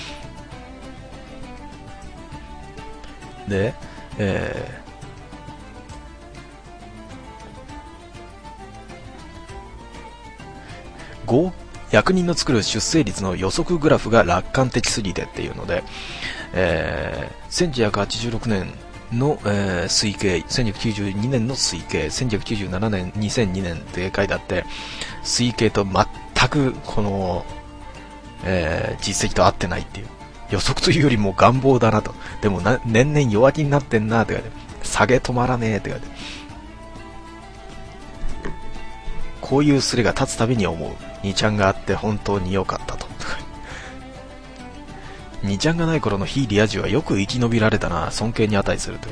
で、役人の作る出生率の予測グラフが楽観的すぎてっていうので、1986年の、推計、1992年の推計、1997年、2002年って書いてあって、推計と全くこの、実績と合ってないっていう。予測というよりも願望だなと。でも年々弱気になってんなって書いて、下げ止まらねえって書いて、こういうスレが立つたびに思う。2ちゃんがあって本当に良かったと。2ちゃんがない頃の非リア充はよく生き延びられたな、尊敬に値するという。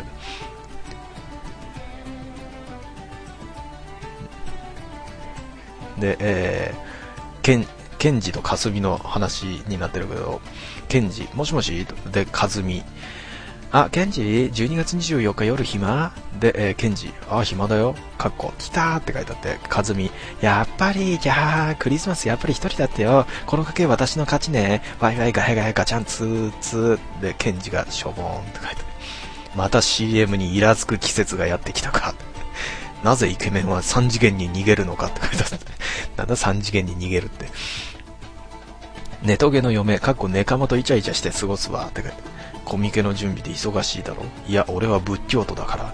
で、ケンジとカスミの話になってるけど、ケンジ、もしもしで、カズミ。あ、ケンジ、12月24日夜暇で、ケンジ、あ、暇だよ。かっこ、来たーって書いてあって、カズミ、やっぱり、じゃあ、クリスマスやっぱり一人だってよ。この賭け私の勝ちね。ワイワイガヤガヤガチャンツーツーで、ケンジがしょぼーんって書いてあって、また CM にイラつく季節がやってきたか。なぜイケメンは3次元に逃げるのかって書いてあって、なんだ3次元に逃げるって。ネトゲの嫁、かっこネカマとイチャイチャして過ごすわって書いてあって、コミケの準備で忙しいだろ。いや、俺は仏教徒だから。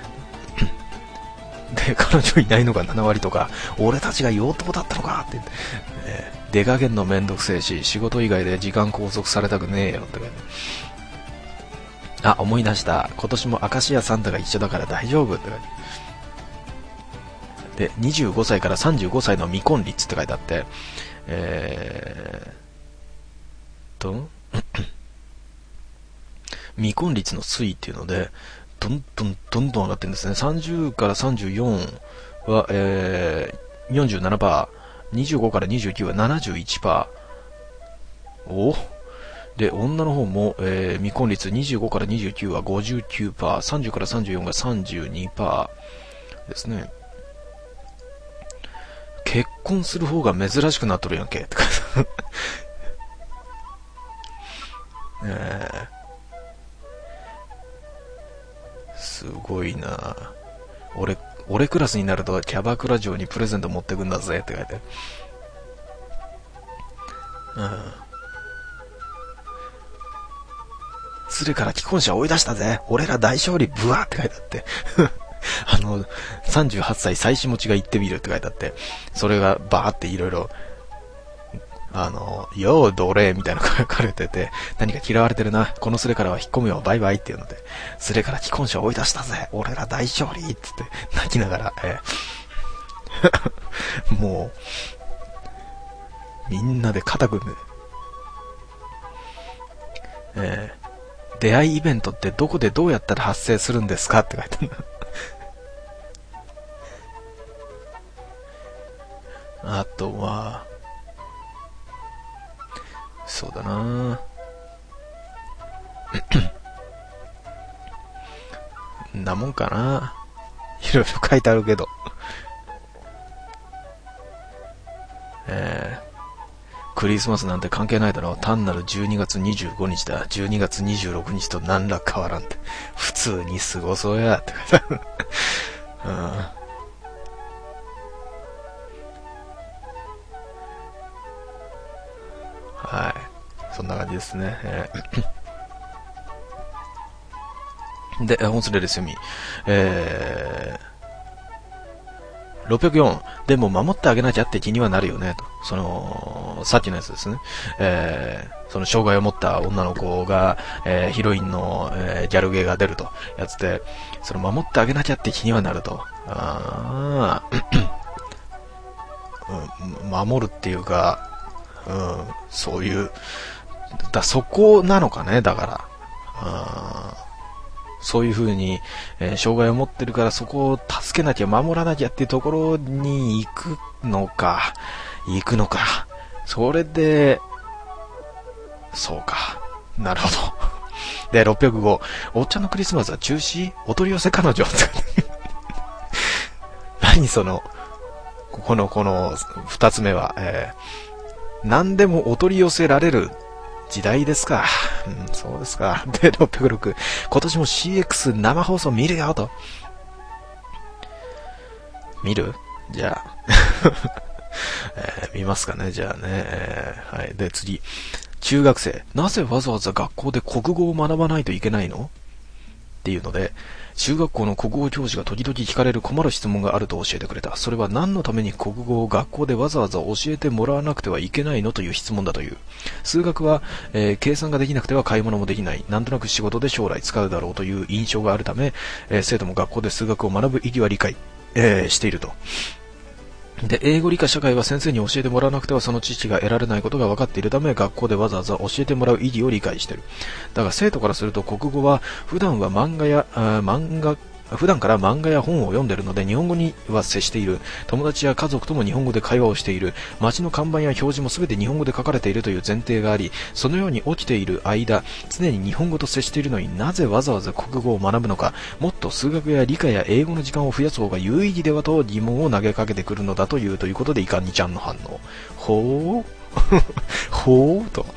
で、彼女いないのが7割とか、俺たちが妖刀だったのかって言って、出かけんのめんどくせえし、仕事以外で時間拘束されたくねえよって書いてあ、思い出した。今年も明石家サンタが一緒だから大丈夫って書いてで、25歳から35歳の未婚率って書いてあって、未婚率の推移っていうので、どんどん上がってるんですね。30から34は、47%、25から29は 71%。おで、女の方も、未婚率25から29は 59%、30から34が 32% ですね。結婚する方が珍しくなっとるやんけ。とかすごいな。俺クラスになるとキャバクラ嬢にプレゼント持ってくんだぜって書いてある。それから既婚者追い出したぜ、俺ら大勝利ブワーって書いてあって38歳妻子持ちが言ってみるって書いてあって、それがバーっていろいろよー奴隷みたいなのが書かれてて、何か嫌われてるな、このスレからは引っ込むよ、バイバイっていうので、スレから既婚者を追い出したぜ、俺ら大勝利って言って泣きながら、もうみんなで肩組む、出会いイベントってどこでどうやったら発生するんですかって書いてあるあとはそうだななもんかな、いろいろ書いてあるけどクリスマスなんて関係ないだろう。単なる12月25日だ。12月26日と何ら変わらんって。普通に過ごそうや。って書いてある。うん。はい。そんな感じですね。で、本スレレセミ。604。でも守ってあげなきゃって気にはなるよね。と。さっきのやつですね。その障害を持った女の子が、ヒロインの、ギャルゲーが出ると。やつで、守ってあげなきゃって気にはなると。守るっていうか、そういう、そこなのかね、だから。そういう風に、障害を持ってるからそこを助けなきゃ守らなきゃっていうところに行くのか。それで、そうか。なるほど。で、605。おっちゃんのクリスマスは中止？お取り寄せ彼女何この二つ目は、何でもお取り寄せられる時代ですか。そうですか。で、606。今年も CX 生放送見るよと。見る？じゃあ、見ますかね。じゃあね。はい。で、次。中学生。なぜわざわざ学校で国語を学ばないといけないの？っていうので、中学校の国語教師が時々聞かれる困る質問があると教えてくれた。それは何のために国語を学校でわざわざ教えてもらわなくてはいけないのという質問だという。数学は、計算ができなくては買い物もできない。なんとなく仕事で将来使うだろうという印象があるため、生徒も学校で数学を学ぶ意義は理解、していると。で、英語理科社会は先生に教えてもらわなくてはその知識が得られないことが分かっているため、学校でわざわざ教えてもらう意義を理解している。だが生徒からすると国語は普段から漫画や本を読んでいるので日本語には接している。友達や家族とも日本語で会話をしている。街の看板や表示も全て日本語で書かれているという前提があり、そのように起きている間、常に日本語と接しているのになぜわざわざ国語を学ぶのか、もっと数学や理科や英語の時間を増やす方が有意義ではと疑問を投げかけてくるのだということで、いかにちゃんの反応。ほーと。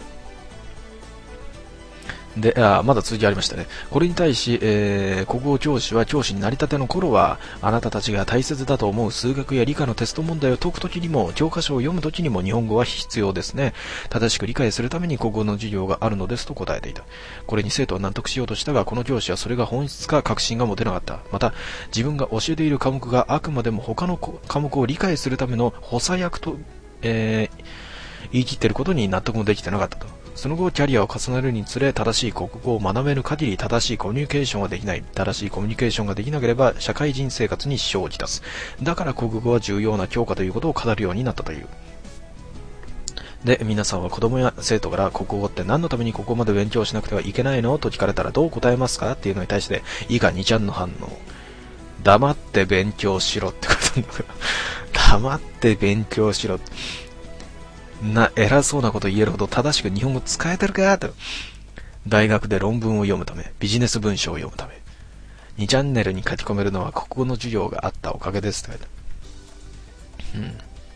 で、まだ続きありましたね。これに対し、国語教師は教師になりたての頃は、あなたたちが大切だと思う数学や理科のテスト問題を解くときにも、教科書を読むときにも日本語は必要ですね。正しく理解するために国語の授業があるのですと答えていた。これに生徒は納得しようとしたが、この教師はそれが本質か確信が持てなかった。また、自分が教えている科目があくまでも他の科目を理解するための補佐役と、言い切っていることに納得もできてなかったと。その後キャリアを重ねるにつれ、正しい国語を学べる限り正しいコミュニケーションはできない。正しいコミュニケーションができなければ社会人生活に支障をきたす。だから国語は重要な教科ということを語るようになったという。で、皆さんは子供や生徒から国語って何のためにここまで勉強しなくてはいけないのと聞かれたらどう答えますかっていうのに対して、以下2ちゃんの反応。黙って勉強しろって書いてあるんだけど。黙って勉強しろって。偉そうなこと言えるほど正しく日本語使えてるかと。大学で論文を読むため、ビジネス文章を読むため、2チャンネルに書き込めるのは国語の授業があったおかげですって書いてある。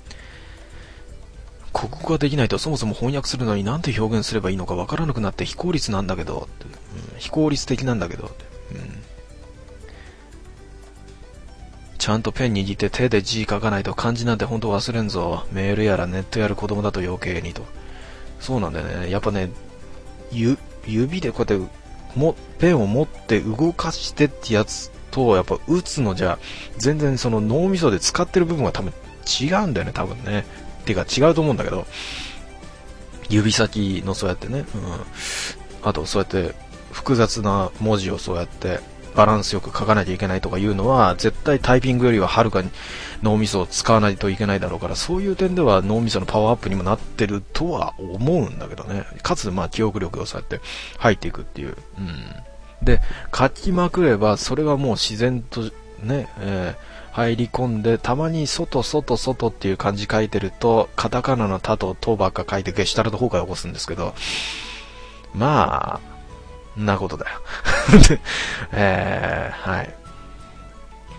国語ができないとそもそも翻訳するのに何て表現すればいいのかわからなくなって非効率なんだけどって、非効率的なんだけどって、ちゃんとペン握って手で字書かないと漢字なんて本当忘れんぞ。メールやらネットやる子供だと余計にと。そうなんだよね。やっぱね、指でこうやってペンを持って動かしてってやつと、やっぱ打つのじゃ全然その脳みそで使ってる部分が多分違うんだよね、多分ね。てか違うと思うんだけど、指先のそうやってね、あとそうやって複雑な文字をそうやってバランスよく書かなきゃいけないとかいうのは絶対タイピングよりははるかに脳みそを使わないといけないだろうから、そういう点では脳みそのパワーアップにもなってるとは思うんだけどね。かつ記憶力をそうやって入っていくっていう、で書きまくればそれはもう自然とね、入り込んで、たまに外っていう漢字書いてるとカタカナのタとトばっか書いてゲシュタルト崩壊を起こすんですけど、なことだよ。はい。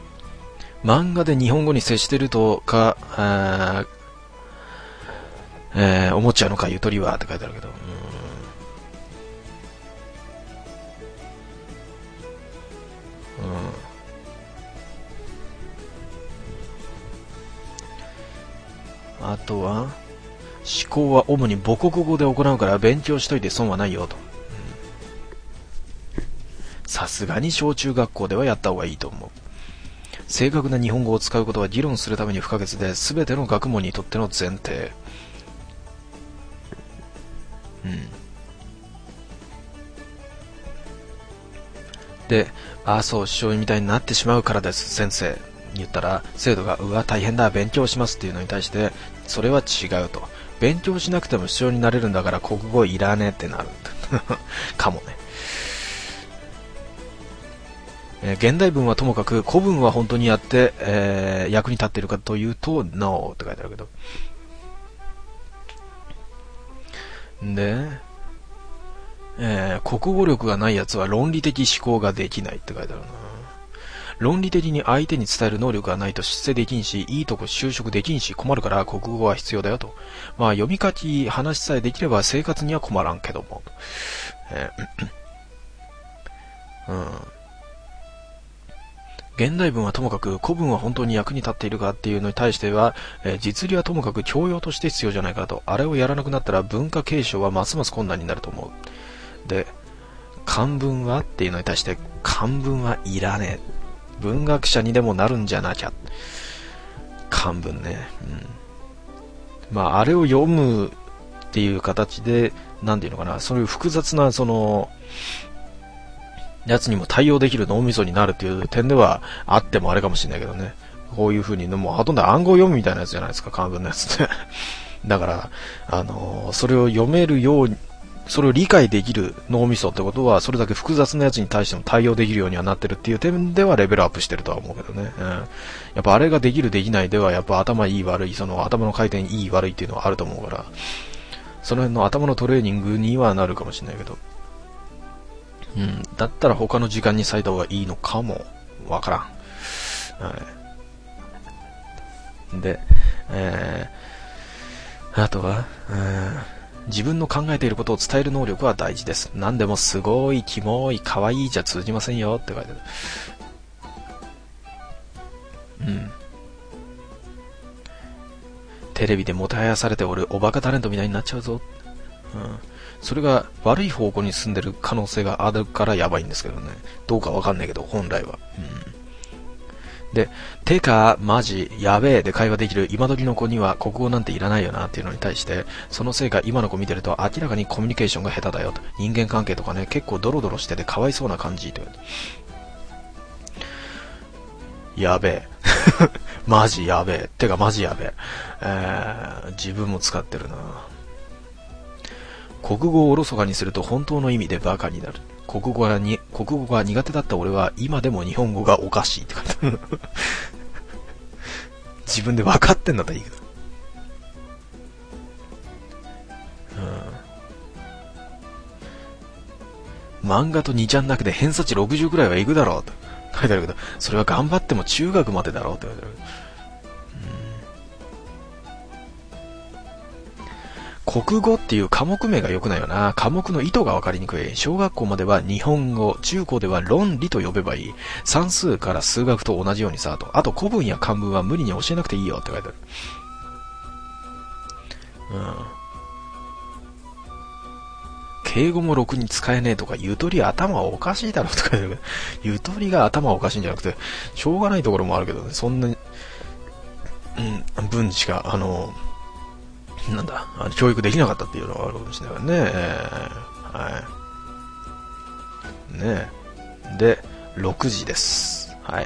漫画で日本語に接してるとか、 おもちゃのかゆとりはって書いてあるけど、あとは思考は主に母国語で行うから勉強しといて損はないよと。さすがに小中学校ではやった方がいいと思う。正確な日本語を使うことは議論するために不可欠で、全ての学問にとっての前提。で、そう、師匠みたいになってしまうからです、先生。言ったら、生徒が、うわ、大変だ、勉強しますっていうのに対して、それは違うと。勉強しなくても師匠になれるんだから、国語いらねえってなる。かもね。現代文はともかく古文は本当にやって、役に立っているかというと No って書いてあるけど、で、国語力がないやつは論理的思考ができないって書いてあるな。論理的に相手に伝える能力がないと出世できんし、いいとこ就職できんし困るから国語は必要だよと。まあ読み書き話さえできれば生活には困らんけども、現代文はともかく古文は本当に役に立っているかっていうのに対しては、実利はともかく教養として必要じゃないかと。あれをやらなくなったら文化継承はますます困難になると思う。で、漢文はっていうのに対して漢文はいらねえ。文学者にでもなるんじゃなきゃ。漢文ね。まああれを読むっていう形で、なんていうのかな、そういう複雑なそのやつにも対応できる脳みそになるっていう点ではあってもあれかもしれないけどね。こういう風にもうほとんど暗号読むみたいなやつじゃないですか、漢文のやつって。だからそれを読めるように、それを理解できる脳みそってことは、それだけ複雑なやつに対しても対応できるようにはなってるっていう点ではレベルアップしてるとは思うけどね。やっぱあれができるできないでは、やっぱ頭いい悪い、その頭の回転いい悪いっていうのはあると思うから、その辺の頭のトレーニングにはなるかもしれないけど、だったら他の時間に割いた方がいいのかもわからん。で、あとは、自分の考えていることを伝える能力は大事です。何でもすごい、キモい、可愛いじゃ通じませんよって書いてある。テレビでもてはやされておるおバカタレントみたいになっちゃうぞ。それが悪い方向に進んでる可能性があるからやばいんですけどね。どうかわかんないけど、本来は。で、てか、マジ、やべえで会話できる今時の子には国語なんていらないよなっていうのに対して、そのせいか今の子見てると明らかにコミュニケーションが下手だよと。人間関係とかね、結構ドロドロしててかわいそうな感じと。やべえ。マジやべえ。てかマジやべえ。自分も使ってるな。国語をおろそかにすると本当の意味でバカになる。国語が苦手だった俺は今でも日本語がおかしいって書いてある。自分で分かってんだったらいいけど。漫画と2ちゃんだけで偏差値60くらいはいくだろうと書いてあるけど、それは頑張っても中学までだろうって書いてある。国語っていう科目名が良くないよな。科目の意図が分かりにくい。小学校までは日本語、中高では論理と呼べばいい。算数から数学と同じようにさ、あと古文や漢文は無理に教えなくていいよって書いてある。敬語もろくに使えねえとか、ゆとり頭おかしいだろとか言うけど、ゆとりが頭おかしいんじゃなくて、しょうがないところもあるけどね、そんなに、文しか、なんだ、教育できなかったっていうのがあるかもしれないからね。ねえ。で、6時です。はい。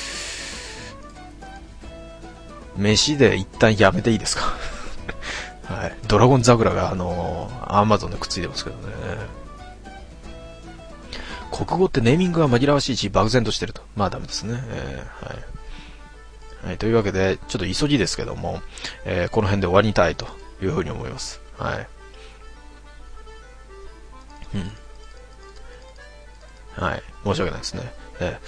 飯で一旦やめていいですか？はい。ドラゴン桜がアマゾンでくっついてますけどね。国語ってネーミングが紛らわしいし、漠然としてると。まあダメですね。はい。はい、というわけで、ちょっと急ぎですけども、この辺で終わりたいというふうに思います。はい。はい。申し訳ないですね。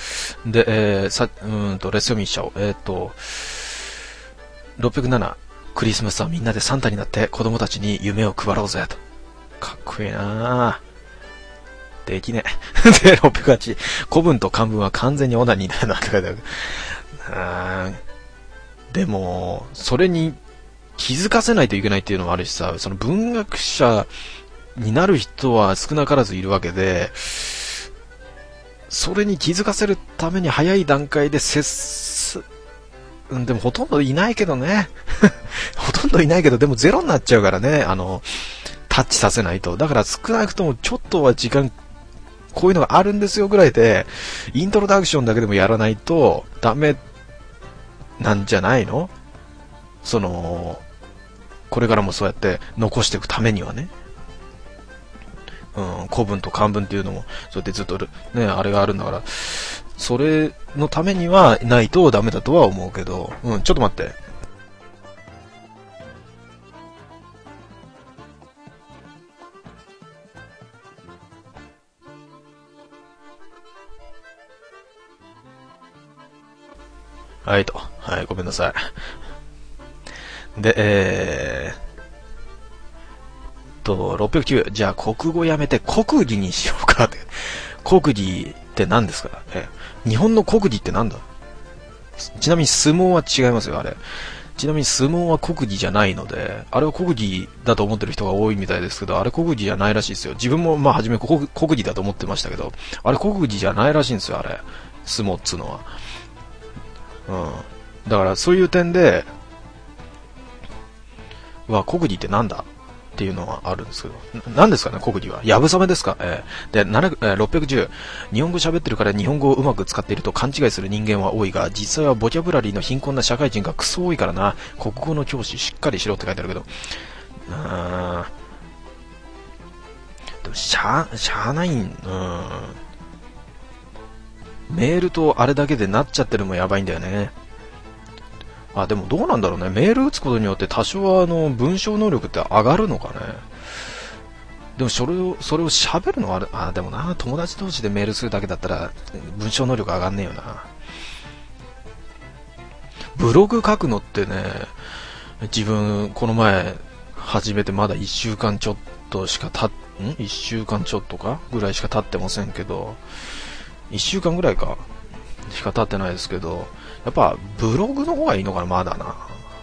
で、レッスン見しちゃおう。607。 クリスマスはみんなでサンタになって子供たちに夢を配ろうぜと。かっこいいなぁ。できねえ。で、608。古文と漢文は完全にオナニーだよなって書いてある。でも、それに気づかせないといけないっていうのもあるしさ、その文学者になる人は少なからずいるわけで、それに気づかせるために早い段階ででもほとんどいないけどね。ほとんどいないけど、でもゼロになっちゃうからね、タッチさせないと。だから少なくともちょっとは時間、こういうのがあるんですよぐらいで、イントロダクションだけでもやらないとダメなんじゃないの？これからもそうやって残していくためにはね。古文と漢文っていうのも、そうやってずっとね、あれがあるんだから、それのためにはないとダメだとは思うけど、ちょっと待って。はいと。はい、ごめんなさい。で、609。じゃあ国語やめて国技にしようかって。国技って何ですか？日本の国技って何だ？ちなみに相撲は違いますよ、あれ。ちなみに相撲は国技じゃないので、あれは国技だと思ってる人が多いみたいですけど、あれ国技じゃないらしいですよ。自分も初め国技だと思ってましたけど、あれ国技じゃないらしいんですよ、あれ。相撲っつうのは。だからそういう点で、国技ってなんだっていうのはあるんですけど、何ですかね、国技は。やぶさめですか。で、610。日本語喋ってるから日本語をうまく使っていると勘違いする人間は多いが、実際はボキャブラリーの貧困な社会人がクソ多いからな。国語の教師しっかりしろって書いてあるけど。でもしゃあないメールとあれだけでなっちゃってるのもやばいんだよね。でもどうなんだろうね。メール打つことによって多少は文章能力って上がるのかね。でもそれを喋るのはでもな、友達同士でメールするだけだったら文章能力上がんねえよな。ブログ書くのってね、自分この前始めてまだ1週間ちょっとしか1週間ちょっとかぐらいしか経ってませんけど、1週間ぐらいかしか経ってないですけど、やっぱブログの方がいいのかな、まだな。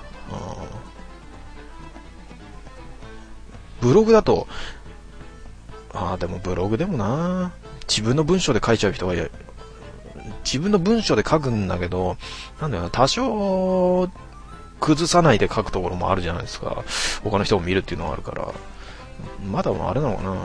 ブログだと、でもブログでもな、自分の文章で書いちゃう人が自分の文章で書くんだけど、なんだよな、多少崩さないで書くところもあるじゃないですか。他の人も見るっていうのがあるから、まだあれなのかな。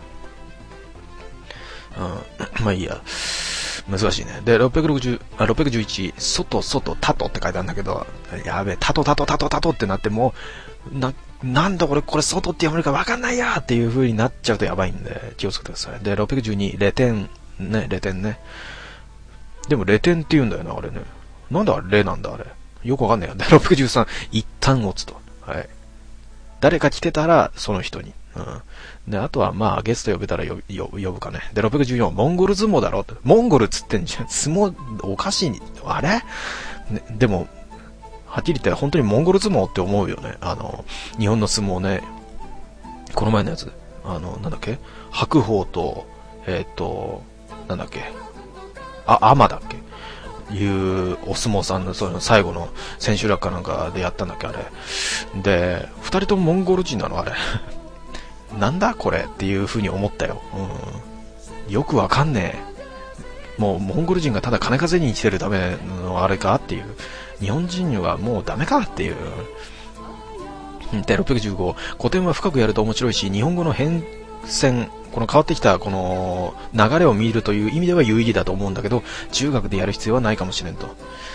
まあいいや。難しいね。で、611、外、タトって書いてあるんだけど、やべえ、タトってなっても、なんだこれ外って読めるか分かんないやっていう風になっちゃうとやばいんで、気をつけてください。で、612、レテンね。でもレテンって言うんだよな、あれね。なんであれレなんだ、あれ。よくわかんないよ。で、613、一旦落つと。はい。誰か来てたら、その人に。で、あとはゲスト呼べたら呼ぶかね。で、614、モンゴル相撲だろって。モンゴルっつってんじゃん。相撲、おかしい。あれ、ね、でも、はっきり言って本当にモンゴル相撲って思うよね。日本の相撲ね。この前のやつ。なんだっけ、白鵬と、なんだっけ。アマだっけいうお相撲さんのその最後の千秋楽かなんかでやったんだっけ、あれ。で、二人ともモンゴル人なの、あれ。なんだこれっていう風に思ったよ。よくわかんねえ。もうモンゴル人がただ金稼ぎに来てるためのあれかっていう。日本人はもうダメかっていう。で、615、古典は深くやると面白いし、日本語の変遷、この変わってきたこの流れを見るという意味では有意義だと思うんだけど、中学でやる必要はないかもしれんと。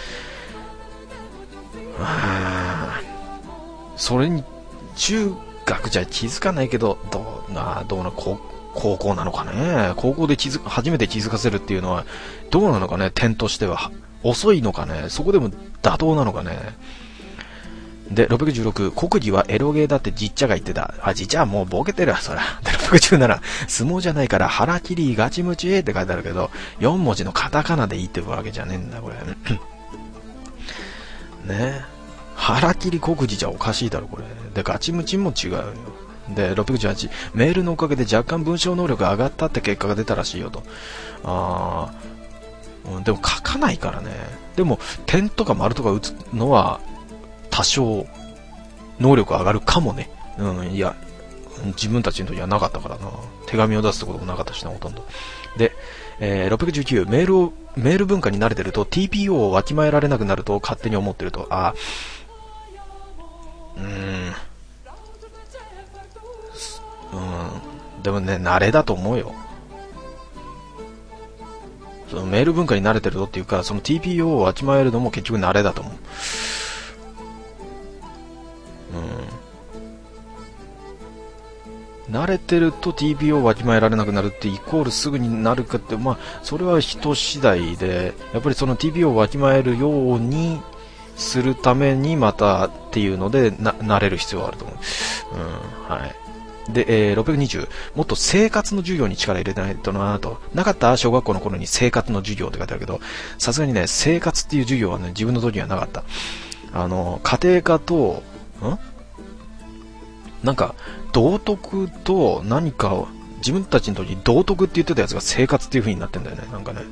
それに中学じゃ気づかないけど、どうな高校なのかね。高校で初めて気づかせるっていうのはどうなのかね。点としては遅いのかね。そこでも妥当なのかね。で、616、国技はエロゲーだってじっちゃが言ってた。じっちゃはもうボケてるわ、そら。で、617、相撲じゃないから腹切りガチムチって書いてあるけど、4文字のカタカナで言ってるわけじゃねえんだ、これ。ね。 腹切り告示じゃおかしいだろこれで、ガチムチンも違うよ。で618、メールのおかげで若干文章能力が上がったって結果が出たらしいよと。でも書かないからね。でも点とか丸とか打つのは多少能力上がるかもね。いや自分たちの時はなかったからな。手紙を出すってこともなかったしな、ほとんど。で、619、メール文化に慣れてると TPO をわきまえられなくなると勝手に思ってると。でもね、慣れだと思うよ。そのメール文化に慣れてるとっていうか、その TPO をわきまえるのも結局慣れだと思う。慣れてると TPO をわきまえられなくなるってイコールすぐになるかって、それは人次第で、やっぱりその TPO をわきまえるようにするためにまたっていうので慣れる必要はあると思う。はい。で、620、もっと生活の授業に力入れてないとなと。なかった小学校の頃に生活の授業って書いてあるけど、さすがにね、生活っていう授業はね、自分の時にはなかった。家庭科と、なんか、道徳と何かを、自分たちの時に道徳って言ってたやつが生活っていう風になってんだよね、なんかね。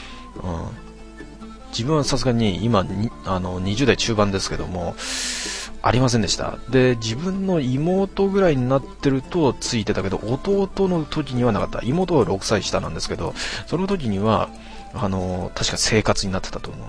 自分はさすがに今、20代中盤ですけども、ありませんでした。で、自分の妹ぐらいになってるとついてたけど、弟の時にはなかった。妹は6歳下なんですけど、その時には、確か生活になってたと思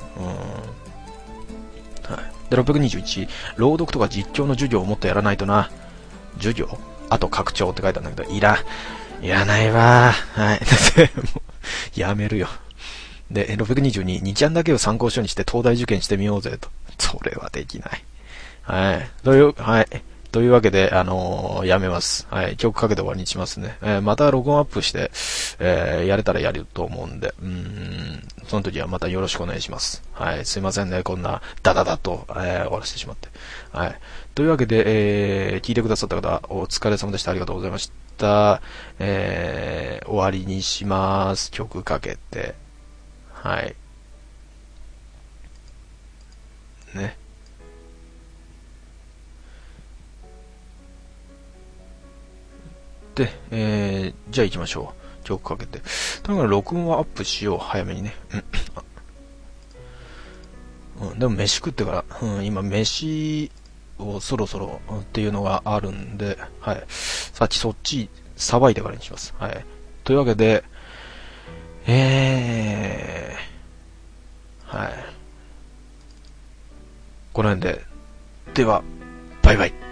う。はい。で、621、朗読とか実況の授業をもっとやらないとな。授業あと拡張って書いてあるんだけど、いらないわー。はい。もうやめるよ。で、622、2ちゃんだけを参考書にして東大受験してみようぜと。それはできない。はい。というわけで、やめます。はい。曲かけて終わりにしますね。また録音アップして、やれたらやると思うんで、その時はまたよろしくお願いします。はい。すいませんね。こんな、ダダダと、終わらせてしまって。はい。というわけで、聞いてくださった方、お疲れ様でした。ありがとうございました。終わりにします。曲かけて。はい。ね。で、じゃあ行きましょう。曲かけて。とにかく録音はアップしよう。早めにね。でも飯食ってから、今飯をそろそろっていうのがあるんで、はい。さっきそっちさばいてからにします。はい。というわけで、はい。この辺で。では、バイバイ。